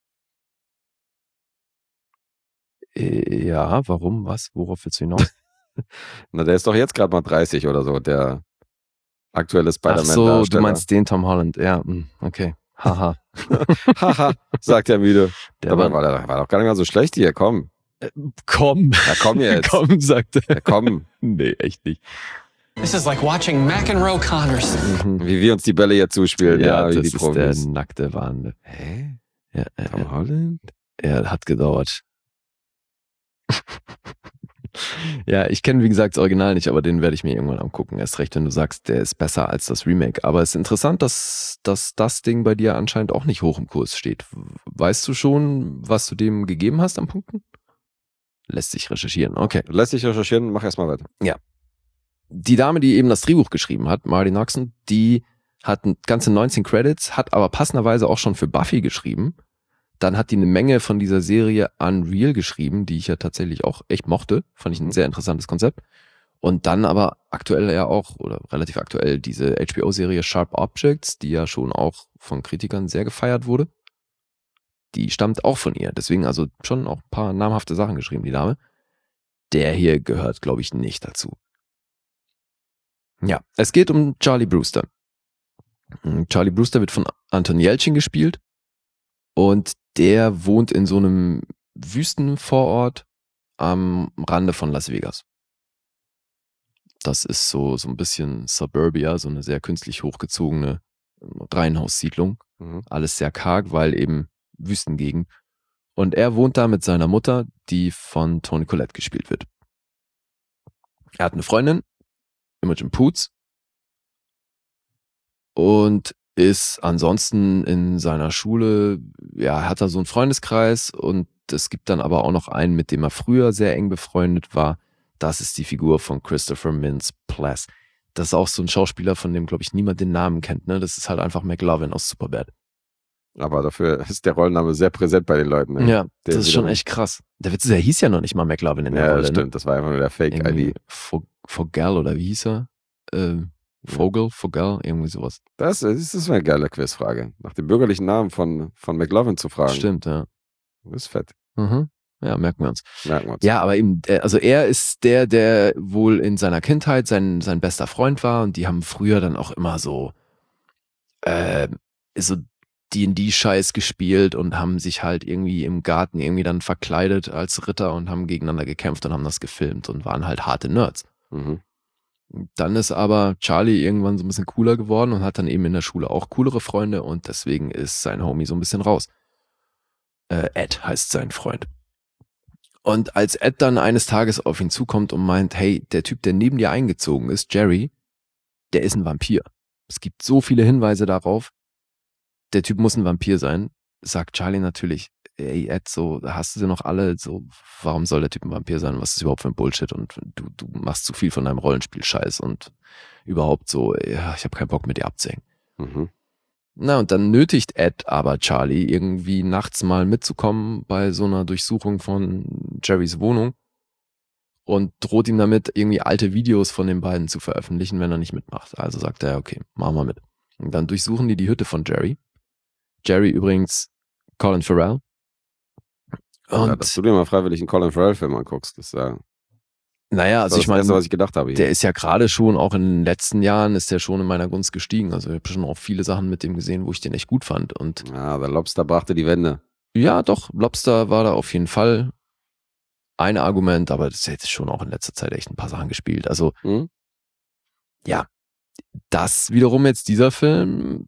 Ja, warum? Was? Worauf willst du hinaus? Na, der ist doch jetzt gerade mal 30 oder so, der aktuelle Spider-Man-Darsteller. Ach so, du meinst den Tom Holland. Ja, okay. Haha. Haha, sagt der müde. Der war doch gar nicht mal so schlecht hier, komm. Komm. Ja, komm jetzt. Komm, sagt er. Ja, komm. Nee, echt nicht. This is like watching McEnroe Connors. Wie wir uns die Bälle jetzt zuspielen. Ja, wie das die ist Profis. der nackte Wahn. Hä? Ja, Tom Holland? Er hat gedauert. Ja, ich kenne wie gesagt das Original nicht, aber den werde ich mir irgendwann angucken. Erst recht, wenn du sagst, der ist besser als das Remake. Aber es ist interessant, dass das Ding bei dir anscheinend auch nicht hoch im Kurs steht. Weißt du schon, was du dem gegeben hast an Punkten? Lässt sich recherchieren, okay. Lässt sich recherchieren, mach erstmal weiter. Ja. Die Dame, die eben das Drehbuch geschrieben hat, Marty Noxon, die hat ganze 19 Credits, hat aber passenderweise auch schon für Buffy geschrieben. Dann hat die eine Menge von dieser Serie Unreal geschrieben, die ich ja tatsächlich auch echt mochte. Fand ich ein sehr interessantes Konzept. Und dann aber aktuell ja auch, oder relativ aktuell, diese HBO-Serie Sharp Objects, die ja schon auch von Kritikern sehr gefeiert wurde. Die stammt auch von ihr. Deswegen also schon auch ein paar namhafte Sachen geschrieben, die Dame. der hier gehört, glaube ich, nicht dazu. Ja, es geht um Charlie Brewster. Charlie Brewster wird von Anton Yelchin gespielt und der wohnt in so einem Wüstenvorort am Rande von Las Vegas. Das ist so ein bisschen Suburbia, so eine sehr künstlich hochgezogene Reihenhaussiedlung. Alles sehr karg, weil eben Wüstengegend. Und er wohnt da mit seiner Mutter, die von Toni Collette gespielt wird. Er hat eine Freundin, Imogen Poots, und ist ansonsten in seiner Schule, ja, hat er so einen Freundeskreis und es gibt dann aber auch noch einen, mit dem er früher sehr eng befreundet war. Das ist die Figur von Christopher Mintz-Plasse. Das ist auch so ein Schauspieler, von dem, glaube ich, niemand den Namen kennt. Ne? Das ist halt einfach McLovin aus Superbad. Aber dafür ist der Rollenname sehr präsent bei den Leuten. Ne? Ja, das ist schon echt krass. Der Witz ist, er hieß ja noch nicht mal McLovin in der Rolle. Ja, stimmt. Ne? Das war einfach nur der Fake-ID. Vogel oder wie hieß er? Vogel, irgendwie sowas. Das ist eine geile Quizfrage. Nach dem bürgerlichen Namen von McLovin zu fragen. Stimmt, ja. Das ist fett. Mhm. Ja, merken wir uns. Ja, aber eben, also er ist der wohl in seiner Kindheit sein bester Freund war und die haben früher dann auch immer so D&D-Scheiß gespielt und haben sich halt irgendwie im Garten irgendwie dann verkleidet als Ritter und haben gegeneinander gekämpft und haben das gefilmt und waren halt harte Nerds. Mhm. Dann ist aber Charlie irgendwann so ein bisschen cooler geworden und hat dann eben in der Schule auch coolere Freunde und deswegen ist sein Homie so ein bisschen raus. Ed heißt sein Freund. Und als Ed dann eines Tages auf ihn zukommt und meint, hey, der Typ, der neben dir eingezogen ist, Jerry, der ist ein Vampir. Es gibt so viele Hinweise darauf, der Typ muss ein Vampir sein, sagt Charlie natürlich, ey Ed, so, hast du sie noch alle, so, warum soll der Typ ein Vampir sein, was ist überhaupt für ein Bullshit und du machst zu viel von deinem Rollenspiel-Scheiß und überhaupt so, ja, ich habe keinen Bock mit dir abzuhängen. Mhm. Na, und dann nötigt Ed aber Charlie irgendwie nachts mal mitzukommen bei so einer Durchsuchung von Jerrys Wohnung und droht ihm damit, irgendwie alte Videos von den beiden zu veröffentlichen, wenn er nicht mitmacht. Also sagt er, okay, machen wir mit. Und dann durchsuchen die Hütte von Jerry. Jerry übrigens Colin Farrell. Und ja, dass du dir mal freiwillig einen Colin Farrell-Film anguckst, das ist ja... Naja, also ich meine, das Erste, was ich gedacht habe. Der ist ja gerade schon, auch in den letzten Jahren, ist der schon in meiner Gunst gestiegen. Also ich habe schon auch viele Sachen mit dem gesehen, wo ich den echt gut fand. Und ja, der Lobster brachte die Wende. Ja, doch, Lobster war da auf jeden Fall ein Argument, aber das hätte schon auch in letzter Zeit echt ein paar Sachen gespielt. Also ja, das wiederum jetzt dieser Film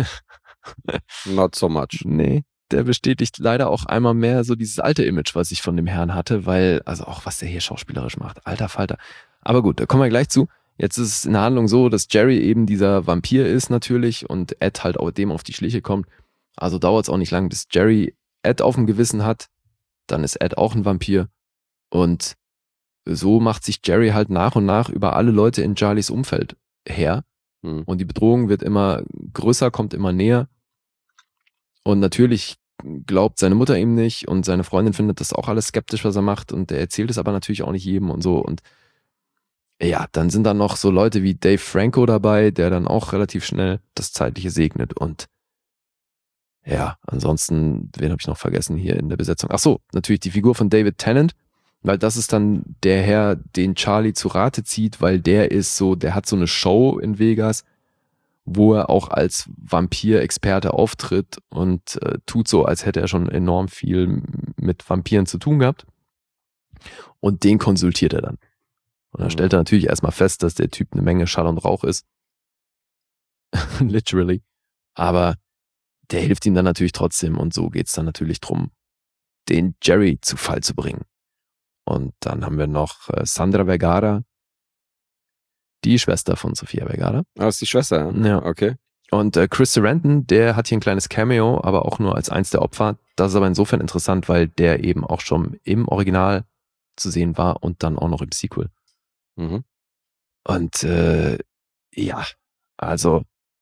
Not so much. Nee, der bestätigt leider auch einmal mehr so dieses alte Image, was ich von dem Herrn hatte, weil, also auch was der hier schauspielerisch macht, alter Falter. Aber gut, da kommen wir gleich zu. Jetzt ist es in der Handlung so, dass Jerry eben dieser Vampir ist natürlich und Ed halt auch dem auf die Schliche kommt. Also dauert es auch nicht lang, bis Jerry Ed auf dem Gewissen hat. Dann ist Ed auch ein Vampir. Und so macht sich Jerry halt nach und nach über alle Leute in Charlies Umfeld her. Und die Bedrohung wird immer größer, kommt immer näher. Und natürlich glaubt seine Mutter ihm nicht und seine Freundin findet das auch alles skeptisch, was er macht und er erzählt es aber natürlich auch nicht jedem und so. Und ja, dann sind da noch so Leute wie Dave Franco dabei, der dann auch relativ schnell das Zeitliche segnet und ja, ansonsten, wen habe ich noch vergessen hier in der Besetzung? Ach so, natürlich die Figur von David Tennant, weil das ist dann der Herr, den Charlie zu Rate zieht, weil der ist so, der hat so eine Show in Vegas, wo er auch als Vampir-Experte auftritt und tut so, als hätte er schon enorm viel mit Vampiren zu tun gehabt. Und den konsultiert er dann. Und dann stellt er natürlich erstmal fest, dass der Typ eine Menge Schall und Rauch ist. Literally. Aber der hilft ihm dann natürlich trotzdem und so geht's dann natürlich drum, den Jerry zu Fall zu bringen. Und dann haben wir noch Sandra Vergara, die Schwester von Sofia Vergara. Ah, ist die Schwester, ja? Ja. Okay. Und Chris Sarandon, der hat hier ein kleines Cameo, aber auch nur als eins der Opfer. Das ist aber insofern interessant, weil der eben auch schon im Original zu sehen war und dann auch noch im Sequel. Mhm. Und ja, also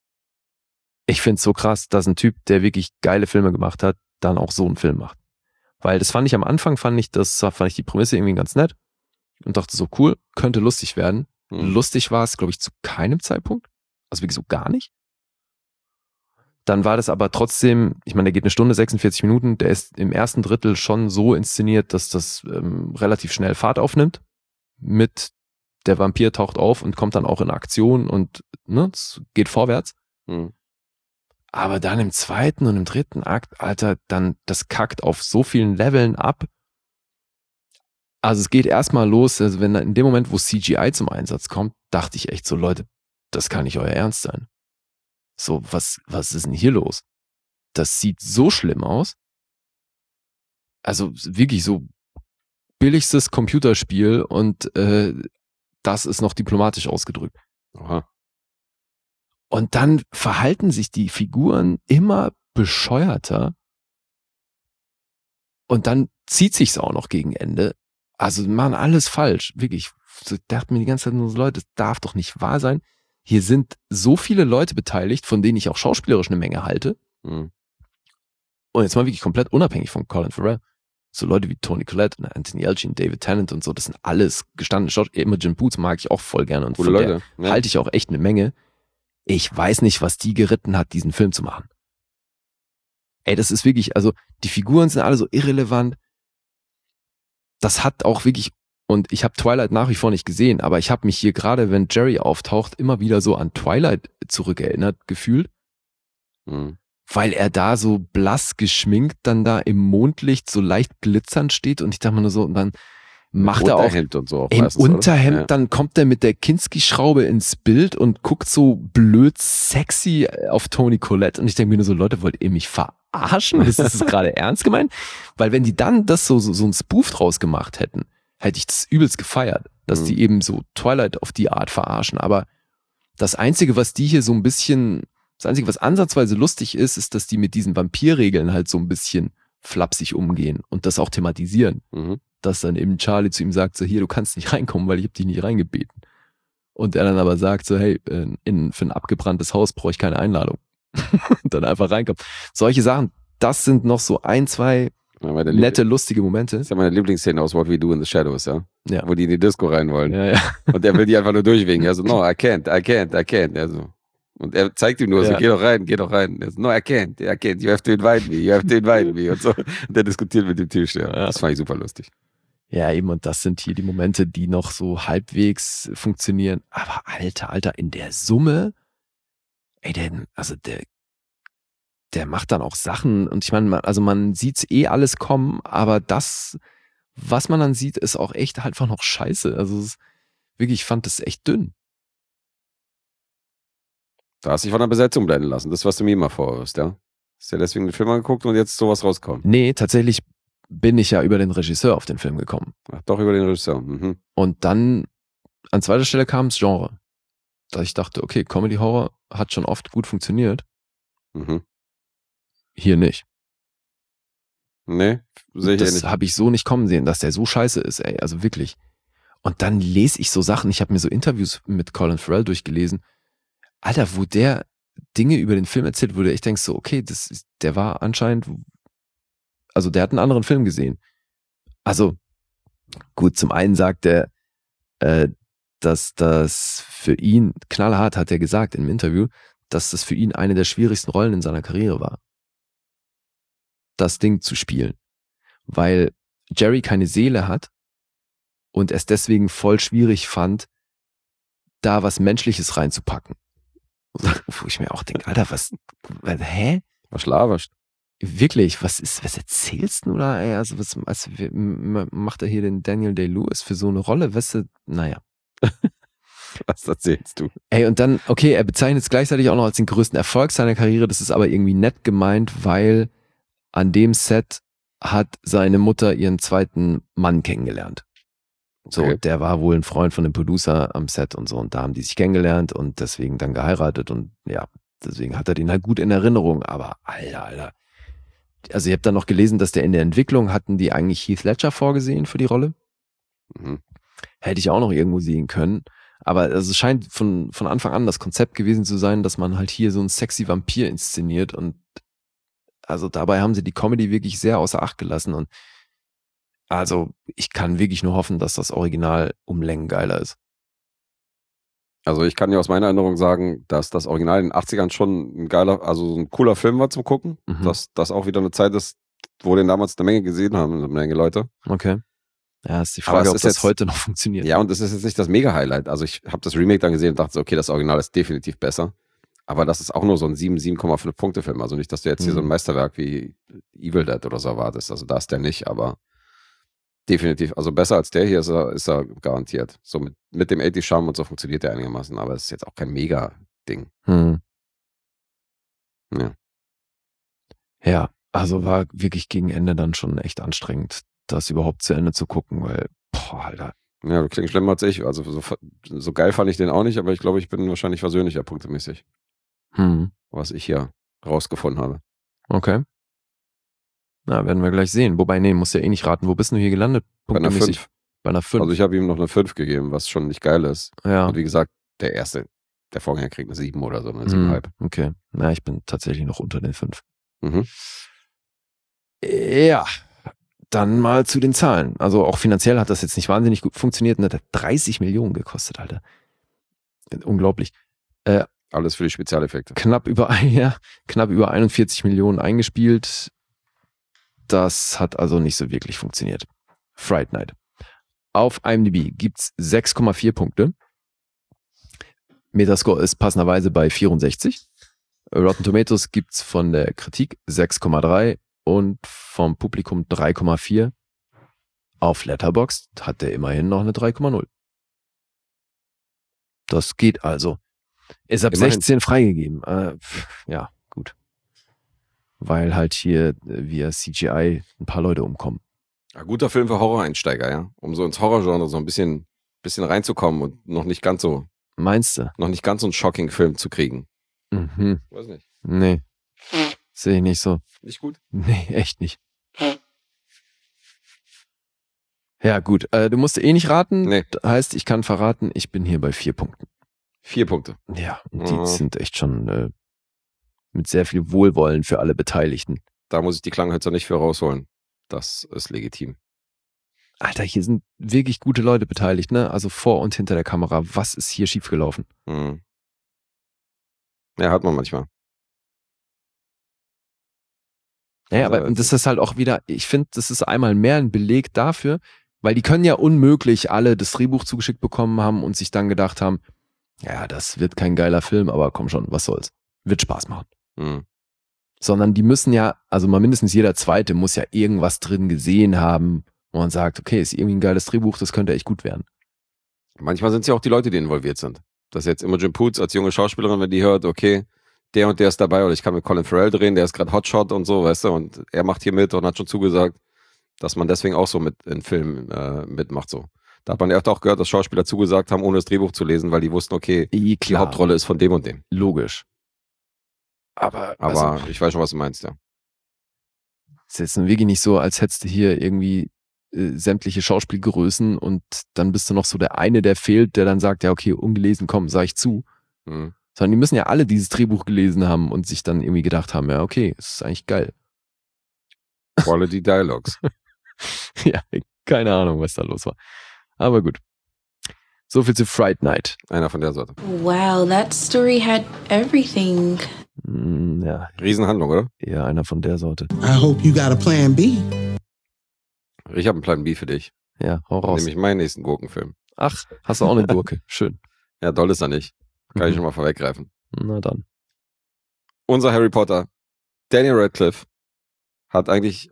ich find's so krass, dass ein Typ, der wirklich geile Filme gemacht hat, dann auch so einen Film macht. Weil das fand ich am Anfang, fand ich die Prämisse irgendwie ganz nett und dachte so, cool, könnte lustig werden. Lustig war es, glaube ich, zu keinem Zeitpunkt. Also wirklich so gar nicht. Dann war das aber trotzdem, ich meine, der geht 1 Stunde, 46 Minuten, der ist im ersten Drittel schon so inszeniert, dass das relativ schnell Fahrt aufnimmt. Mit der Vampir taucht auf und kommt dann auch in Aktion und es geht vorwärts. Aber dann im 2. und im 3. Akt, Alter, dann das kackt auf so vielen Leveln ab. Also es geht erstmal los, also wenn in dem Moment, wo CGI zum Einsatz kommt, dachte ich echt so, Leute, das kann nicht euer Ernst sein. So, was ist denn hier los? Das sieht so schlimm aus. Also wirklich so billigstes Computerspiel und das ist noch diplomatisch ausgedrückt. Aha. Und dann verhalten sich die Figuren immer bescheuerter und dann zieht sich's auch noch gegen Ende. Also machen alles falsch, wirklich. Ich dachte mir die ganze Zeit nur so, Leute, das darf doch nicht wahr sein. Hier sind so viele Leute beteiligt, von denen ich auch schauspielerisch eine Menge halte. Und jetzt mal wirklich komplett unabhängig von Colin Farrell. So Leute wie Toni Collette und Anthony Elchin, David Tennant und so, das sind alles gestandene Schauspieler. Imogen Poots mag ich auch voll gerne und Gute von Leute, der halte ich auch echt eine Menge. Ich weiß nicht, was die geritten hat, diesen Film zu machen. Ey, das ist wirklich, also die Figuren sind alle so irrelevant. Das hat auch wirklich, und ich habe Twilight nach wie vor nicht gesehen, aber ich habe mich hier gerade, wenn Jerry auftaucht, immer wieder so an Twilight zurückerinnert gefühlt. Weil er da so blass geschminkt dann da im Mondlicht so leicht glitzernd steht und ich dachte mir nur so, und dann macht er auch und so im meistens, Unterhemd, ja. Dann kommt er mit der Kinski-Schraube ins Bild und guckt so blöd sexy auf Toni Collette und ich denke mir nur so, Leute, wollt ihr mich verarschen? Ist das gerade ernst gemeint? Weil wenn die dann das so ein Spoof draus gemacht hätten, hätte ich das übelst gefeiert, dass die eben so Twilight auf die Art verarschen, aber das Einzige, was die hier so ein bisschen, das Einzige, was ansatzweise lustig ist, ist, dass die mit diesen Vampirregeln halt so ein bisschen flapsig umgehen und das auch thematisieren. Dass dann eben Charlie zu ihm sagt, so hier, du kannst nicht reinkommen, weil ich habe dich nicht reingebeten. Und er dann aber sagt so, hey, für ein abgebranntes Haus brauche ich keine Einladung. Und dann einfach reinkommt. Solche Sachen, das sind noch so 1, 2 nette, lustige Momente. Das ist ja meine Lieblingsszene aus What We Do in the Shadows, ja? Wo die in die Disco rein wollen. Ja. Und er will die einfach nur durchwinken. Er so, no, I can't. Er so. Und er zeigt ihm nur so, geh doch rein. Er so, no, I can't. You have to invite me. Und so. Und der diskutiert mit dem Tisch, ja. Das fand ich super lustig. Ja, eben, und das sind hier die Momente, die noch so halbwegs funktionieren. Aber Alter, in der Summe, ey, der macht dann auch Sachen, und ich meine, also man sieht's alles kommen, aber das, was man dann sieht, ist auch echt einfach noch scheiße. Also wirklich, ich fand das echt dünn. Da hast du dich von der Besetzung blenden lassen. Das, was du mir immer vorwirfst, ja? Hast ja deswegen den Film angeguckt und jetzt sowas rauskommt. Nee, tatsächlich bin ich ja über den Regisseur auf den Film gekommen. Ach, doch, über den Regisseur. Und dann an zweiter Stelle kam das Genre. Da ich dachte, okay, Comedy-Horror hat schon oft gut funktioniert. Hier nicht. Nee, sehe ich das nicht. Das habe ich so nicht kommen sehen, dass der so scheiße ist, ey. Also wirklich. Und dann lese ich so Sachen, ich habe mir so Interviews mit Colin Farrell durchgelesen. Alter, wo der Dinge über den Film erzählt, wo du echt denkst so, okay, der war anscheinend, also der hat einen anderen Film gesehen. Also gut, zum einen sagt er, dass das für ihn, knallhart hat er gesagt im Interview, dass das für ihn eine der schwierigsten Rollen in seiner Karriere war. Das Ding zu spielen. Weil Jerry keine Seele hat und es deswegen voll schwierig fand, da was Menschliches reinzupacken. Wo ich mir auch denke, Alter, hä? Was laberst? Wirklich, was erzählst du da, ey? Also was macht er hier den Daniel Day-Lewis für so eine Rolle? Weißt du, naja. Was erzählst du? Ey, und dann, okay, er bezeichnet es gleichzeitig auch noch als den größten Erfolg seiner Karriere. Das ist aber irgendwie nett gemeint, weil an dem Set hat seine Mutter ihren zweiten Mann kennengelernt. So, Okay. der war wohl ein Freund von dem Producer am Set und so, und da haben die sich kennengelernt und deswegen dann geheiratet und ja, deswegen hat er den halt gut in Erinnerung, aber Alter. Also ich habe dann noch gelesen, dass der in der Entwicklung hatten die eigentlich Heath Ledger vorgesehen für die Rolle. Hätte ich auch noch irgendwo sehen können, aber also es scheint von Anfang an das Konzept gewesen zu sein, dass man halt hier so einen sexy Vampir inszeniert, und also dabei haben sie die Comedy wirklich sehr außer Acht gelassen, und also ich kann wirklich nur hoffen, dass das Original um Längen geiler ist. Also ich kann dir aus meiner Erinnerung sagen, dass das Original in den 80ern schon ein cooler Film war zum Gucken. Dass das auch wieder eine Zeit ist, wo den damals eine Menge gesehen haben, eine Menge Leute. Okay. Ja, ist die Frage, ob das heute noch funktioniert. Ja, und das ist jetzt nicht das Mega-Highlight. Also ich habe das Remake dann gesehen und dachte so, okay, das Original ist definitiv besser. Aber das ist auch nur so ein 7,5 Punkte Film. Also nicht, dass du jetzt hier so ein Meisterwerk wie Evil Dead oder so erwartest. Also da ist der nicht, aber definitiv. Also besser als der hier ist er garantiert. So mit dem 80 Charme und so funktioniert der einigermaßen. Aber es ist jetzt auch kein Mega-Ding. Ja, also war wirklich gegen Ende dann schon echt anstrengend, das überhaupt zu Ende zu gucken, weil, Alter. Ja, du klingst schlimmer als ich. Also so geil fand ich den auch nicht, aber ich glaube, ich bin wahrscheinlich versöhnlicher punktemäßig. Was ich hier rausgefunden habe. Okay. Na, werden wir gleich sehen. Wobei, nee, musst ja eh nicht raten. Wo bist du hier gelandet? Bei einer 5. Bei einer 5. Also ich habe ihm noch eine 5 gegeben, was schon nicht geil ist. Ja. Und wie gesagt, der Vorgänger kriegt eine 7 oder so, eine 7,5. Okay. Na, ich bin tatsächlich noch unter den 5. Mhm. Ja. Dann mal zu den Zahlen. Also auch finanziell hat das jetzt nicht wahnsinnig gut funktioniert. Und hat 30 Millionen gekostet, Alter. Unglaublich. Alles für die Spezialeffekte. Knapp über 41 Millionen eingespielt. Das hat also nicht so wirklich funktioniert. Fright Night. Auf IMDb gibt's 6,4 Punkte. Metascore ist passenderweise bei 64. Rotten Tomatoes gibt's von der Kritik 6,3 und vom Publikum 3,4. Auf Letterboxd hat der immerhin noch eine 3,0. Das geht also. Ist ab Immerhin. 16 freigegeben. Ja, gut. Weil halt hier via CGI ein paar Leute umkommen. Ja, guter Film für Horror-Einsteiger, ja. Um so ins Horrorgenre so ein bisschen reinzukommen und noch nicht ganz so. Meinst du? Noch nicht ganz so einen Shocking-Film zu kriegen. Weiß nicht. Nee. Sehe ich nicht so. Nicht gut? Nee, echt nicht. Ja, gut. Du musst eh nicht raten. Nee. Das heißt, ich kann verraten, ich bin hier bei 4 Punkten. 4 Punkte. Ja, und die sind echt schon mit sehr viel Wohlwollen für alle Beteiligten. Da muss ich die Klanghölzer nicht für rausholen. Das ist legitim. Alter, hier sind wirklich gute Leute beteiligt, ne? Also vor und hinter der Kamera. Was ist hier schiefgelaufen? Ja, hat man manchmal. Ja, aber das ist halt auch wieder, ich finde, das ist einmal mehr ein Beleg dafür, weil die können ja unmöglich alle das Drehbuch zugeschickt bekommen haben und sich dann gedacht haben, ja, das wird kein geiler Film, aber komm schon, was soll's. Wird Spaß machen. Sondern die müssen ja, also mal mindestens jeder Zweite muss ja irgendwas drin gesehen haben, wo man sagt, okay, ist irgendwie ein geiles Drehbuch, das könnte echt gut werden. Manchmal sind es ja auch die Leute, die involviert sind. Dass jetzt Imogen Poots als junge Schauspielerin, wenn die hört, okay, der und der ist dabei oder ich kann mit Colin Farrell drehen, der ist gerade Hotshot und so, weißt du, und er macht hier mit und hat schon zugesagt, dass man deswegen auch so mit in Filmen mitmacht so. Da hat man ja auch gehört, dass Schauspieler zugesagt haben, ohne das Drehbuch zu lesen, weil die wussten, okay, die Hauptrolle ist von dem und dem. Logisch. Aber also, ich weiß schon, was du meinst, ja. Ist jetzt wirklich nicht so, als hättest du hier irgendwie sämtliche Schauspielgrößen und dann bist du noch so der eine, der fehlt, der dann sagt, ja okay, ungelesen, komm, sag ich zu. Sondern die müssen ja alle dieses Drehbuch gelesen haben und sich dann irgendwie gedacht haben, ja okay, es ist eigentlich geil. Quality Dialogues. Ja, keine Ahnung, was da los war. Aber gut. So viel zu Fright Night. Einer von der Sorte. Wow, that story had everything. Ja. Riesenhandlung, oder? Ja, einer von der Sorte. I hope you got a plan B. Ich habe einen Plan B für dich. Ja, hau raus. Nämlich meinen nächsten Gurkenfilm. Ach, hast du auch eine Gurke. Schön. Ja, doll ist er nicht. Kann ich schon mal vorweggreifen. Na dann. Unser Harry Potter, Daniel Radcliffe, hat eigentlich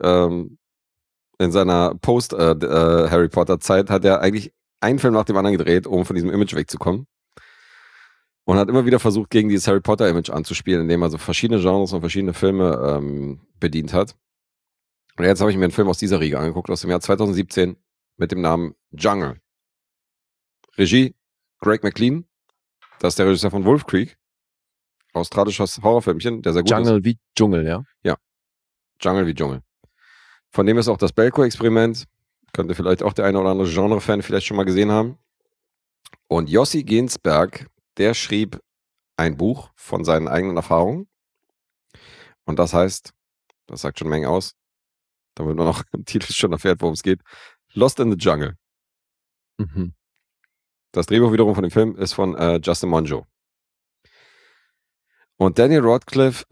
in seiner Post-Harry Potter-Zeit hat er eigentlich einen Film nach dem anderen gedreht, um von diesem Image wegzukommen. Und hat immer wieder versucht, gegen dieses Harry Potter-Image anzuspielen, indem er so verschiedene Genres und verschiedene Filme bedient hat. Und jetzt habe ich mir einen Film aus dieser Riege angeguckt, aus dem Jahr 2017, mit dem Namen Jungle. Regie Greg McLean, das ist der Regisseur von Wolf Creek, australisches Horrorfilmchen, der sehr gut Jungle ist. wie Dschungel, ja? Ja, Jungle wie Dschungel. Von dem ist auch das Belko-Experiment, könnte vielleicht auch der eine oder andere Genre-Fan vielleicht schon mal gesehen haben. Und Yossi Ginsberg, der schrieb ein Buch von seinen eigenen Erfahrungen. Und das heißt, das sagt schon eine Menge aus, damit man noch im Titel schon erfährt, worum es geht, Lost in the Jungle. Das Drehbuch wiederum von dem Film ist von Justin Monjo. Und Daniel Rod Stewart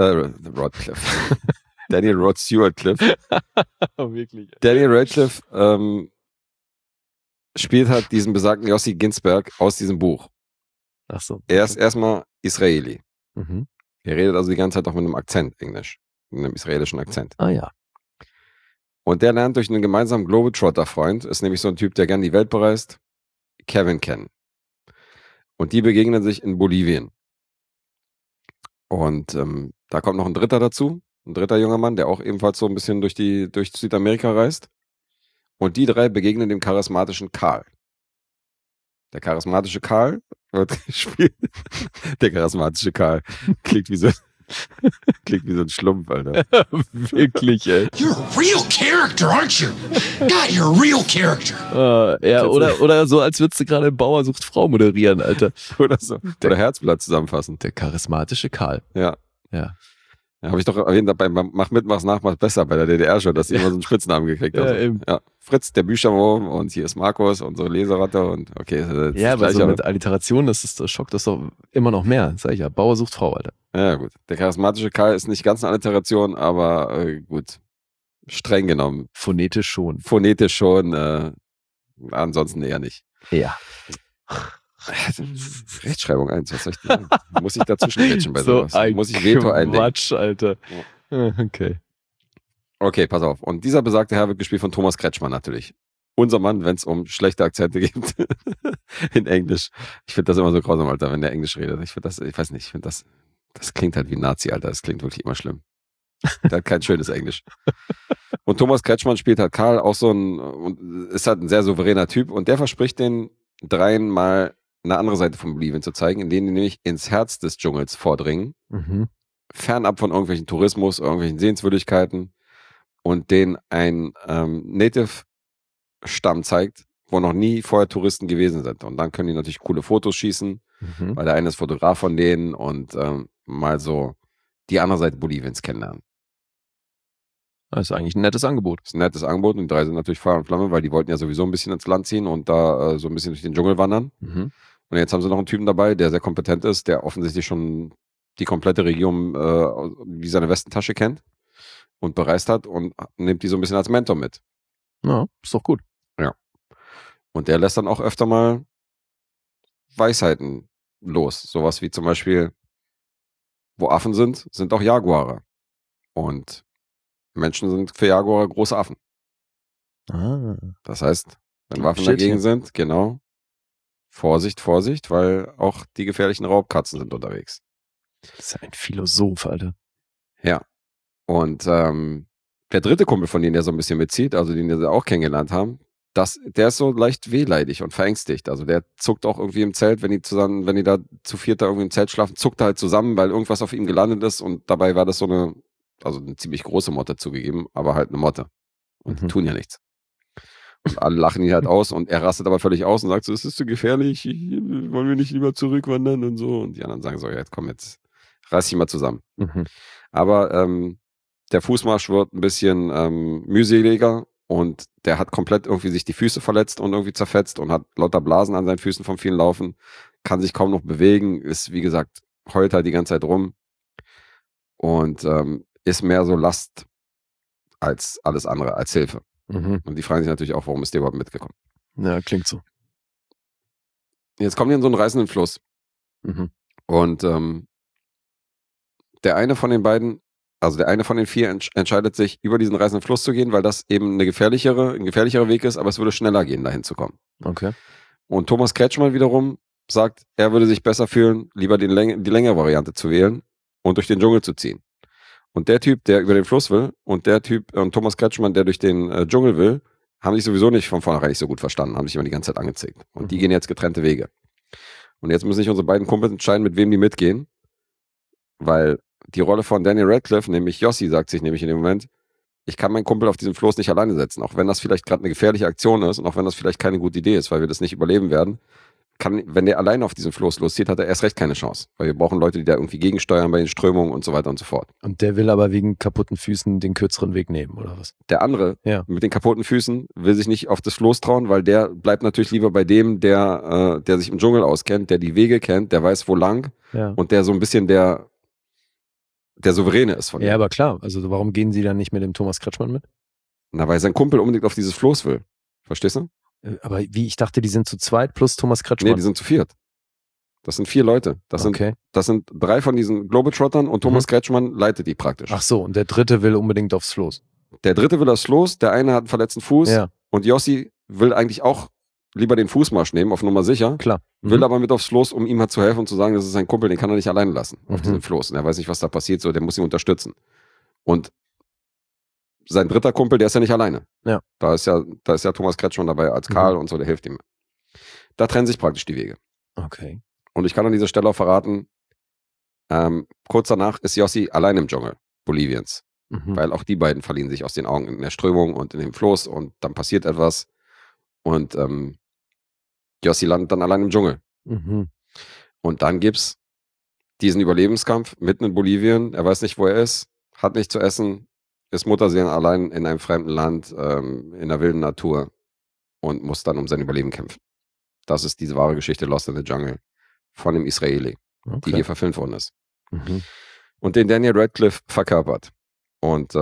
Cliff. Wirklich. Daniel Radcliffe spielt halt diesen besagten Yossi Ginsberg aus diesem Buch. Ach so. Er ist erstmal Israeli. Mhm. Er redet also die ganze Zeit auch mit einem Akzent Englisch. Mit einem israelischen Akzent. Ah ja. Und der lernt durch einen gemeinsamen Globetrotter-Freund, ist nämlich so ein Typ, der gerne die Welt bereist, Kevin kennen. Und die begegnen sich in Bolivien. Und da kommt noch ein dritter dazu, ein dritter junger Mann, der auch ebenfalls so ein bisschen durch Südamerika reist. Und die drei begegnen dem charismatischen Karl. Der charismatische Karl wird gespielt. Der charismatische Karl klingt wie so ein Schlumpf, Alter. Wirklich, ey. You're a real character, aren't you? God, you're a real character. Ja, oder so, als würdest du gerade Bauer sucht Frau moderieren, Alter. Oder so. Oder Herzblatt zusammenfassen. Der charismatische Karl. Ja. Ja. Ja, habe ich doch erwähnt, bei Mach mit, mach's nach, mach's besser bei der DDR schon, dass sie immer so einen Spitznamen gekriegt haben. Ja, eben. Ja, Fritz, der Bücherwurm und hier ist Markus, unsere Leseratte und okay. Ja, aber so mit Alliteration, das schockt das doch immer noch mehr. Sag ich ja, Bauer sucht Frau, Alter. Ja, gut. Der charismatische Karl ist nicht ganz eine Alliteration, aber gut. Streng genommen. Phonetisch schon. Ansonsten eher nicht. Ja. Rechtschreibung 1, was soll ich denn? Muss ich dazwischen quetschen bei sowas? Muss ich Veto einlegen? Quatsch, Alter. Okay. Okay, pass auf. Und dieser besagte Herr wird gespielt von Thomas Kretschmann natürlich. Unser Mann, wenn es um schlechte Akzente geht in Englisch. Ich finde das immer so grausam, Alter, wenn der Englisch redet. Ich finde das klingt halt wie ein Nazi, Alter. Das klingt wirklich immer schlimm. Der hat kein schönes Englisch. Und Thomas Kretschmann spielt halt Karl, auch ist halt ein sehr souveräner Typ und der verspricht den dreien mal eine andere Seite von Bolivien zu zeigen, in denen die nämlich ins Herz des Dschungels vordringen, fernab von irgendwelchen Tourismus, irgendwelchen Sehenswürdigkeiten und denen ein Native-Stamm zeigt, wo noch nie vorher Touristen gewesen sind. Und dann können die natürlich coole Fotos schießen, weil der eine ist Fotograf von denen und mal so die andere Seite Boliviens kennenlernen. Das ist eigentlich ein nettes Angebot. Das ist ein nettes Angebot und die drei sind natürlich Feuer und Flamme, weil die wollten ja sowieso ein bisschen ins Land ziehen und da so ein bisschen durch den Dschungel wandern. Und jetzt haben sie noch einen Typen dabei, der sehr kompetent ist, der offensichtlich schon die komplette Region wie seine Westentasche kennt und bereist hat und nimmt die so ein bisschen als Mentor mit. Ja, ist doch gut. Ja. Und der lässt dann auch öfter mal Weisheiten los. Sowas wie zum Beispiel, wo Affen sind auch Jaguare. Und Menschen sind für Jaguare große Affen. Ah. Das heißt, wenn Waffen dagegen sind, genau, Vorsicht, weil auch die gefährlichen Raubkatzen sind unterwegs. Das ist ja ein Philosoph, Alter. Ja. Und der dritte Kumpel von denen, der so ein bisschen mitzieht, also den wir auch kennengelernt haben, der ist so leicht wehleidig und verängstigt. Also der zuckt auch irgendwie im Zelt, wenn die da zu viert da irgendwie im Zelt schlafen, zuckt er halt zusammen, weil irgendwas auf ihm gelandet ist und dabei war das so eine ziemlich große Motte zugegeben, aber halt eine Motte. Und die tun ja nichts. Und alle lachen ihn halt aus und er rastet aber völlig aus und sagt so, es ist zu gefährlich, wollen wir nicht lieber zurückwandern und so. Und die anderen sagen so, ja, jetzt komm, jetzt reiß dich mal zusammen. Aber der Fußmarsch wird ein bisschen mühseliger und der hat komplett irgendwie sich die Füße verletzt und irgendwie zerfetzt und hat lauter Blasen an seinen Füßen vom vielen Laufen, kann sich kaum noch bewegen, ist wie gesagt, heult halt die ganze Zeit rum und ist mehr so Last als alles andere, als Hilfe. Und die fragen sich natürlich auch, warum ist der überhaupt mitgekommen? Ja, klingt so. Jetzt kommen die in so einen reißenden Fluss. Und der eine von den beiden, also der eine von den vier entscheidet sich, über diesen reißenden Fluss zu gehen, weil das eben ein gefährlicherer Weg ist, aber es würde schneller gehen, dahin zu kommen. Okay. Und Thomas Kretschmann wiederum sagt, er würde sich besser fühlen, lieber die längere Variante zu wählen und durch den Dschungel zu ziehen. Und der Typ, der über den Fluss will und Thomas Kretschmann, der durch den Dschungel will, haben sich sowieso nicht von vornherein nicht so gut verstanden, haben sich immer die ganze Zeit angezickt. Und die gehen jetzt getrennte Wege. Und jetzt müssen sich unsere beiden Kumpels entscheiden, mit wem die mitgehen, weil die Rolle von Daniel Radcliffe, nämlich Yossi, sagt sich nämlich in dem Moment, ich kann meinen Kumpel auf diesen Floß nicht alleine setzen, auch wenn das vielleicht gerade eine gefährliche Aktion ist und auch wenn das vielleicht keine gute Idee ist, weil wir das nicht überleben werden, wenn der alleine auf diesen Floß loszieht, hat er erst recht keine Chance. Weil wir brauchen Leute, die da irgendwie gegensteuern bei den Strömungen und so weiter und so fort. Und der will aber wegen kaputten Füßen den kürzeren Weg nehmen, oder was? Der andere mit den kaputten Füßen will sich nicht auf das Floß trauen, weil der bleibt natürlich lieber bei dem, der sich im Dschungel auskennt, der die Wege kennt, der weiß, wo lang und der so ein bisschen der Souveräne ist von ihm. Ja, aber klar. Also warum gehen sie dann nicht mit dem Thomas Kretschmann mit? Na, weil sein Kumpel unbedingt auf dieses Floß will. Verstehst du? Aber ich dachte, die sind zu zweit plus Thomas Kretschmann. Nee, die sind zu viert. Das sind 4 Leute. Das sind 3 von diesen Globetrottern und Thomas Kretschmann leitet die praktisch. Ach so, und der dritte will unbedingt aufs Floß. Der dritte will aufs Floß, der eine hat einen verletzten Fuß und Yossi will eigentlich auch lieber den Fußmarsch nehmen, auf Nummer sicher. Klar. Will aber mit aufs Floß, um ihm halt zu helfen und zu sagen, das ist sein Kumpel, den kann er nicht alleine lassen auf diesem Floß. Und er weiß nicht, was da passiert, so, der muss ihn unterstützen. Und sein dritter Kumpel, der ist ja nicht alleine. Ja. Da ist ja Thomas Kretschmann dabei als Karl und so, der hilft ihm. Da trennen sich praktisch die Wege. Okay. Und ich kann an dieser Stelle auch verraten, kurz danach ist Yossi allein im Dschungel Boliviens. Weil auch die beiden verlieren sich aus den Augen in der Strömung und in dem Floß und dann passiert etwas. Und Yossi landet dann allein im Dschungel. Und dann gibt's diesen Überlebenskampf mitten in Bolivien. Er weiß nicht, wo er ist, hat nichts zu essen, ist Mutterseelen allein in einem fremden Land, in der wilden Natur und muss dann um sein Überleben kämpfen. Das ist diese wahre Geschichte Lost in the Jungle von dem Israeli, die hier verfilmt worden ist. Und den Daniel Radcliffe verkörpert. Und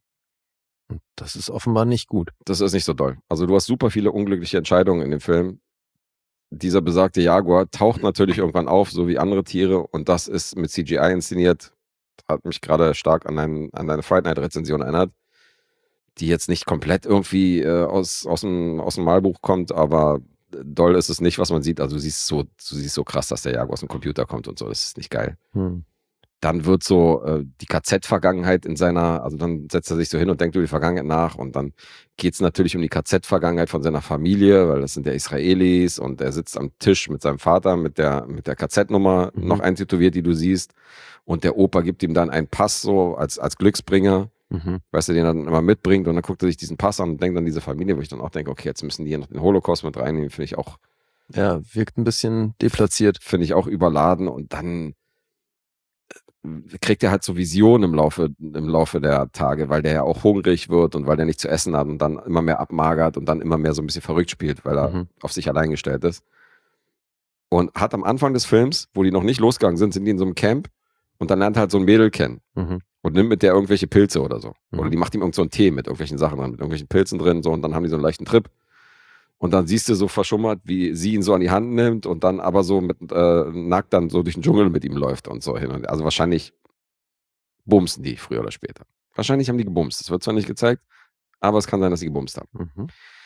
das ist offenbar nicht gut. Das ist nicht so doll. Also du hast super viele unglückliche Entscheidungen in dem Film. Dieser besagte Jaguar taucht natürlich irgendwann auf, so wie andere Tiere. Und das ist mit CGI inszeniert. Hat mich gerade stark an deine Fright Night Rezension erinnert, die jetzt nicht komplett irgendwie aus dem Malbuch kommt, aber doll ist es nicht, was man sieht. Also du siehst so krass, dass der Jaguar aus dem Computer kommt und so. Das ist nicht geil. Dann wird so die KZ-Vergangenheit also dann setzt er sich so hin und denkt über die Vergangenheit nach und dann geht es natürlich um die KZ-Vergangenheit von seiner Familie, weil das sind ja Israelis und er sitzt am Tisch mit seinem Vater mit der KZ-Nummer noch eintätowiert, die du siehst und der Opa gibt ihm dann einen Pass so als Glücksbringer, weißt du, den er dann immer mitbringt und dann guckt er sich diesen Pass an und denkt an diese Familie, wo ich dann auch denke, okay, jetzt müssen die hier noch den Holocaust mit reinnehmen, finde ich auch. Ja, wirkt ein bisschen deplatziert. Finde ich auch überladen und dann kriegt er halt so Visionen im Laufe der Tage, weil der ja auch hungrig wird und weil der nicht zu essen hat und dann immer mehr abmagert und dann immer mehr so ein bisschen verrückt spielt, weil er auf sich allein gestellt ist. Und hat am Anfang des Films, wo die noch nicht losgegangen sind die in so einem Camp und dann lernt er halt so ein Mädel kennen und nimmt mit der irgendwelche Pilze oder so. Oder die macht ihm irgend so einen Tee mit irgendwelchen Sachen drin, mit irgendwelchen Pilzen drin so und dann haben die so einen leichten Trip. Und dann siehst du so verschummert, wie sie ihn so an die Hand nimmt und dann aber so mit nackt dann so durch den Dschungel mit ihm läuft und so hin. Und also wahrscheinlich bumsen die früher oder später. Wahrscheinlich haben die gebumst. Das wird zwar nicht gezeigt, aber es kann sein, dass sie gebumst haben.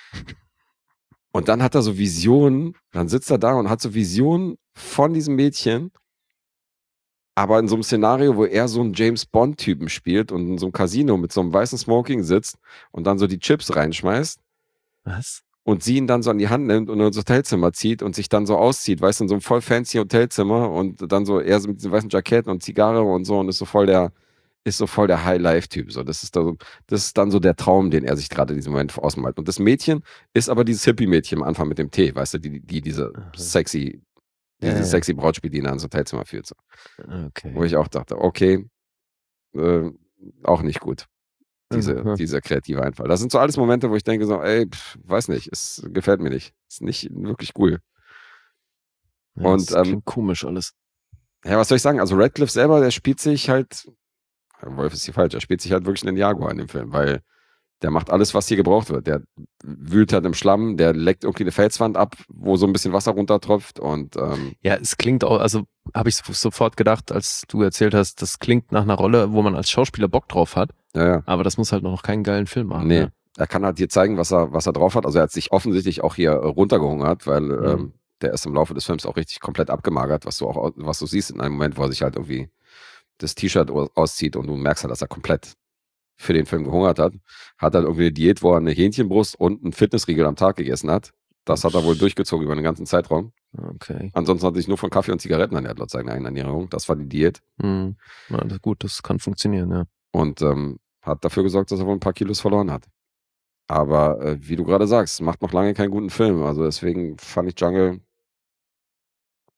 Und dann hat er so Visionen, dann sitzt er da und hat so Visionen von diesem Mädchen, aber in so einem Szenario, wo er so einen James-Bond-Typen spielt und in so einem Casino mit so einem weißen Smoking sitzt und dann so die Chips reinschmeißt. Was? Und sie ihn dann so an die Hand nimmt und ins Hotelzimmer zieht und sich dann so auszieht, weißt du, in so einem voll fancy Hotelzimmer und dann so eher so mit diesen weißen Jackett und Zigarre und so und ist so voll der High-Life-Typ. So. Das ist dann so der Traum, den er sich gerade in diesem Moment ausmalt. Und das Mädchen ist aber dieses Hippie-Mädchen am Anfang mit dem Tee, weißt du, diese sexy Braut spielt, die ihn ins Hotelzimmer führt. So. Okay. Wo ich auch dachte, okay, auch nicht gut. Dieser kreative Einfall. Das sind so alles Momente, wo ich denke so, weiß nicht, es gefällt mir nicht. Ist nicht wirklich cool. Ja, und das klingt komisch alles. Ja, was soll ich sagen? Also Radcliffe selber, der spielt sich halt, Wolf ist hier falsch, er spielt sich halt wirklich einen Jaguar in dem Film, weil der macht alles, was hier gebraucht wird. Der wühlt halt im Schlamm, der leckt irgendwie eine Felswand ab, wo so ein bisschen Wasser runtertropft und ja, es klingt auch, also habe ich sofort gedacht, als du erzählt hast, das klingt nach einer Rolle, wo man als Schauspieler Bock drauf hat. Ja. Aber das muss halt noch keinen geilen Film machen. Nee, ne? Er kann halt hier zeigen, was er drauf hat. Also er hat sich offensichtlich auch hier runtergehungert, weil der ist im Laufe des Films auch richtig komplett abgemagert, was du siehst in einem Moment, wo er sich halt irgendwie das T-Shirt auszieht und du merkst halt, dass er komplett für den Film gehungert hat. Hat halt irgendwie eine Diät, wo er eine Hähnchenbrust und einen Fitnessriegel am Tag gegessen hat. Das hat er wohl durchgezogen über den ganzen Zeitraum. Okay. Ansonsten hat er sich nur von Kaffee und Zigaretten ernährt, laut seiner eigenen Ernährung. Das war die Diät. Ja, gut, das kann funktionieren, ja. Und hat dafür gesorgt, dass er wohl ein paar Kilos verloren hat. Aber wie du gerade sagst, macht noch lange keinen guten Film. Also deswegen fand ich Jungle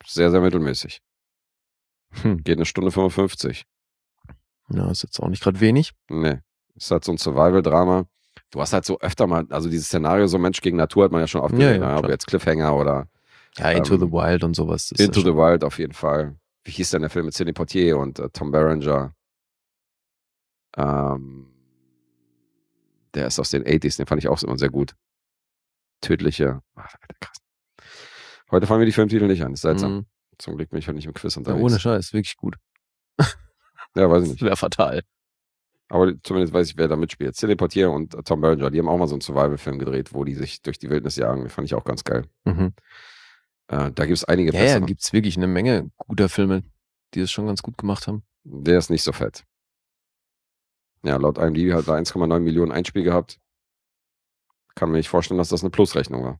sehr, sehr mittelmäßig. Geht 1 Stunde 55. Ja, ist jetzt auch nicht gerade wenig. Nee, ist halt so ein Survival-Drama. Du hast halt so öfter mal, also dieses Szenario, so Mensch gegen Natur hat man ja schon oft gesehen, Ja, ob jetzt Cliffhanger oder Ja, Into the Wild und sowas. Ist Into ja the Wild auf jeden Fall. Wie hieß denn der Film mit Sidney Poitier und Tom Berenger? Der ist aus den 80s, den fand ich auch immer sehr gut. Tödliche. Ach, Alter, krass. Heute fallen mir die Filmtitel nicht an, ist seltsam. Zum Glück bin ich halt nicht im Quiz Ja, unterwegs. ohne Scheiß, wirklich gut. Ja, weiß ich nicht. Wäre fatal. Aber zumindest weiß ich, wer da mitspielt. Sidney Poitier und Tom Berenger, die haben auch mal so einen Survival-Film gedreht, wo die sich durch die Wildnis jagen. Den fand ich auch ganz geil. Da gibt es einige Ja, bessere. gibt es wirklich eine Menge guter Filme, die es schon ganz gut gemacht haben. Der ist nicht so fett. Ja, laut IMDb hat er 1,9 Millionen Einspiel gehabt. Kann mir nicht vorstellen, dass das eine Plusrechnung war.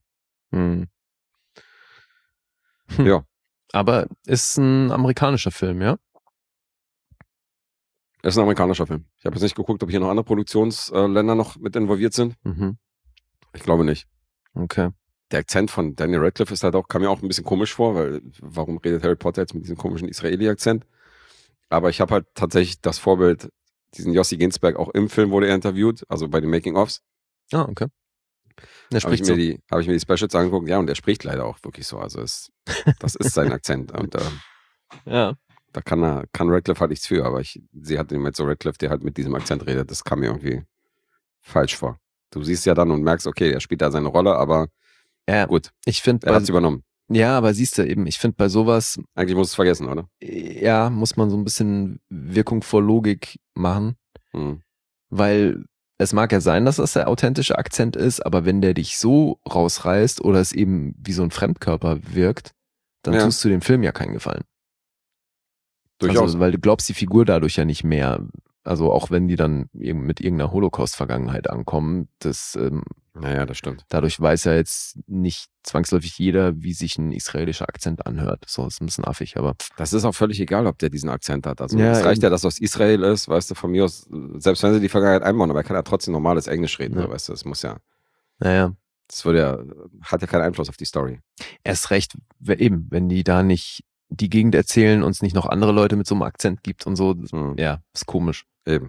Ja. Aber ist ein amerikanischer Film, ja? Ist ein amerikanischer Film. Ich habe jetzt nicht geguckt, ob hier noch andere Produktionsländer noch mit involviert sind. Ich glaube nicht. Okay. Der Akzent von Daniel Radcliffe ist halt auch, kam mir auch ein bisschen komisch vor, weil warum redet Harry Potter jetzt mit diesem komischen Israeli-Akzent? Aber ich habe halt tatsächlich das Vorbild, diesen Yossi Ginsberg, auch im Film wurde er interviewt, also bei den Making-ofs. Ah, okay. Der Habe ich, spricht hab ich mir die Specials angeguckt, ja, und der spricht leider auch wirklich so. Also das ist sein Akzent. Und ja. Da kann Radcliffe halt nichts für, aber sie hat jetzt so Radcliffe, der halt mit diesem Akzent redet, das kam mir irgendwie falsch vor. Du siehst ja dann und merkst, okay, er spielt da seine Rolle, aber gut, ich finde, er hat es übernommen. Ja, aber siehst du eben, ich finde bei sowas... Eigentlich musst du es vergessen, oder? Ja, muss man so ein bisschen Wirkung vor Logik machen, weil es mag ja sein, dass das der authentische Akzent ist, aber wenn der dich so rausreißt oder es eben wie so ein Fremdkörper wirkt, dann tust du dem Film ja keinen Gefallen. Durchaus. Also, weil du glaubst die Figur dadurch ja nicht mehr. Also auch wenn die dann eben mit irgendeiner Holocaust-Vergangenheit ankommen, das stimmt. Dadurch weiß ja jetzt nicht zwangsläufig jeder, wie sich ein israelischer Akzent anhört. So, ist ein bisschen affig, aber... Das ist auch völlig egal, ob der diesen Akzent hat. Also Ja, es reicht eben. ja, dass er aus Israel ist, weißt du, von mir aus, selbst wenn sie die Vergangenheit einbauen, aber er kann ja trotzdem normales Englisch reden, so, weißt du, das muss ja... Naja. Das hat ja keinen Einfluss auf die Story. Erst recht, eben, wenn die da nicht die Gegend erzählen und es nicht noch andere Leute mit so einem Akzent gibt und so, ja, ist komisch. Eben.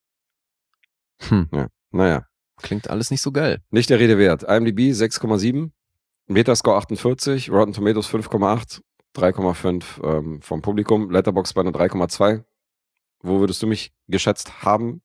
Ja, naja. Klingt alles nicht so geil. Nicht der Rede wert. IMDb 6,7, Metascore 48, Rotten Tomatoes 5,8, 3,5 vom Publikum, Letterboxd bei einer 3,2. Wo würdest du mich geschätzt haben?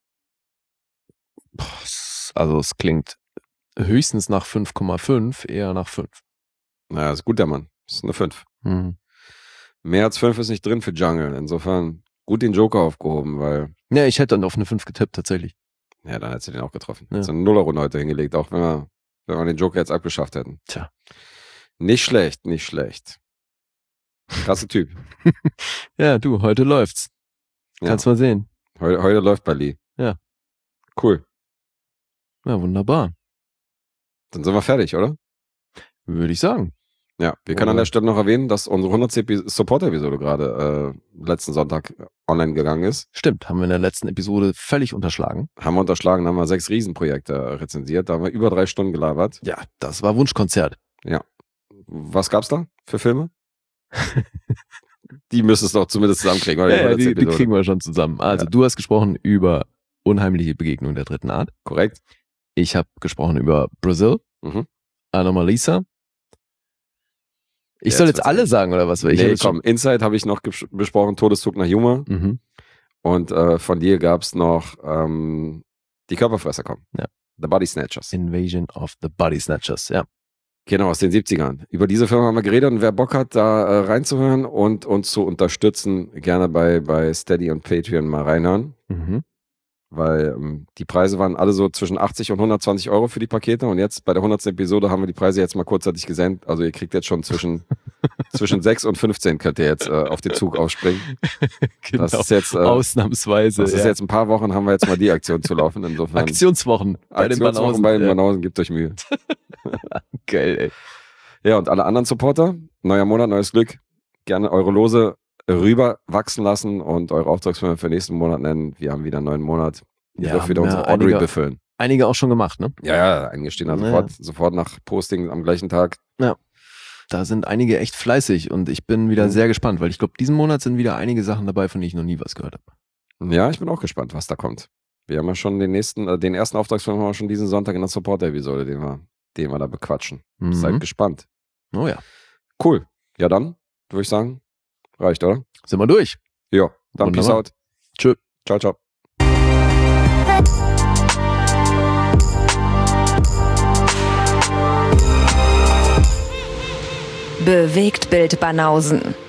Also es klingt höchstens nach 5,5, eher nach 5. Naja, ist gut, der Mann. Ist eine 5. Mehr als 5 ist nicht drin für Jungle. Insofern gut den Joker aufgehoben, weil... Ja, ich hätte dann auf eine 5 getippt, tatsächlich. Ja, dann hättest du den auch getroffen. Ja. Hättest du eine Nullerrunde heute hingelegt, auch wenn wir den Joker jetzt abgeschafft hätten. Tja. Nicht schlecht, nicht schlecht. Klasse Typ. Ja, du, heute läuft's. Kannst mal sehen. Heute läuft bei Lee. Ja. Cool. Ja, wunderbar. Dann sind wir fertig, oder? Würde ich sagen. Ja, wir können an der Stelle noch erwähnen, dass unsere 100. Support-Episode gerade letzten Sonntag online gegangen ist. Stimmt, haben wir in der letzten Episode völlig unterschlagen. Haben wir 6 Riesenprojekte rezensiert, da haben wir über 3 Stunden gelabert. Ja, das war Wunschkonzert. Ja. Was gab's da für Filme? Die müsstest du auch zumindest zusammenkriegen, oder? Ja, die kriegen wir schon zusammen. Also du hast gesprochen über Unheimliche Begegnung der dritten Art. Korrekt. Ich habe gesprochen über Brazil, Anomalisa. Ich soll jetzt alle sagen, oder was? Komm, Inside habe ich noch besprochen, Todeszug nach Yuma. Und von dir gab's noch Die Körperfresser kommen. Ja. The Body Snatchers. Invasion of the Body Snatchers, ja. Genau, aus den 70ern. Über diese Filme haben wir geredet und wer Bock hat, da reinzuhören und uns zu unterstützen, gerne bei Steady und Patreon mal reinhören. Weil die Preise waren alle so zwischen 80 und 120 Euro für die Pakete und jetzt bei der 100. Episode haben wir die Preise jetzt mal kurzzeitig gesenkt. Also ihr kriegt jetzt schon zwischen 6 und 15 könnt ihr jetzt auf den Zug aufspringen. Genau, das ist jetzt, ausnahmsweise. Das ist jetzt ein paar Wochen, haben wir jetzt mal die Aktion zu laufen. Insofern. Aktionswochen bei den Banausen. Bei den Banausen, gebt euch Mühe. Geil, ey. Ja, und alle anderen Supporter, neuer Monat, neues Glück. Gerne eure Lose rüber wachsen lassen und eure Auftragsfirma für nächsten Monat nennen. Wir haben wieder einen neuen Monat. Ihr dürft wieder unsere Audrey befüllen. Einige auch schon gemacht, ne? Ja, einige stehen da sofort nach Posting am gleichen Tag. Ja. da sind einige echt fleißig und ich bin wieder sehr gespannt, weil ich glaube, diesen Monat sind wieder einige Sachen dabei, von denen ich noch nie was gehört habe. Ja, ich bin auch gespannt, was da kommt. Wir haben ja schon den ersten Auftragsfilm haben wir schon diesen Sonntag in der Support-Episode, den wir da bequatschen. Seid gespannt. Oh ja. Cool. Ja, dann würde ich sagen, reicht, oder? Sind wir durch? Ja, dann Peace out. Tschö. Ciao, ciao. Bewegtbild Banausen.